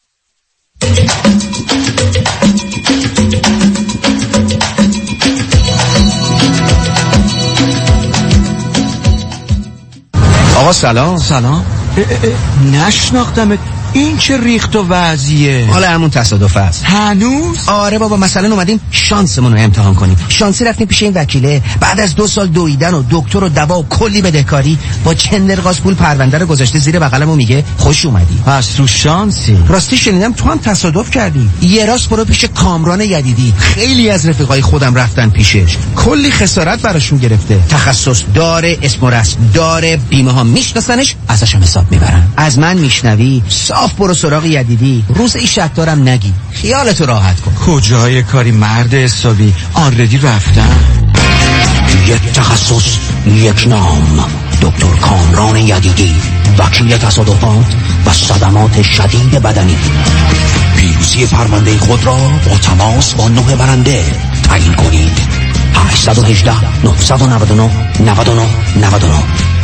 آقا سلام. سلام. نشناختمت. این چه ریخت و وضعیه؟ حالا همون تصادف است. هنوز؟ آره بابا، مثلا اومدیم شانسمون رو امتحان کنیم. شانسی رفتیم پیش این وکیله، بعد از دو سال دویدن و دکتر و دوا و کلی بدهکاری با چندرغاز پول پرونده رو گذاشته زیر بغلم و میگه خوش اومدی. پس تو شانسی. راستی شنیدم تو هم تصادف کردی. یه راست برو پیش کامران یدیدی. خیلی از رفیقای خودم رفتن پیشش، کلی خسارت براشون گرفته. تخصص داره، اسم و رسم داره، بیمه ها میشناسنش، ازش حساب میبرن. از من میشنوی صاف برو سراغ یدیدی. روز ای شک دارم نگی، خیالتو راحت کن. کجای کاری مرد حسابی، آردی رفتن. یک تخصص، یک نام. دکتر کامران یدیدی، وکیل تصادفات و صدمات شدید بدنی. پیروزی پرونده خود را با تماس با نه برنده تعیین کنید. هشت یک هشت نه نه نه نه نه نه.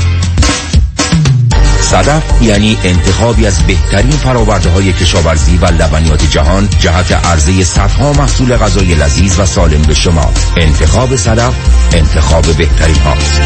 صدف یعنی انتخابی از بهترین فرآورده‌های کشاورزی و لبنیات جهان جهت عرضه صدها محصول غذای لذیذ و سالم به شما. انتخاب صدف انتخاب بهترین هاست.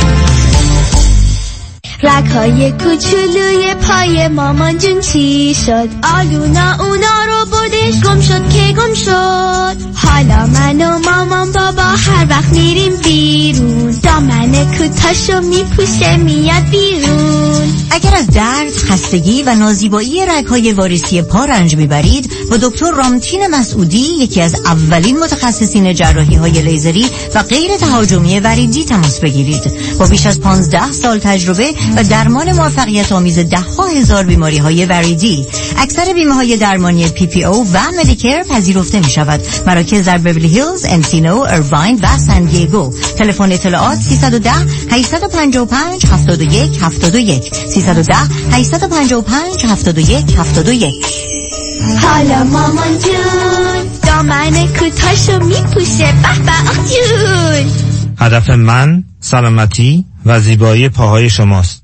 رگ‌های کوچولوی پای مامان جون چی شد؟ آلونا اونا رو بردش، گم شد که گم شد. حالا من و مامان بابا هر وقت میریم بیرون، دامن کوتاشو میپوشه میاد بیرون. اگر از درد، خستگی و نازیبایی رگ‌های واریسی پا رنج میبرید، با دکتر رامتین مسعودی، یکی از اولین متخصصین جراحی‌های لیزری و غیر تهاجمی وریدی تماس بگیرید. با بیش از پانزده سال تجربه و درمان موفقیت آمیز ده ها هزار بیماری های وریدی، اکثر بیمه های درمانی پی پی او و مدیکر پذیرفته می شود. مراکز در بیولی هیلز، انسینو، ارواین و سان دیگو. تلفن اطلاعات سیصد و ده هشتصد و پنجاه و پنج هفتاد و یک هفتاد و یک سیصد و ده هشتصد و پنجاه و پنج هفتاد و یک هفتاد و یک. حالا مامان جون دامن کوتاشو میپوشه، به به آخ جون. هدف من سلامتی و زیبایی پاهای شماست.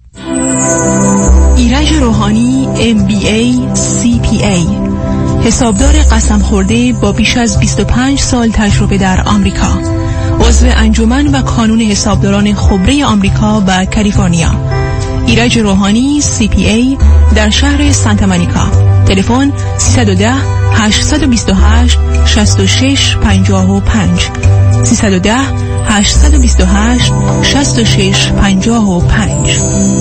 ایرج روحانی ام بی ای سی پی ای، حسابدار قسم خورده با بیش از بیست و پنج سال تجربه در آمریکا، عضو انجمن و کانون حسابداران خبره آمریکا و کالیفرنیا. ایرج روحانی سی پی ای در شهر سانتا مونیکا. تلفن سیصد و ده هشتصد و بیست و هشت شصت و شش پنجاه و پنج سیصد و ده هشتصد و بیست و هشت شصت و شش پنجاه و پنج.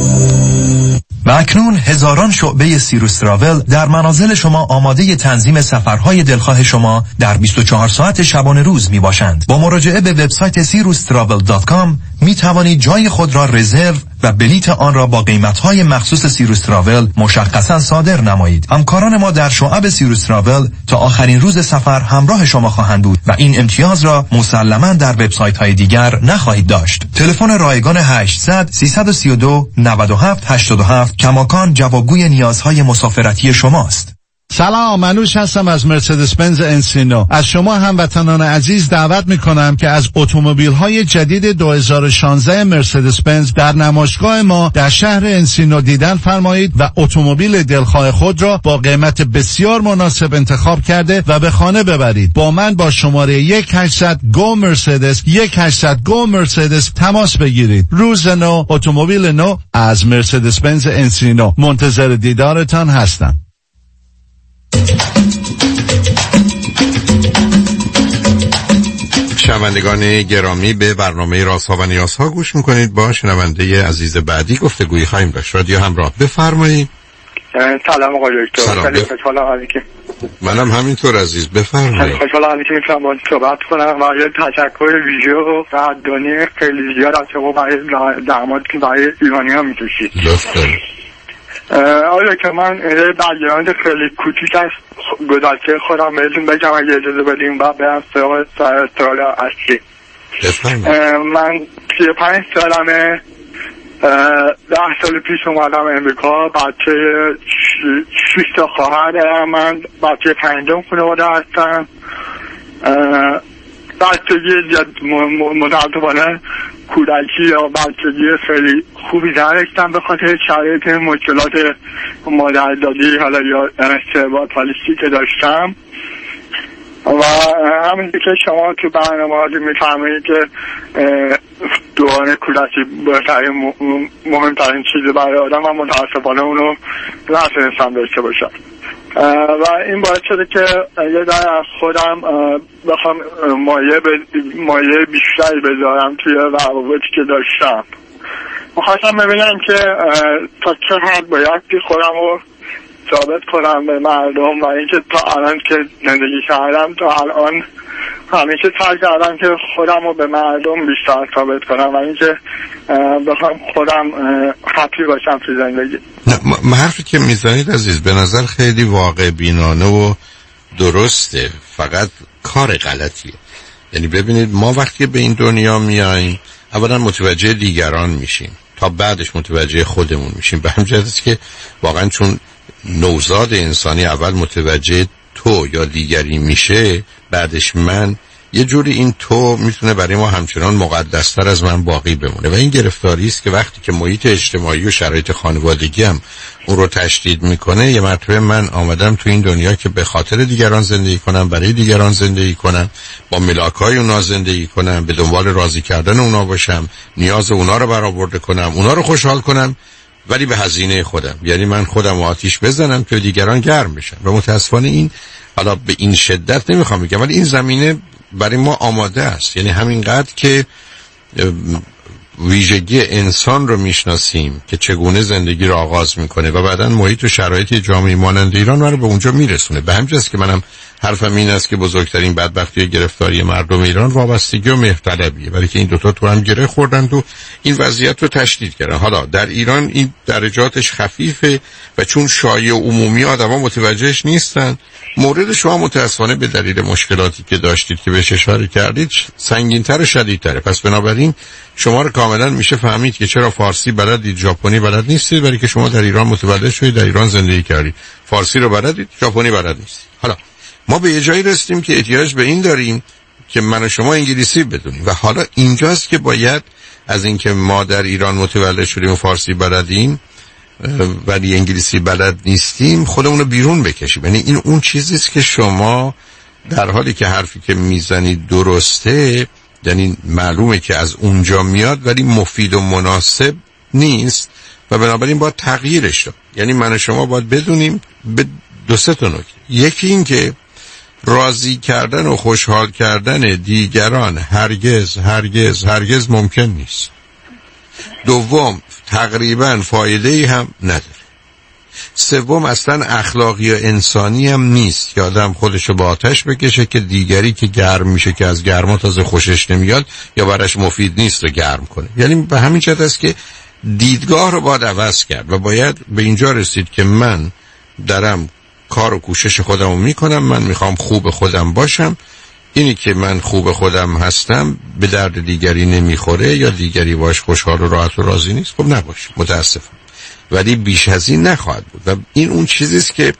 و اکنون هزاران شعبه سیروس تراول در منازل شما آماده تنظیم سفرهای دلخواه شما در بیست و چهار ساعت شبانه روز می باشند. با مراجعه به وبسایت سیروس تراول دات کام می توانید جای خود را رزرو و بلیت آن را با قیمت‌های مخصوص سیروس تراول مشخصاً صادر نمایید. همکاران ما در شعب سیروس تراول تا آخرین روز سفر همراه شما خواهند بود و این امتیاز را مسلماً در وبسایت‌های دیگر نخواهید داشت. تلفن رایگان هشتصد سیصد و سی و دو نود و هفت هشتاد و هفت کماکان جوابگوی نیازهای مسافرتی شماست. سلام، منوش هستم از مرسدس بنز انسینو. از شما هموطنان عزیز دعوت میکنم که از اتومبیل‌های جدید دو هزار و شانزده مرسدس بنز در نمایشگاه ما در شهر انسینو دیدن فرمایید و اتومبیل دلخواه خود را با قیمت بسیار مناسب انتخاب کرده و به خانه ببرید. با من با شماره یک هشتصد گو مرسدس یک هشتصد گو مرسدس تماس بگیرید. روز نو، اتومبیل نو از مرسدس بنز انسینو. منتظر دیدارتان هستم. شنوندگان گرامی، به برنامه رازها و نیازها گوش میکنید. با شنونده عزیز بعدی گفتگویی خواهیم داشت. رادیو همراه، بفرمایید. سلام آقای دکتر. خیلی خوشحالم که منم همینطور عزیز، بفرمایید. خیلی خوشحالم که میتونم باهاتون صحبت کنم و یه تشکر ویژه و قدردانی خیلی زیاد از شما برای زحماتی که برای ایرانی‌ها میکشید. لطفاً. آیا که من یه بگراند خیلی کوچیک از گذشته خودم بهتون بگم اگه اجازه بدیم و برم سراغ سوال اصلی. من سی و پنج سالمه، ده سال پیش اومدم امریکا. بچه شش تا خواهر دارم. من بچه پنجم خانواده هستم. بچگی متاسفانه کودکی یا بچگی خیلی خوبی نداشتم به خاطر شرایط مشکلات مادردادی حالا یا استعباد پالیسی که داشتم. و همین که شما تو برنامه ها میفهمید که دوران کودکی بهترین مهمترین چیز برای آدم و متاسفانه اونو نتونستم داشته باشم و این باعث شده که یه در از خودم بخوام مایه, مایه بیشتری بذارم توی روابطی که داشتم. میخواستم ببینم که تا چه حد باید که خودم رو ثابت کنم به مردم و اینکه تا الان که زندگی کردم تا الان همیشه سعی کردم که خودم رو به مردم بیشتر ثابت کنم و اینکه بخوام خودم حقی باشم توی زندگی. نه، حرفی که میزنید عزیز به نظر خیلی واقع بینانه و درسته، فقط کار غلطیه. یعنی ببینید، ما وقتی به این دنیا میاییم اولا متوجه دیگران میشیم تا بعدش متوجه خودمون میشیم. به همین جهت است که واقعا چون نوزاد انسانی اول متوجه تو یا دیگری میشه، بعدش من، یه جوری این تو میتونه برای ما همچنان مقدستر از من باقی بمونه و این گرفتاری است که وقتی که محیط اجتماعی و شرایط خانوادگی هم اون رو تشدید میکنه. یه مرتبه من آمدم تو این دنیا که به خاطر دیگران زندگی کنم، برای دیگران زندگی کنم، با ملاکای اونا زندگی کنم، به دنبال راضی کردن اونا باشم، نیاز اونا رو برآورده کنم، اونا رو خوشحال کنم، ولی به هزینه خودم. یعنی من خودم آتیش بزنم که دیگران گرم بشن و متاسفانه این، حالا به این شدت نمیخوام بگم، ولی این زمینه برای ما آماده است. یعنی همینقدر که ویژگی انسان رو میشناسیم که چگونه زندگی رو آغاز میکنه و بعداً محیط و شرایط جامعه مانند ایران ما رو به اونجا میرسونه. به همین جاست که منم حرفم این است که بزرگترین بدبختی و گرفتاری مردم ایران وابستگی و مهرطلبیه، ولی که این دوتا تو هم گره خوردند و این وضعیت رو تشدید کردن. حالا در ایران این درجاتش خفیفه و چون شایع عمومی آدما متوجهش نیستن. مورد شما متاسفانه به دلیل مشکلاتی که داشتید که بهش اشاره کردید سنگین‌تر و شدیدتره. پس بنابراین شما رو کاملا میشه فهمید که چرا فارسی بلدید ژاپنی بلد نیستید، برای که شما در ایران متولد شدید، در ایران زندگی کردید، فارسی رو بلدید، ژاپنی بلد نیستید. حالا ما به یه جایی رسیدیم که احتیاج به این داریم که من و شما انگلیسی بدونیم و حالا اینجاست که باید از اینکه ما در ایران متولد شدیم و فارسی بلدیم ولی انگلیسی بلد نیستیم خودمون رو بیرون بکشیم. یعنی این اون چیزیست که شما در حالی که حرفی که میزنید درسته، یعنی معلومه که از اونجا میاد ولی مفید و مناسب نیست و بنابراین باید تغییرش داد. یعنی من و شما باید بدونیم به دو سه تا نکته. یکی این که راضی کردن و خوشحال کردن دیگران هرگز هرگز هرگز ممکن نیست. دوم، تقریبا فایده‌ای هم نداره. سوم، اصلا اخلاقی و انسانی هم نیست که آدم خودشو با آتش بکشه که دیگری که گرم میشه که از گرما تازه خوشش نمیاد یا براش مفید نیست رو گرم کنه. یعنی به همین جهت است که دیدگاه رو باید عوض کرد و باید به اینجا رسید که من دارم کار و کوشش خودم رو میکنم، من میخوام خوب خودم باشم، اینی که من خوب خودم هستم به درد دیگری نمیخوره یا دیگری باش خوشحال و راحت و راضی نیست، خب نباشه، متاسفم، ولی بیش از این نخواهد بود. و این اون چیزیست که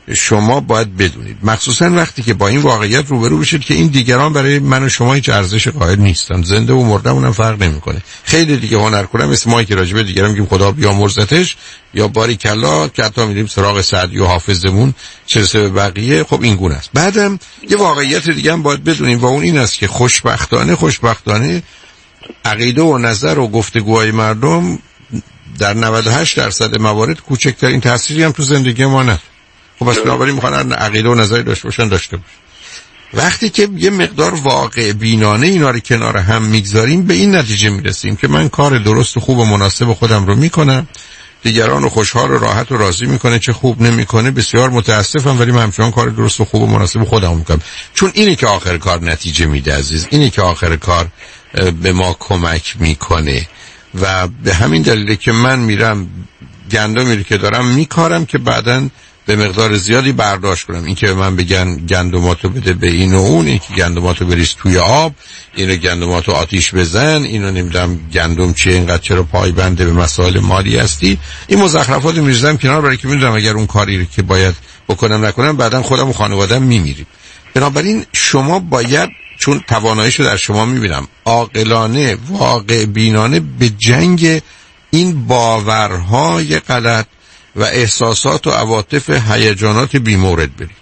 شما باید بدونید، مخصوصا وقتی که با این واقعیت روبرو بشید که این دیگران برای من و شما هیچ ارزش قائل نیستن، زنده و مرده اونم فرق نمیکنه. خیلی دیگه هنرکنم مثل ما که راجبه دیگران میگیم خدا بیامرزتش یا باریکلا، که حتی میریم سراغ سعدی و حافظمون چرسه به بقیه. خب این گونه است. بعدم یه واقعیت دیگه هم باید بدونیم و اون این است که خوشبختانه خوشبختانه عقیده و نظر و گفتگوهای مردم در نود و هشت درصد موارد کوچکترین تأثیری هم تو زندگی ما نداره. خب بس بنابراین میخوان عقیده و نظری داشته باشن داشته باشن. وقتی که یه مقدار واقع بینانه اینا رو کنار هم میگذاریم به این نتیجه میرسیم که من کار درست و خوب و مناسب خودم رو میکنم، دیگران رو خوشحال و راحت و راضی میکنه، چه خوب نمیکنه بسیار متاسفم ولی من همچنان کار درست و خوب و مناسب خودم میکنم. چون اینی که آخر کار نتیجه میده عزیز، اینی که آخر کار به ما کمک میکنه. و به همین دلیله که من میرم گندمی که دارم میکارم که بعداً به مقدار زیادی برداشت کنم. این که من بگن گندماتو بده به این و اون، این که گندماتو بریز توی آب، اینو گندماتو آتیش بزن، اینو نمیدونم گندم چیه اینقدر چرا پایبنده به مسائل مالی هستی، این مزخرفات میریزم کنار برای که میدونم اگر اون کاری که باید بکنم نکنم بعداً خودم و خانواده‌ام میمیریم. بنابراین شما باید، چون تواناییشو در شما میبینم، عاقلانه واقع بینانه به جنگ این باورهای غلط و احساسات و عواطف هیجانات بی‌مورد برید.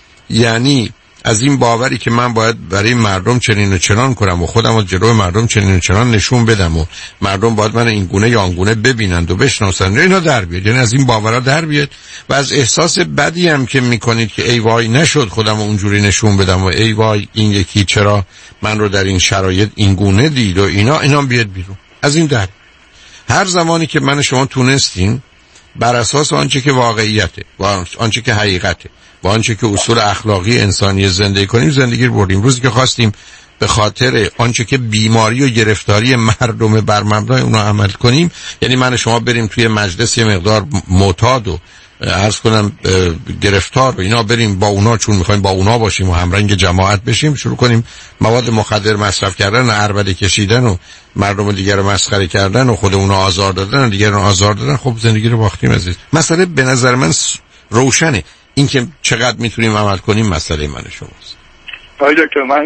یعنی از این باوری که من باید برای مردم چنین و چنان کنم و خودم رو جلوی مردم چنین و چنان نشون بدم و مردم باید من این گونه یا آن گونه ببینند و بشناسند، اینا در بیاد. یعنی از این باورها در بیاد و از احساس بدی هم که میکنید که ای وای نشد خودم رو اونجوری نشون بدم و ای وای این یکی چرا من رو در این شرایط این گونه دید و اینا اینا بیاد بیرون. از این در هر زمانی که من شما تونستین بر اساس آنچه که واقعیته و آنچه که حقیقته و آنچه که اصول اخلاقی انسانی زندگی کنیم زندگی رو بردیم. روزی که خواستیم به خاطر آنچه که بیماری و گرفتاری مردم بر مبنای اونو عمل کنیم، یعنی من شما بریم توی مجلس یه مقدار معتاد و عرض کنم گرفتار و اینا بریم با اونا، چون میخوایم با اونا باشیم و همرنگ جماعت بشیم، شروع کنیم مواد مخدر مصرف کردن و عربده کشیدن و مردم دیگر رو مسخره کردن و خود اونا آزار دادن و دیگر رو آزار دادن، خب زندگی رو باختیم عزیز. مسئله به نظر من روشنه، این که چقدر میتونیم عمل کنیم مسئله من شماست. آقای دکتر من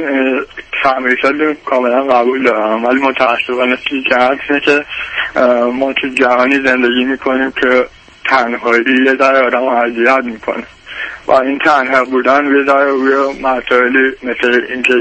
فهمیدم کاملا قبول دارم، ولی متاسفانه چیزی هست که ما تو جهانی زندگی میکنیم که تنهایی یه ذره آدم اذیت میکنه و این تنها بودن یه ذره روی مسائلی مثل اینکه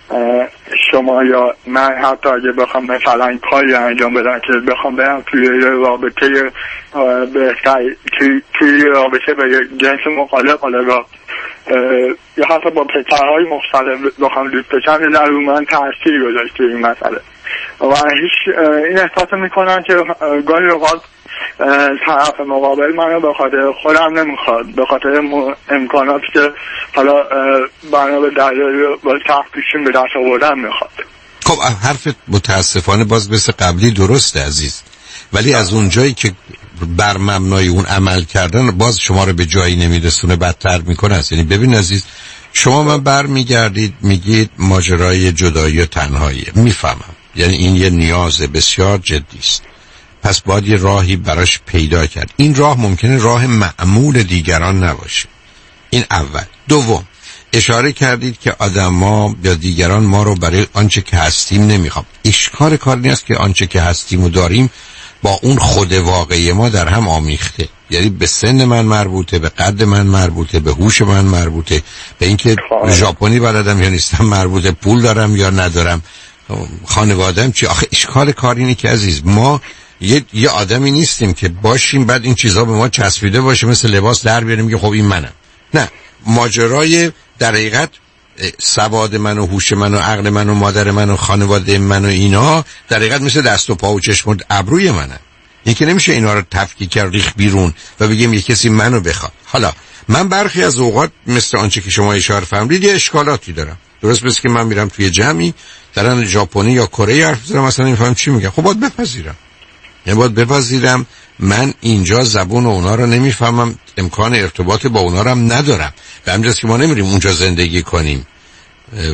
شما یا من حتی اگه بخوام مثلا کاری انجام بدم که بخوام برم توی رابطه بهتری توی رابطه به جنس مخالف حالا یا حتی با پسرهای مختلف بخوام دوست بشم یه ذره رو من تاثیر گذاشته این مسئله و هیچ این احساس میکنم که گاهی اوقات طرف مقابل منو به خاطر خودم نمیخواد، به خاطر امکاناتی که حالا بنا به دلایل با سخت پیشین به دست آوردن میخواد. خب حرفت متاسفانه باز مثل قبلی درسته عزیز، ولی از اون جایی که بر مبنای اون عمل کردن باز شما رو به جایی نمیرسونه، بدتر میکنه است. یعنی ببین عزیز، شما من بر میگردید میگید ماجرای جدایی و تنهاییه، میفهمم، یعنی این یه نیاز بسیار جدی است، پس باید یه راهی براش پیدا کرد. این راه ممکنه راه معمول دیگران نباشه. این اول. دوم، اشاره کردید که آدما یا دیگران ما رو برای آنچه که هستیم نمیخوام. اشکال کار نیست که آنچه که هستیم و داریم با اون خود واقعی ما در هم آمیخته، یعنی به سن من مربوطه، به قد من مربوطه، به هوش من مربوطه، به اینکه ژاپنی بلدم یا نیستم مربوطه، پول دارم یا ندارم، خانواده‌ام چی. آخه اشکال کار اینه که عزیز ما یه یه آدمی نیستیم که باشیم بعد این چیزا به ما چسبیده باشه مثل لباس در بیاریم که خب این منم. نه، ماجرای در حقیقت سواد من و هوش من و عقل من و مادر من و خانواده من و اینا در حقیقت مثل دست و پا و چشم و ابروی منن. یکی نمیشه اینا رو تفکیک کرد ریخ بیرون و بگیم یه کسی منو بخواد. حالا من برخی از اوقات مثل آنچه که شما اشاره فرمودید یه اشکالاتی دارم. درست مثل که من میرم توی جمعی دارن ژاپنی یا کره حرف میزنن، مثلا نمیفهم چی میگن، خب باید بپذیرم. یعنی باید بپذیرم من اینجا زبون اونا رو نمیفهمم، امکان ارتباط با اونا رو هم ندارم، به همین جاست که ما نمیریم اونجا زندگی کنیم.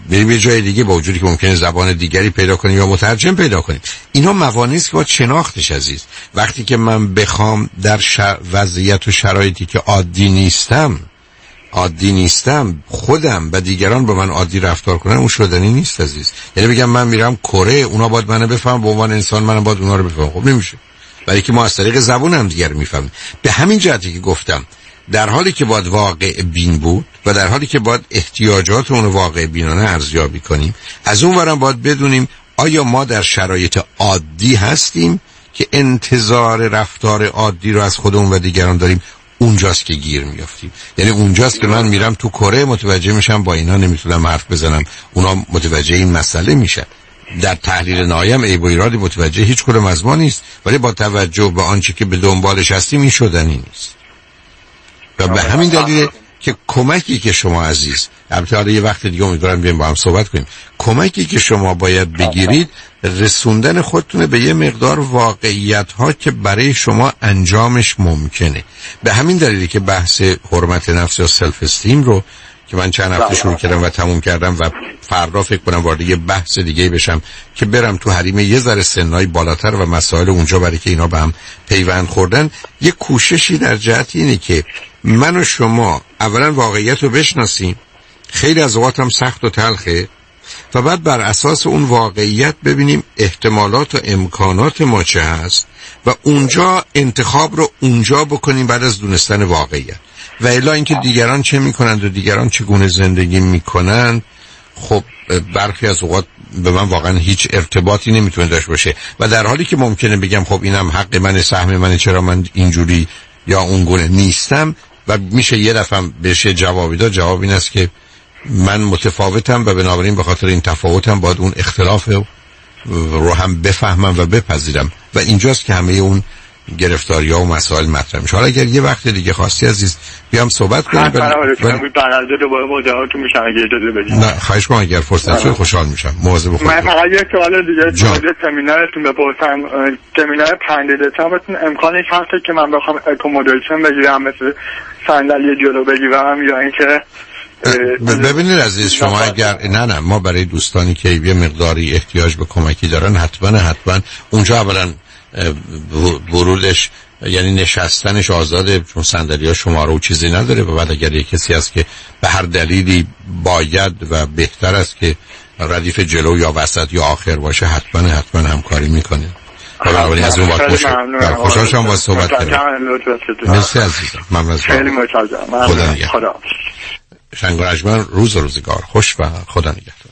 بریم یه جای دیگه با وجودی که ممکنه زبان دیگری پیدا کنیم یا مترجم پیدا کنیم. اینا موانعی است که باید شناختش عزیز. وقتی که من بخوام در شر... وضعیت و شرایطی که عادی نیستم عادی نیستم خودم و دیگران با من عادی رفتار کنن، اون شدنی نیست عزیز. یعنی بگم من میرم کره، اونا باید منو بفهمن به عنوان انسان، منم باید اونا رو بفهمم. خب نمیشه، برای که ما از طریق زبون هم دیگر میفهمیم. به همین جهتی که گفتم در حالی که باید واقع بین بود و در حالی که باید احتیاجات اون واقع بینانه ارزیابی کنیم، از اون ورم باید بدونیم آیا ما در شرایط عادی هستیم که انتظار رفتار عادی رو از خودمون و دیگران داریم. اونجاست که گیر میافتیم. یعنی اونجاست که من میرم تو کره متوجه میشم با اینا نمیتونم حرف بزنم، اونا متوجه این مسئله میشن. در تحلیل نهاییم عیب و ایرادی متوجه هیچ کدوم از ما نیست، ولی با توجه به آنچه که به دنبالش هستیم این شدنی نیست. و به همین دلیل که کمکی که شما عزیز، البته حالا یه وقت دیگه امیدوارم بیایم با هم صحبت کنیم، کمکی که شما باید بگیرید رسوندن خودتونه به یه مقدار واقعیت ها که برای شما انجامش ممکنه. به همین دلیلی که بحث حرمت نفس یا سلف استیم رو که من چند هفته شروع کردم و تموم کردم و فردا فکر کنم وارد یه بحث دیگه بشم که برم تو حریم یه ذره سنای بالاتر و مسائل اونجا، برای که اینا به هم پیوند خوردن. یه کوششی در جهت اینه که من و شما اولا واقعیت رو بشناسیم، خیلی از اوقات هم سخت و تلخه، و بعد بر اساس اون واقعیت ببینیم احتمالات و امکانات ما چه هست و اونجا انتخاب رو اونجا بکنیم بعد از دونستن واقعیت. و الا اینکه دیگران چه میکنند و دیگران چگونه زندگی میکنند، خب برخی از اوقات به من واقعا هیچ ارتباطی نمیتونه داشته باشه. و در حالی که ممکنه بگم خب اینم حق منه، سهم منه، چرا من اینجوری یا اونگونه نیستم، و میشه یه دفعه بهش جوابی داد. جواب این است که من متفاوتم و بنابراین به خاطر این تفاوتم باید اون اختلاف رو هم بفهمم و بپذیرم. و اینجاست که همه اون گرفتاری ها و مسائل مطرح میشه. حالا اگر یه وقت دیگه خواستی عزیز بیام صحبت کنیم. من برای برنامه دوباره مداهاتون میشم اگه اجازه بدید. نه خواهش کنم، اگر فرصت شد خوشحال میشم. مواظب خودت. من فقط یک سوال دیگه در مورد سمینارتون بپرسم. سمینار پنج دسامبرتون امکانش هست که من بخوام اکومودیشن بگیرم، مثل صندلی جلو بگیرم، یا اینکه ببینید عزیز شما اگر نه نه ما برای دوستانی که یه مقداری احتیاج به کمکی دارن حتما حتما اونجا اولا ورودش یعنی نشستنش آزاده، چون صندلی ها شماره و چیزی نداره. و بعد اگر یک کسی هست که به هر دلیلی باید و بهتر است که ردیف جلو یا وسط یا آخر باشه، حتما حتما همکاری میکنه. و بنابراین از اون وقت خوشحال شدم با صحبت کردم. مرسی عزیزم. ممنون. خیلی متشکرم. خدا نگهدار. شنگ و رجمن روز و روزگار خوش و خدا نگهدار.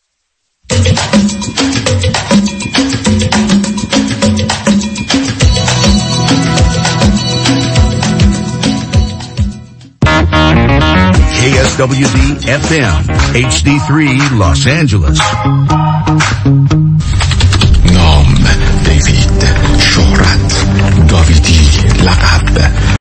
K S W D F M H D three Los Angeles. نام دیوید، شهرت داویدی، لقب